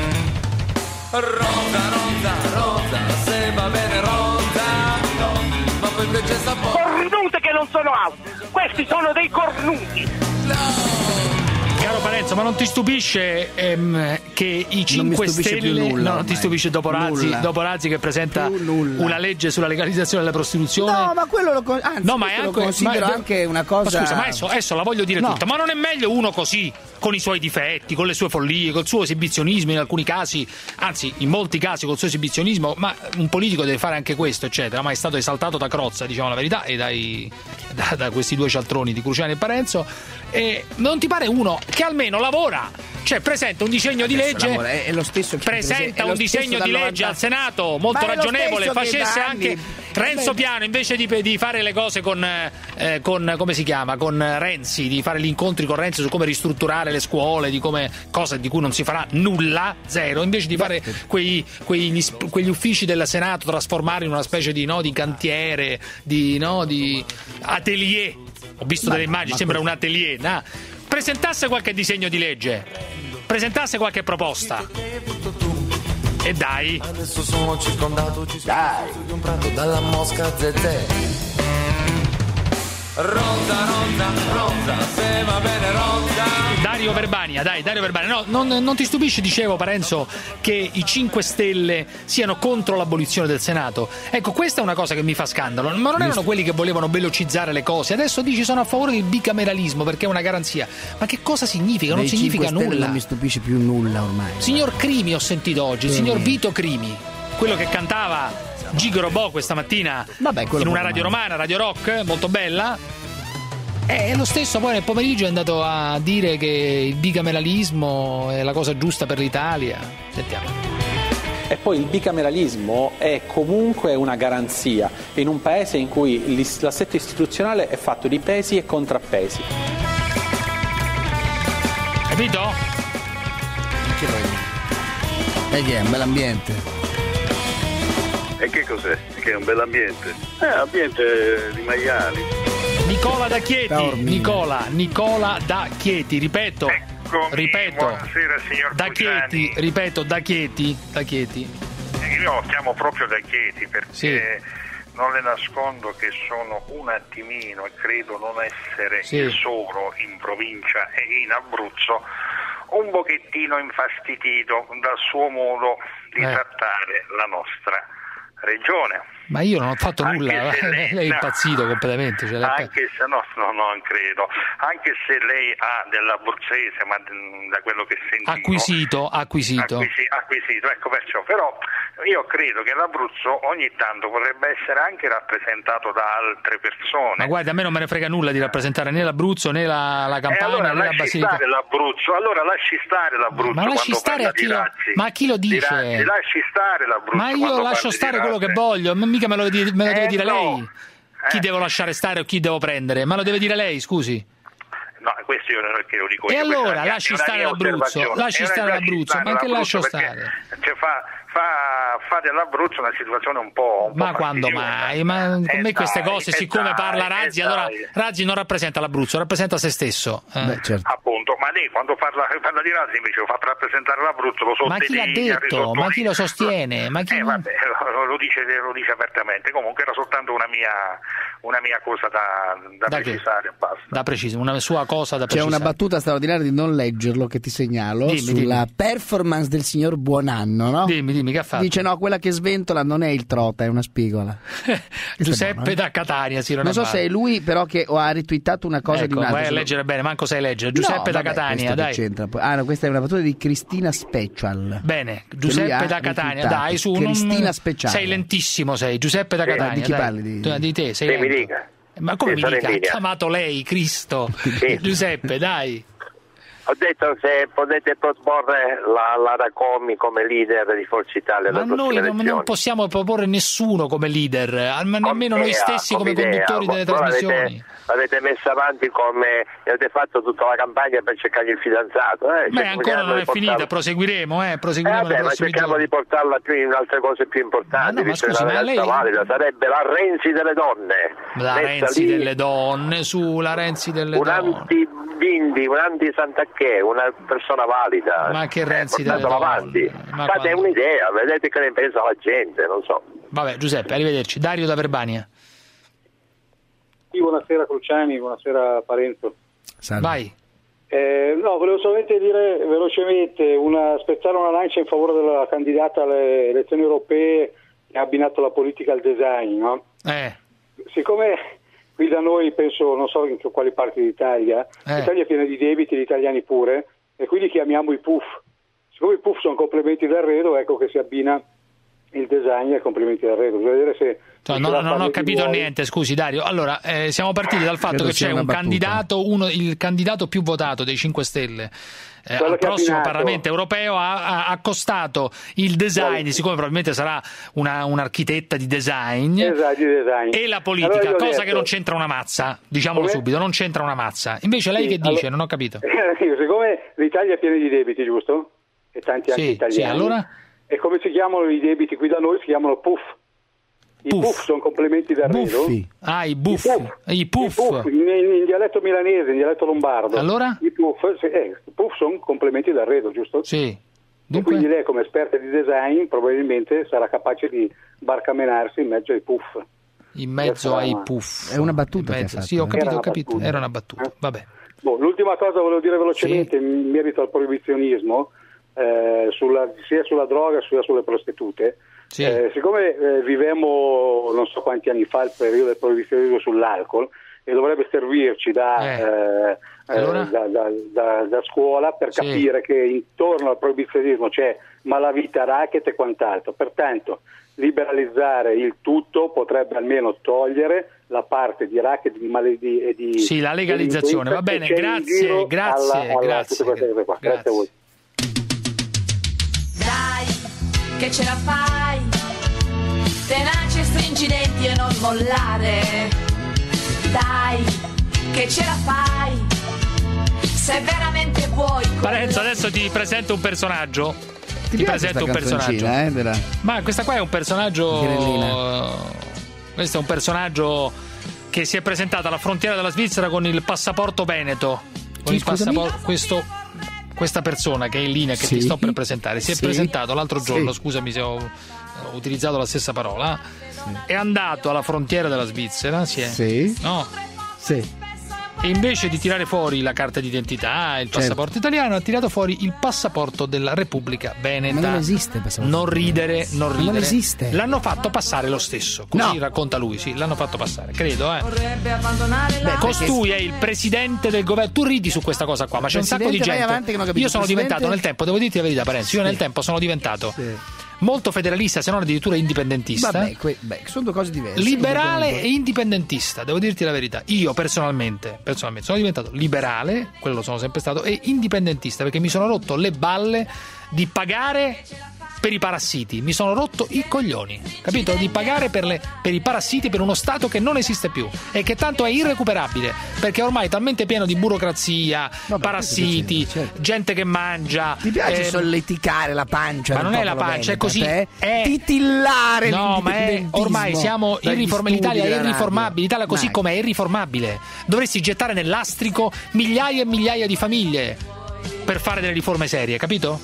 Rosa, rosa, rosa, se va bene rosa, no, ma poi invece sta Cornute che non sono altro, questi sono dei cornuti. Caro Parenzo, ma non ti stupisce ehm, che i cinque stupisce più Stelle... nulla, no, non ti ormai. stupisce dopo Razzi, Nulla. dopo Razzi che presenta Più nulla. una legge sulla legalizzazione della prostituzione? No, ma quello lo, con- anzi, No, ma è questo anche, lo considero ma- anche una cosa. Ma scusa, ma adesso, adesso la voglio dire No. tutta. Ma non è meglio uno così, con i suoi difetti, con le sue follie, col suo esibizionismo in alcuni casi, anzi, in molti casi col suo esibizionismo, ma un politico deve fare anche questo, eccetera. Ma è stato esaltato da Crozza, diciamo la verità, e dai, da, da questi due cialtroni di Cruciani e Parenzo. E non ti pare uno che almeno lavora? Cioè, presenta un disegno di Adesso legge. lavora, è- è lo stesso che presenta è lo un stesso disegno dal di legge novanta al Senato molto Ma è lo ragionevole, stesso che facesse da anche anni. Renzo Piano, invece di, di fare le cose con, eh, con come si chiama, con Renzi, di fare gli incontri con Renzi su come ristrutturare le scuole, di come cose di cui non si farà nulla, zero, invece di fare quei, quegli, quegli uffici del Senato, trasformarli in una specie di, no, di cantiere, di, no, di atelier. Ho visto ma, delle immagini, sembra un atelier. No? Presentasse qualche disegno di legge, presentasse qualche proposta. E dai. Adesso sono circondato, ci sono dai. Di un prato dalla Mosca Zezé. Ronda, ronda, ronda, se va bene ronda. Dario Verbania, dai, Dario Verbania. No, non, non ti stupisce, dicevo, Parenzo, che i cinque Stelle siano contro l'abolizione del Senato? Ecco, questa è una cosa che mi fa scandalo. Ma non erano quelli che volevano velocizzare le cose. Adesso dici sono a favore del bicameralismo perché è una garanzia. Ma che cosa significa? Non Dei significa nulla. Non mi stupisce più nulla ormai. Signor Crimi ho sentito oggi, il signor Vito Crimi, quello che cantava Gigo Robot questa mattina. Vabbè, in una radio romana, Radio Rock, molto bella. E lo stesso poi nel pomeriggio è andato a dire che il bicameralismo è la cosa giusta per l'Italia. Sentiamo. E poi il bicameralismo è comunque una garanzia in un paese in cui l'assetto istituzionale è fatto di pesi e contrappesi. Capito? E che è un bell'ambiente. E che cos'è? Che è un bell'ambiente? Eh, ambiente di maiali. Nicola da Chieti, Nicola, Nicola da Chieti, ripeto, Eccomi, ripeto, buonasera signor da Chieti, ripeto, da Chieti, da Chieti. Io chiamo proprio da Chieti perché sì. non le nascondo che sono un attimino, e credo non essere sì. il solo in provincia e in Abruzzo, un pochettino infastidito dal suo modo di eh. trattare la nostra regione. Ma io non ho fatto anche nulla, lei, lei è impazzito no, completamente. Cioè anche se no, no, no, non credo. Anche se lei ha dell'abruzzese, ma da quello che sentivo. Acquisito, acquisito. Acquisi, acquisito, ecco perciò. Però io credo che l'Abruzzo ogni tanto potrebbe essere anche rappresentato da altre persone. Ma guarda, a me non me ne frega nulla di rappresentare né l'Abruzzo né la, la Campania allora, né la Basilicata. Stare l'Abruzzo, allora lasci stare l'Abruzzo. Ma lasci stare a chi lo, Razzi, ma a chi lo dice? Razzi, lasci stare l'Abruzzo. Ma io lascio stare quello che voglio, mica me lo, me lo deve eh, dire no. lei. Chi eh. devo lasciare stare o chi devo prendere? Ma lo deve dire lei, scusi. No, questo io non è che lo dico e io. E allora lasci stare l'Abruzzo, lasci stare l'Abruzzo, ma che lascio stare? Cioè fa, fa, fa dell'Abruzzo una situazione un po', un ma po' quando mai? Ma con eh me queste dai, cose, eh siccome dai, parla Razzi, eh allora dai. Razzi non rappresenta l'Abruzzo, rappresenta se stesso. Eh. Beh, certo. Appunto, ma lei quando parla, parla di Razzi invece lo fa rappresentare l'Abruzzo, lo ma chi l'ha detto? Ma chi lo sostiene? Ma chi eh, vabbè, lo, lo, dice, lo dice apertamente. Comunque era soltanto una mia, una mia cosa da, da, da precisare. Basta. Da preciso, una sua cosa da precisare. C'è una battuta straordinaria di non leggerlo che ti segnalo dimmi, sulla dimmi. performance del signor Buonanno, no? Dimmi, dimmi, che ha fatto? Dice no, quella che sventola non è il trota, è una spigola. Giuseppe buono, eh? da Catania, sì, non, non so male. se è lui però che ha ritwittato una cosa ecco, di un altro. Vai a leggere bene, manco sai leggere. Giuseppe no, da vabbè, Catania, dai. C'entra. Ah no, questa è una battuta di Cristina Special. Bene, Giuseppe da Catania, dai, su. Cristina non... Speciale. Sei lentissimo, sei. Giuseppe da Catania. Eh, di chi dai. parli? Di, di te, sei sì, mi dica. Ma come sì, mi dica? Ha chiamato lei, Cristo. Sì. Giuseppe, dai. Ho detto se potete proporre la Lara Comi come leader di Forza Italia. Ma noi non, non possiamo proporre nessuno come leader, almeno idea, noi stessi come, come conduttori delle trasmissioni. L'avete messa avanti come avete fatto tutta la campagna per cercare il fidanzato. Eh? Beh, ancora non è portarla... finita, proseguiremo, eh, proseguiremo. Eh, vabbè, ma cerchiamo giorni. di portarla più in altre cose più importanti. Ma no, ma scusi, ma lei... valida. Sarebbe la Renzi delle donne. La Renzi lì... delle donne, su la Renzi delle un donne. Anti-Bindi, un anti-Sant'Acché, una persona valida. Ma che Renzi eh, delle donne? Avanti. Ma Fate quando... un'idea, vedete che ne pensa la gente, non so. Vabbè, Giuseppe, arrivederci. Dario da Verbania. Sì, buonasera Cruciani, buonasera Parenzo. Salve. Vai. Eh, no, volevo solamente dire velocemente, una, spezzare una lancia in favore della candidata alle elezioni europee che ha abbinato la politica al design, no? Eh. Siccome qui da noi, penso, non so in quali parti d'Italia, eh. l'Italia è piena di debiti, gli italiani pure, e quindi chiamiamo i P U F. Siccome i P U F sono complementi d'arredo, ecco che si abbina il design e complementi d'arredo. Bisogna vedere se No, no, non ho capito niente, scusi Dario. Allora, eh, siamo partiti dal fatto Credo che c'è un battuta. candidato, uno, il candidato più votato dei cinque Stelle eh, Quello al che ha prossimo abbinato. Parlamento europeo ha, ha accostato il design, Sì. siccome probabilmente sarà una, un'architetta di design, Esatto, di design. e la politica, Allora io ho cosa detto- che non c'entra una mazza, diciamolo Come? subito, non c'entra una mazza. Invece lei Sì, che dice? allora- Non ho capito. Siccome l'Italia è piena di debiti, giusto? E tanti anche Sì, italiani. sì, allora? E come si chiamano i debiti qui da noi? Si chiamano P U F. I Puff. puff sono complementi d'arredo. Buffi. Ah, i buffi, i puff. I puff, in, in dialetto milanese, in dialetto lombardo. Allora? I puff, eh, i puff sono complementi d'arredo, giusto? Sì. E Dunque? quindi lei come esperta di design probabilmente sarà capace di barcamenarsi in mezzo ai puff. In mezzo Questa ai era- puff. È una battuta In che mezzo- ha fatto, Sì, ho eh? capito, Era ho una capito. battuta. Era una battuta. Eh? Vabbè. Boh, l'ultima cosa volevo dire velocemente in merito al proibizionismo, eh, sulla, sia sulla droga sia sulle prostitute. Sì. Eh, siccome eh, vivemmo non so quanti anni fa il periodo del proibizionismo sull'alcol e dovrebbe servirci da, Eh. eh, Allora? eh, da, da- da- da scuola per Sì. capire che intorno al proibizionismo c'è malavita, racket e quant'altro. Pertanto liberalizzare il tutto potrebbe almeno togliere la parte di racket di male- di- e di Sì, la legalizzazione, va bene, delinquenza che c'è in grazie, giro grazie, alla- alla- grazie, tutte queste cose qua. Grazie a voi. Dai, che ce la fai, tenace, stringi i denti e non mollare. Dai, che ce la fai, se veramente vuoi. Parenzo, adesso ti presento un personaggio. Ti, piace presento un sta personaggio. canzoncina, eh, della- Ma questa qua è un personaggio. Gherellina. Questo è un personaggio che si è presentato alla frontiera della Svizzera con il passaporto veneto. Con Chi, il scusami? passaporto. Questo. Questa persona che è in linea, che Sì. ti sto per presentare, si è Sì. presentato l'altro Sì. giorno, scusami se ho, ho utilizzato la stessa parola, è andato alla frontiera della Svizzera, si è, Sì. no? Sì. E invece di tirare fuori la carta d'identità, il Certo. passaporto italiano, ha tirato fuori il passaporto della Repubblica Veneta. Ma non esiste il passaporto. Non ridere, non Ma ridere. non esiste. L'hanno fatto passare lo stesso, così No. racconta lui, sì, l'hanno fatto passare, credo, eh. Vorrebbe abbandonare la. Beh, costui è il presidente del governo. Tu ridi su questa cosa qua, ma c'è un sacco di Presidente, vai gente. avanti che non ho capito. Io sono Presidente- diventato nel tempo, devo dirti la verità, Parenzo, io Sì. nel tempo sono diventato Sì. molto federalista, se non addirittura indipendentista. Vabbè, que- beh, sono due cose diverse. Liberale e indipendentista, devo dirti la verità. Io personalmente, personalmente sono diventato liberale, quello sono sempre stato, e indipendentista perché mi sono rotto le balle di pagare per i parassiti. Mi sono rotto i coglioni, capito? Di pagare per, le, per i parassiti per uno Stato che non esiste più e che tanto è irrecuperabile perché ormai è talmente pieno di burocrazia, Vabbè, parassiti, questo c'è, certo. gente che mangia. Ti piace eh, solleticare la pancia? ma del non è la popolo pancia, è veneto, così. a te? È... Titillare No, ma è l'indipendentismo ormai siamo dagli irriformabili. L'Italia studi è della irriformabile. L'Italia così Mai. com'è è irriformabile. Dovresti gettare nel lastrico migliaia e migliaia di famiglie per fare delle riforme serie, capito?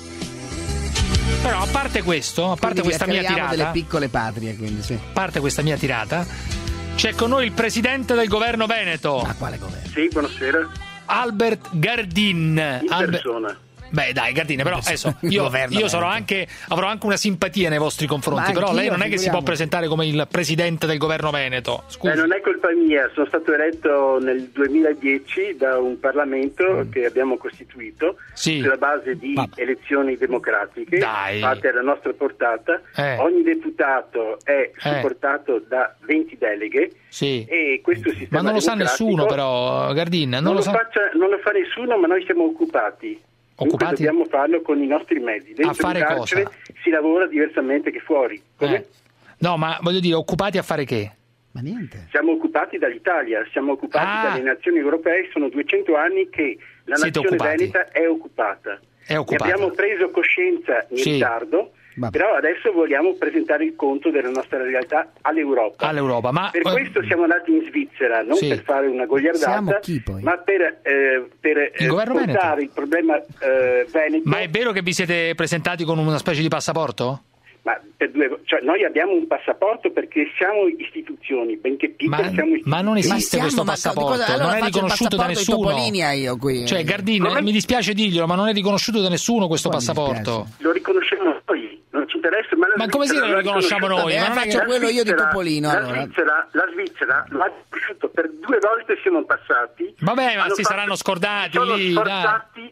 Però a parte questo, a parte Quindi questa mia creiamo tirata, delle piccole patrie, quindi sì. a parte questa mia tirata, c'è con noi il presidente del governo veneto. Ma quale governo? Sì, buonasera. Albert Gardin. In Albert... persona. Beh, dai, Gardine, però adesso Il io, governo io sarò veneto. anche, avrò anche una simpatia nei vostri confronti, Ma però lei anch'io, non è che si può figuriamo. presentare come il presidente del governo veneto. Scusi. Eh, non è colpa mia, sono stato eletto nel duemiladieci da un Parlamento che abbiamo costituito Sì. sulla base di Ma- elezioni democratiche Dai. fatte alla nostra portata. Eh. Ogni deputato è supportato da venti deleghe Sì. e questo sistema Ma non lo sa democratico nessuno, però, Gardin. Non, non, lo lo sa. faccia- non lo fa nessuno, ma noi siamo occupati. Dunque Occupati? dobbiamo farlo con i nostri mezzi. Dentro A fare il carcere cosa? si lavora diversamente che fuori. Come? Eh. No, ma voglio dire, occupati a fare che? Ma niente. Siamo occupati dall'Italia, siamo occupati Ah. dalle nazioni europee, sono duecento anni che la Siete nazione occupati. veneta è occupata. È occupata. Ne abbiamo preso coscienza in Sì. ritardo, Vabbè. però adesso vogliamo presentare il conto della nostra realtà all'Europa. All'Europa, ma Per eh, questo siamo andati in Svizzera, non Sì. per fare una gogliardata, Siamo chi poi? ma per, eh, per eh, governo portare veneto? il problema eh, veneto. ma è vero che vi siete presentati con una specie di passaporto? Ma per due, cioè noi abbiamo un passaporto perché siamo istituzioni, benché piccole Ma, siamo istituzioni. ma non esiste siamo, questo ma passaporto, cosa- allora non è faccio il riconosciuto da passaporto di nessuno. Topolinia io qui. Cioè, Gardin, Come? mi dispiace dirglielo, ma non è riconosciuto da nessuno questo Poi mi passaporto. Lo riconosciamo noi, non ci interessa. Ma, la Ma come si Svizzera lo riconosciamo riconosciuto. noi? Ma non è faccio che- quello io di Svizzera- Topolino, La allora. Svizzera, la Svizzera lo ha riconosciuto per due volte siamo passati. Vabbè, ma Hanno si fatto- saranno scordati si sono lì, dai. sforzati,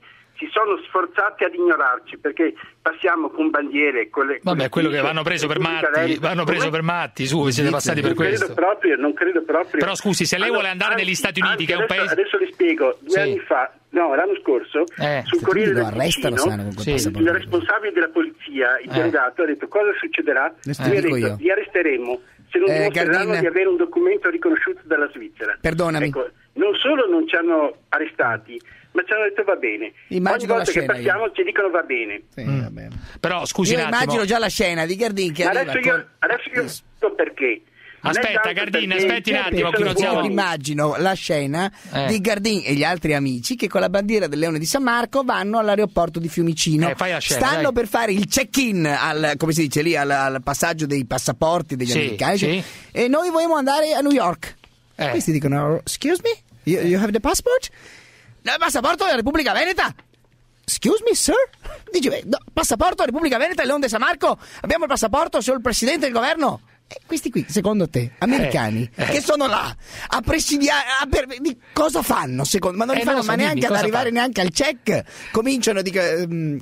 si sono sforzati ad ignorarci perché passiamo con bandiere con le, vabbè, con quello le che vanno preso per matti, Veneta. vanno preso per matti, su, siete passati per non questo. Credo proprio, non credo proprio. Però scusi, se lei allora, vuole andare anzi, negli Stati Uniti, anzi, che è un adesso, paese... Adesso le spiego, due sì. anni fa, no, l'anno scorso, eh. sul Corriere del arrestano, Ticino, sanno, con quel sì, passaporto. il responsabile della polizia, il delegato, ha detto cosa succederà? Ne Lui ha dico detto, io. li arresteremo se non Eh, dimostreranno Gardin. di avere un documento riconosciuto dalla Svizzera. Perdonami. Ecco, non solo non ci hanno arrestati, ma ci hanno detto va bene. Immagino Ogni volta la che scena passiamo ci dicono va bene. Sì, Mm. va bene. Però scusi Io un attimo. immagino già la scena di Gardin che Ma arriva adesso io, con... adesso io so perché. Non è Aspetta, tanto Gardin, perché- aspetti un attimo, qui non Io siamo... immagino la scena Eh. di Gardin e gli altri amici che con la bandiera del Leone di San Marco vanno all'aeroporto di Fiumicino. Eh, fai la scena, Stanno dai. per fare il check-in al, come si dice lì, al, al passaggio dei passaporti degli Sì, americani. sì. E noi vogliamo andare a New York. Eh. Questi dicono, excuse me, you, you have the passport? No, il passaporto della Repubblica Veneta. Excuse me, sir? Dice, beh, no, passaporto Repubblica Veneta e Leone di San Marco? Abbiamo il passaporto solo il presidente del governo? E questi qui, secondo te, americani, Eh, eh. che sono là a presidiare, a per- di cosa fanno? Secondo, ma non Eh, li non fanno lo so, ma dimmi, neanche ad cosa arrivare fanno? neanche al check. Cominciano a dire, um,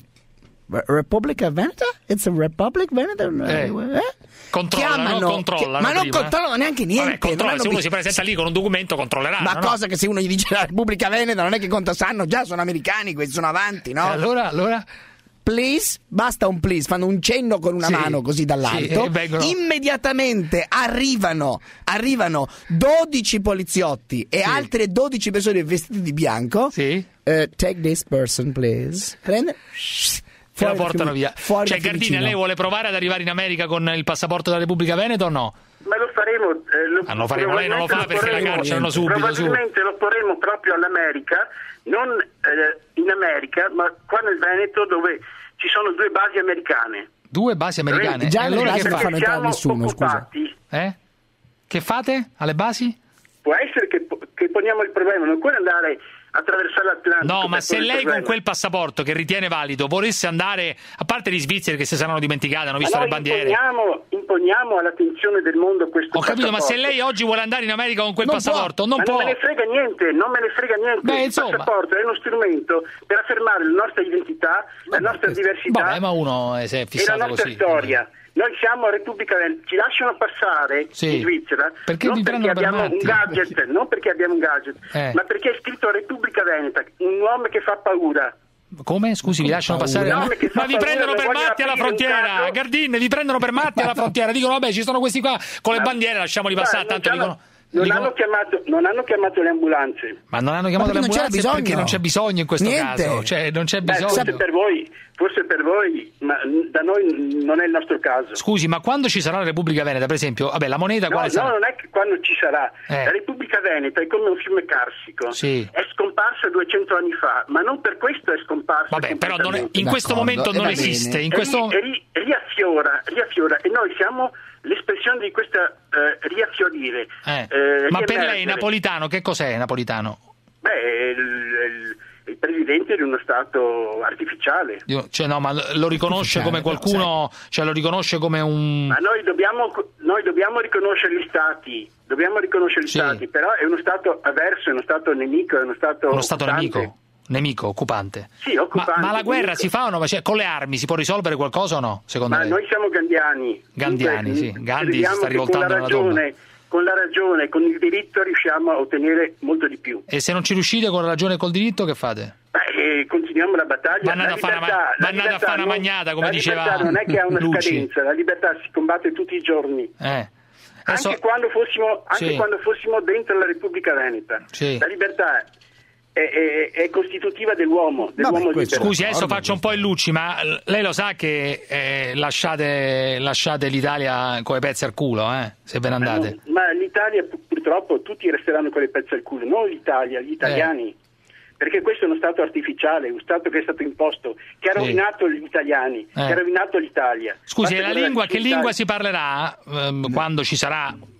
Repubblica Veneta? It's a Republic Veneta? Eh. Eh? Controllano, Chiamano- controllano ma non prima, eh. controllano neanche niente. Vabbè, controlla, non hanno se uno bis- si presenta lì con un documento controlleranno, Ma no? cosa che se uno gli dice la Repubblica Veneta non è che conta, sanno già, sono americani, questi sono avanti, no? E allora, allora... Please, basta un please, fanno un cenno con una Sì, mano così sì, dall'alto, e vengono- immediatamente arrivano, arrivano dodici poliziotti e Sì. altre dodici persone vestite di bianco. Sì. Eh, take this person, please. Prende, E fuori la da portano Fiumi- via. fuori Cioè, da Gardini, Fiumicino. lei vuole provare ad arrivare in America con il passaporto della Repubblica Veneta o no? Ma lo faremo. Eh, lo, Ah, lo faremo, lei non lo fa perché la probabilmente cacciano subito, su. Probabilmente lo porremo proprio all'America, non eh, in America, ma qua nel Veneto dove ci sono due basi americane. Due basi americane? Già E le allora basi che non fa? fanno entrare Siamo nessuno, scusa. occupati. Eh? Che fate alle basi? Può essere che, che poniamo il problema, non puoi andare attraversare l'Atlantico. No, ma per se porre il lei con problema. quel passaporto che ritiene valido volesse andare, a parte gli svizzeri che si saranno dimenticati, hanno visto Ma le noi bandiere. imponiamo, imponiamo all'attenzione del mondo questo Ho capito, ma se passaporto. lei oggi vuole andare in America con quel Non passaporto, Ma non può. non me ne frega niente, non me ne frega niente. Beh, il insomma. passaporto è uno strumento per affermare la nostra identità, la nostra diversità Vabbè, ma uno eh, si è e la fissato nostra così. storia. Noi siamo a Repubblica Veneta, ci lasciano passare Sì. in Svizzera Perché non vi perché prendono per abbiamo un matti? gadget, non perché abbiamo un gadget, Eh. ma perché è scritto Repubblica Veneta, un nome che fa paura. Come? Scusi, vi lasciano passare? No, perché fa Ma vi paura, prendono lo per vogliono matti alla aprire un frontiera, caso. Gardini, vi prendono per matti alla frontiera. Dicono, vabbè, ci sono questi qua con le Ma- bandiere, lasciamoli Guarda, passare, non tanto ci hanno- dicono... Non, dicono- hanno chiamato, non hanno chiamato le ambulanze. Ma non hanno chiamato Ma le non c'era ambulanze perché bisogno. non c'è bisogno in questo Niente. caso. Cioè, non c'è Beh, bisogno. forse per voi, forse per voi, ma da noi non è il nostro caso. Scusi, ma quando ci sarà la Repubblica Veneta, per esempio, vabbè, la moneta No, quale no, sarà? non è che quando ci sarà. Eh. La Repubblica Veneta è come un fiume carsico. Sì. È scomparsa duecento anni fa, ma non per questo è scomparsa. Vabbè, però non è- in completamente. questo D'accordo, momento e non va esiste. bene. In E questo... ri- e ri- riaffiora, riaffiora, e noi siamo l'espressione di questa eh, riaffiorire. Eh. eh, Ma per riemergere. lei Napolitano, che cos'è Napolitano? Beh, è il, il- il presidente di uno Stato artificiale. Io- Cioè, no, ma lo riconosce come qualcuno, cioè lo riconosce come un... Ma noi dobbiamo, noi dobbiamo riconoscere gli Stati, dobbiamo riconoscere gli Sì. Stati, però è uno Stato avverso, è uno Stato nemico, è uno Stato Uno Stato occupante. nemico, nemico, occupante. Sì, occupante. Ma, ma la guerra nemico. si fa o no? Cioè, con le armi si può risolvere qualcosa o no, secondo Ma lei? noi siamo gandiani. Gandiani, Dunque, sì. Gandhi si crediamo sta che rivoltando con la nella tomba. ragione, con la ragione, con il diritto riusciamo a ottenere molto di più. E se non ci riuscite con la ragione e col diritto, che fate? Beh, eh, continuiamo la battaglia. Ma andate La a fare una libertà- ma- la ma andate a libertà fare una non- magnata, come la diceva libertà non è che ha una Luci. scadenza, la libertà si combatte tutti i giorni. Eh. Adesso- Anche, quando fossimo, anche Sì. quando fossimo dentro la Repubblica Veneta. Sì. La libertà è, è- è costitutiva dell'uomo, dell'uomo libero. Scusi, adesso faccio un po' il Lucci, ma l- lei lo sa che eh, lasciate, lasciate l'Italia con i pezzi al culo, eh, se ve ne andate. No, ma l'Italia pu- purtroppo tutti resteranno con le pezze al culo, non l'Italia, gli italiani. Perché questo è uno Stato artificiale, un Stato che è stato imposto, che ha Sì. rovinato gli italiani, Eh. che ha rovinato l'Italia. Scusi, Basta e la guardare lingua, su che l'Italia. lingua si parlerà ehm, quando ci sarà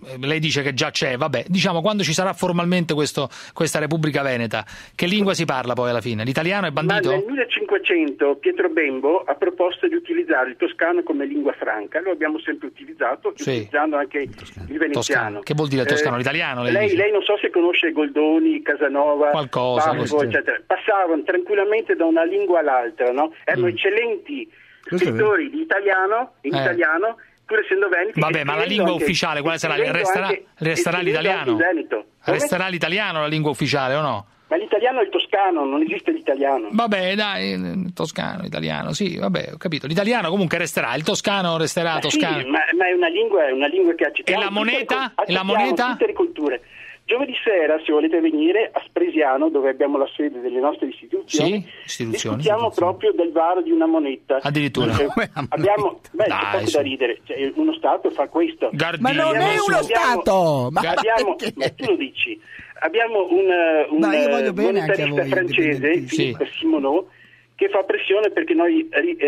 lei dice che già c'è, vabbè, diciamo quando ci sarà formalmente questo, questa Repubblica Veneta, che lingua si parla poi alla fine? L'italiano è bandito? Ma nel millecinquecento Pietro Bembo ha proposto di utilizzare il toscano come lingua franca, lo abbiamo sempre utilizzato, sì. utilizzando anche il veneziano. Toscano. Che vuol dire toscano? Eh, l'italiano? Lei, lei, lei non so se conosce Goldoni, Casanova, qualcosa, Baffo, eccetera. Passavano tranquillamente da una lingua all'altra, no? Erano mm. eccellenti scrittori di italiano, in eh. italiano, pur essendo veneti. Vabbè, ma la lingua anche, ufficiale quale sarà? Resterà, anche, resterà l'italiano? Resterà l'italiano la lingua ufficiale o no? Ma l'italiano è il toscano, non esiste l'italiano. Vabbè, dai, toscano, italiano, sì, vabbè, ho capito. L'italiano comunque resterà, il toscano resterà ma toscano. Sì, ma, ma è una lingua, è una lingua che accettiamo. E la moneta? Tutte, e la moneta? Tutte le culture. Giovedì sera, se volete venire, a Spresiano, dove abbiamo la sede delle nostre istituzioni, sì, istituzioni discutiamo istituzioni. proprio del varo di una moneta. Addirittura. Eh, abbiamo, beh, Dai, c'è poco da ridere, cioè, uno Stato fa questo. Gardini. Ma non è uno abbiamo, Stato! Ma, abbiamo, ma tu lo dici. Abbiamo un, un no, monetarista francese, Philippe sì. Simoneau, che fa pressione perché noi...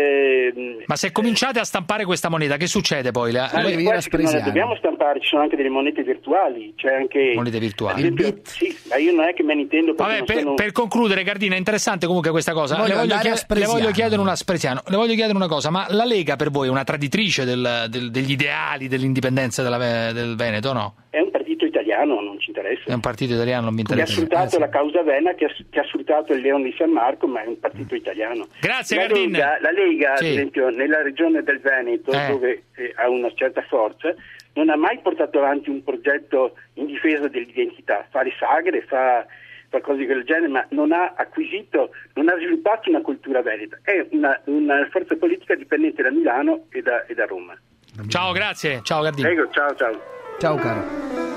Eh, ma se cominciate a stampare questa moneta, che succede poi? La, ma lei... non la dobbiamo stampare, ci sono anche delle monete virtuali, c'è anche... Monete virtuali? Esempio, sì, ma io non è che me ne intendo... Vabbè, per, sono... per concludere, Gardina, è interessante comunque questa cosa. Voglio le, voglio chied- le voglio chiedere una Spresiano, le voglio chiedere una cosa, ma la Lega per voi è una traditrice del, del, degli ideali dell'indipendenza della, del Veneto o no? È un partito italiano, non ci interessa. È un partito italiano, non mi interessa. Che ha sfruttato eh, la causa Vena, che ha, che ha sfruttato il Leone di San Marco, ma è un partito italiano. Grazie, la Gardin. Lega, la Lega, sì. ad esempio, nella regione del Veneto, eh. dove eh, ha una certa forza, non ha mai portato avanti un progetto in difesa dell'identità. Fa le sagre, fa, fa cose di quel genere, ma non ha acquisito, non ha sviluppato una cultura veneta. È una, una forza politica dipendente da Milano e da, e da Roma. Ciao, grazie. Ciao, Gardin. Prego, ciao, ciao. Ciao, caro.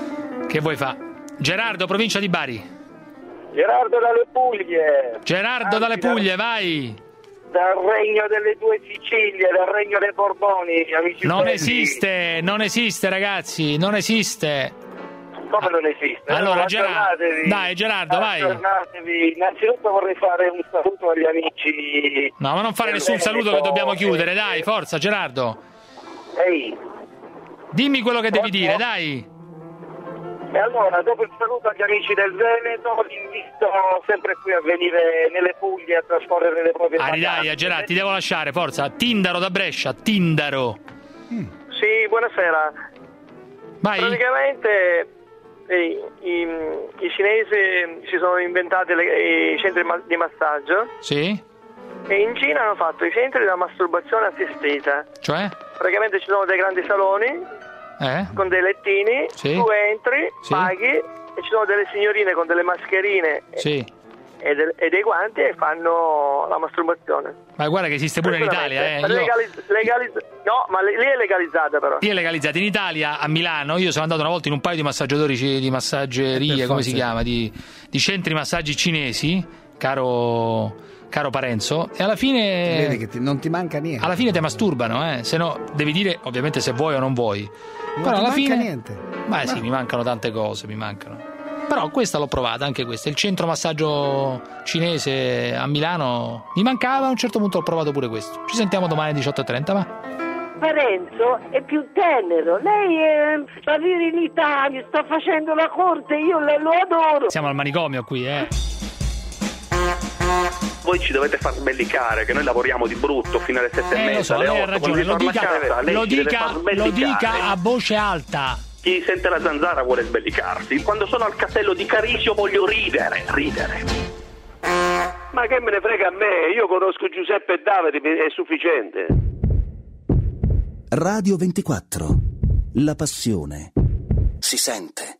Che vuoi fa? Gerardo, provincia di Bari. Gerardo dalle Puglie. Gerardo Anzi, dalle Puglie, da, vai. Dal regno delle due Sicilie, dal regno dei Borboni, amici. Non belli. esiste, non esiste, ragazzi, non esiste. Come non esiste? Allora, no, Gerardo, dai, Gerardo, vai. Innanzitutto vorrei fare un saluto agli amici. No, ma non fare nessun saluto che dobbiamo chiudere, dai, forza, Gerardo. Ehi. Dimmi quello che devi dire, dai. E allora, dopo il saluto agli amici del Veneto, li invito sempre qui a venire nelle Puglie a trascorrere le proprie vacanze. Dai, dai, Gerardo, ti devo lasciare, forza. Tindaro da Brescia, Tindaro. Mm. Sì, buonasera. Vai. Praticamente i, i, i cinesi si sono inventati le, i centri di massaggio. Sì. E in Cina hanno fatto i centri della masturbazione assistita. Cioè? Praticamente ci sono dei grandi saloni. Eh? Con dei lettini, sì. tu entri, sì. paghi e ci sono delle signorine con delle mascherine sì. e, de- e dei guanti e fanno la masturbazione. Ma guarda che esiste pure in Italia, eh. Io... Legalizz- legalizz- no, ma lì è legalizzata però. Lì è legalizzata. In Italia, a Milano, io sono andato una volta in un paio di massaggiatori, di massaggerie, eh, come si chiama, di, di centri massaggi cinesi, caro... caro Parenzo, e alla fine vedi che ti, non ti manca niente. Alla fine ti masturbano, eh. Se no devi dire ovviamente se vuoi o non vuoi. Non però ti alla manca fine niente. Ma no. sì, mi mancano tante cose, mi mancano. Però questa l'ho provata, anche questa, il centro massaggio cinese a Milano mi mancava, a un certo punto ho provato pure questo. Ci sentiamo domani alle diciotto e trenta, va? Parenzo è più tenero, lei è, sta virilità, gli sta facendo la corte, io lo adoro. Siamo al manicomio qui, eh. Voi ci dovete far sbellicare, che noi lavoriamo di brutto fino alle sette eh, e mezza, lo so, alle lei ha otto, ragione, lo dica, casa, lei lo, ci deve dica, far lo dica a voce alta. Chi sente la zanzara vuole sbellicarsi. Quando sono al castello di Carisio voglio ridere, ridere. Ma che me ne frega a me? Io conosco Giuseppe e Davide, è sufficiente. Radio ventiquattro. La passione si sente.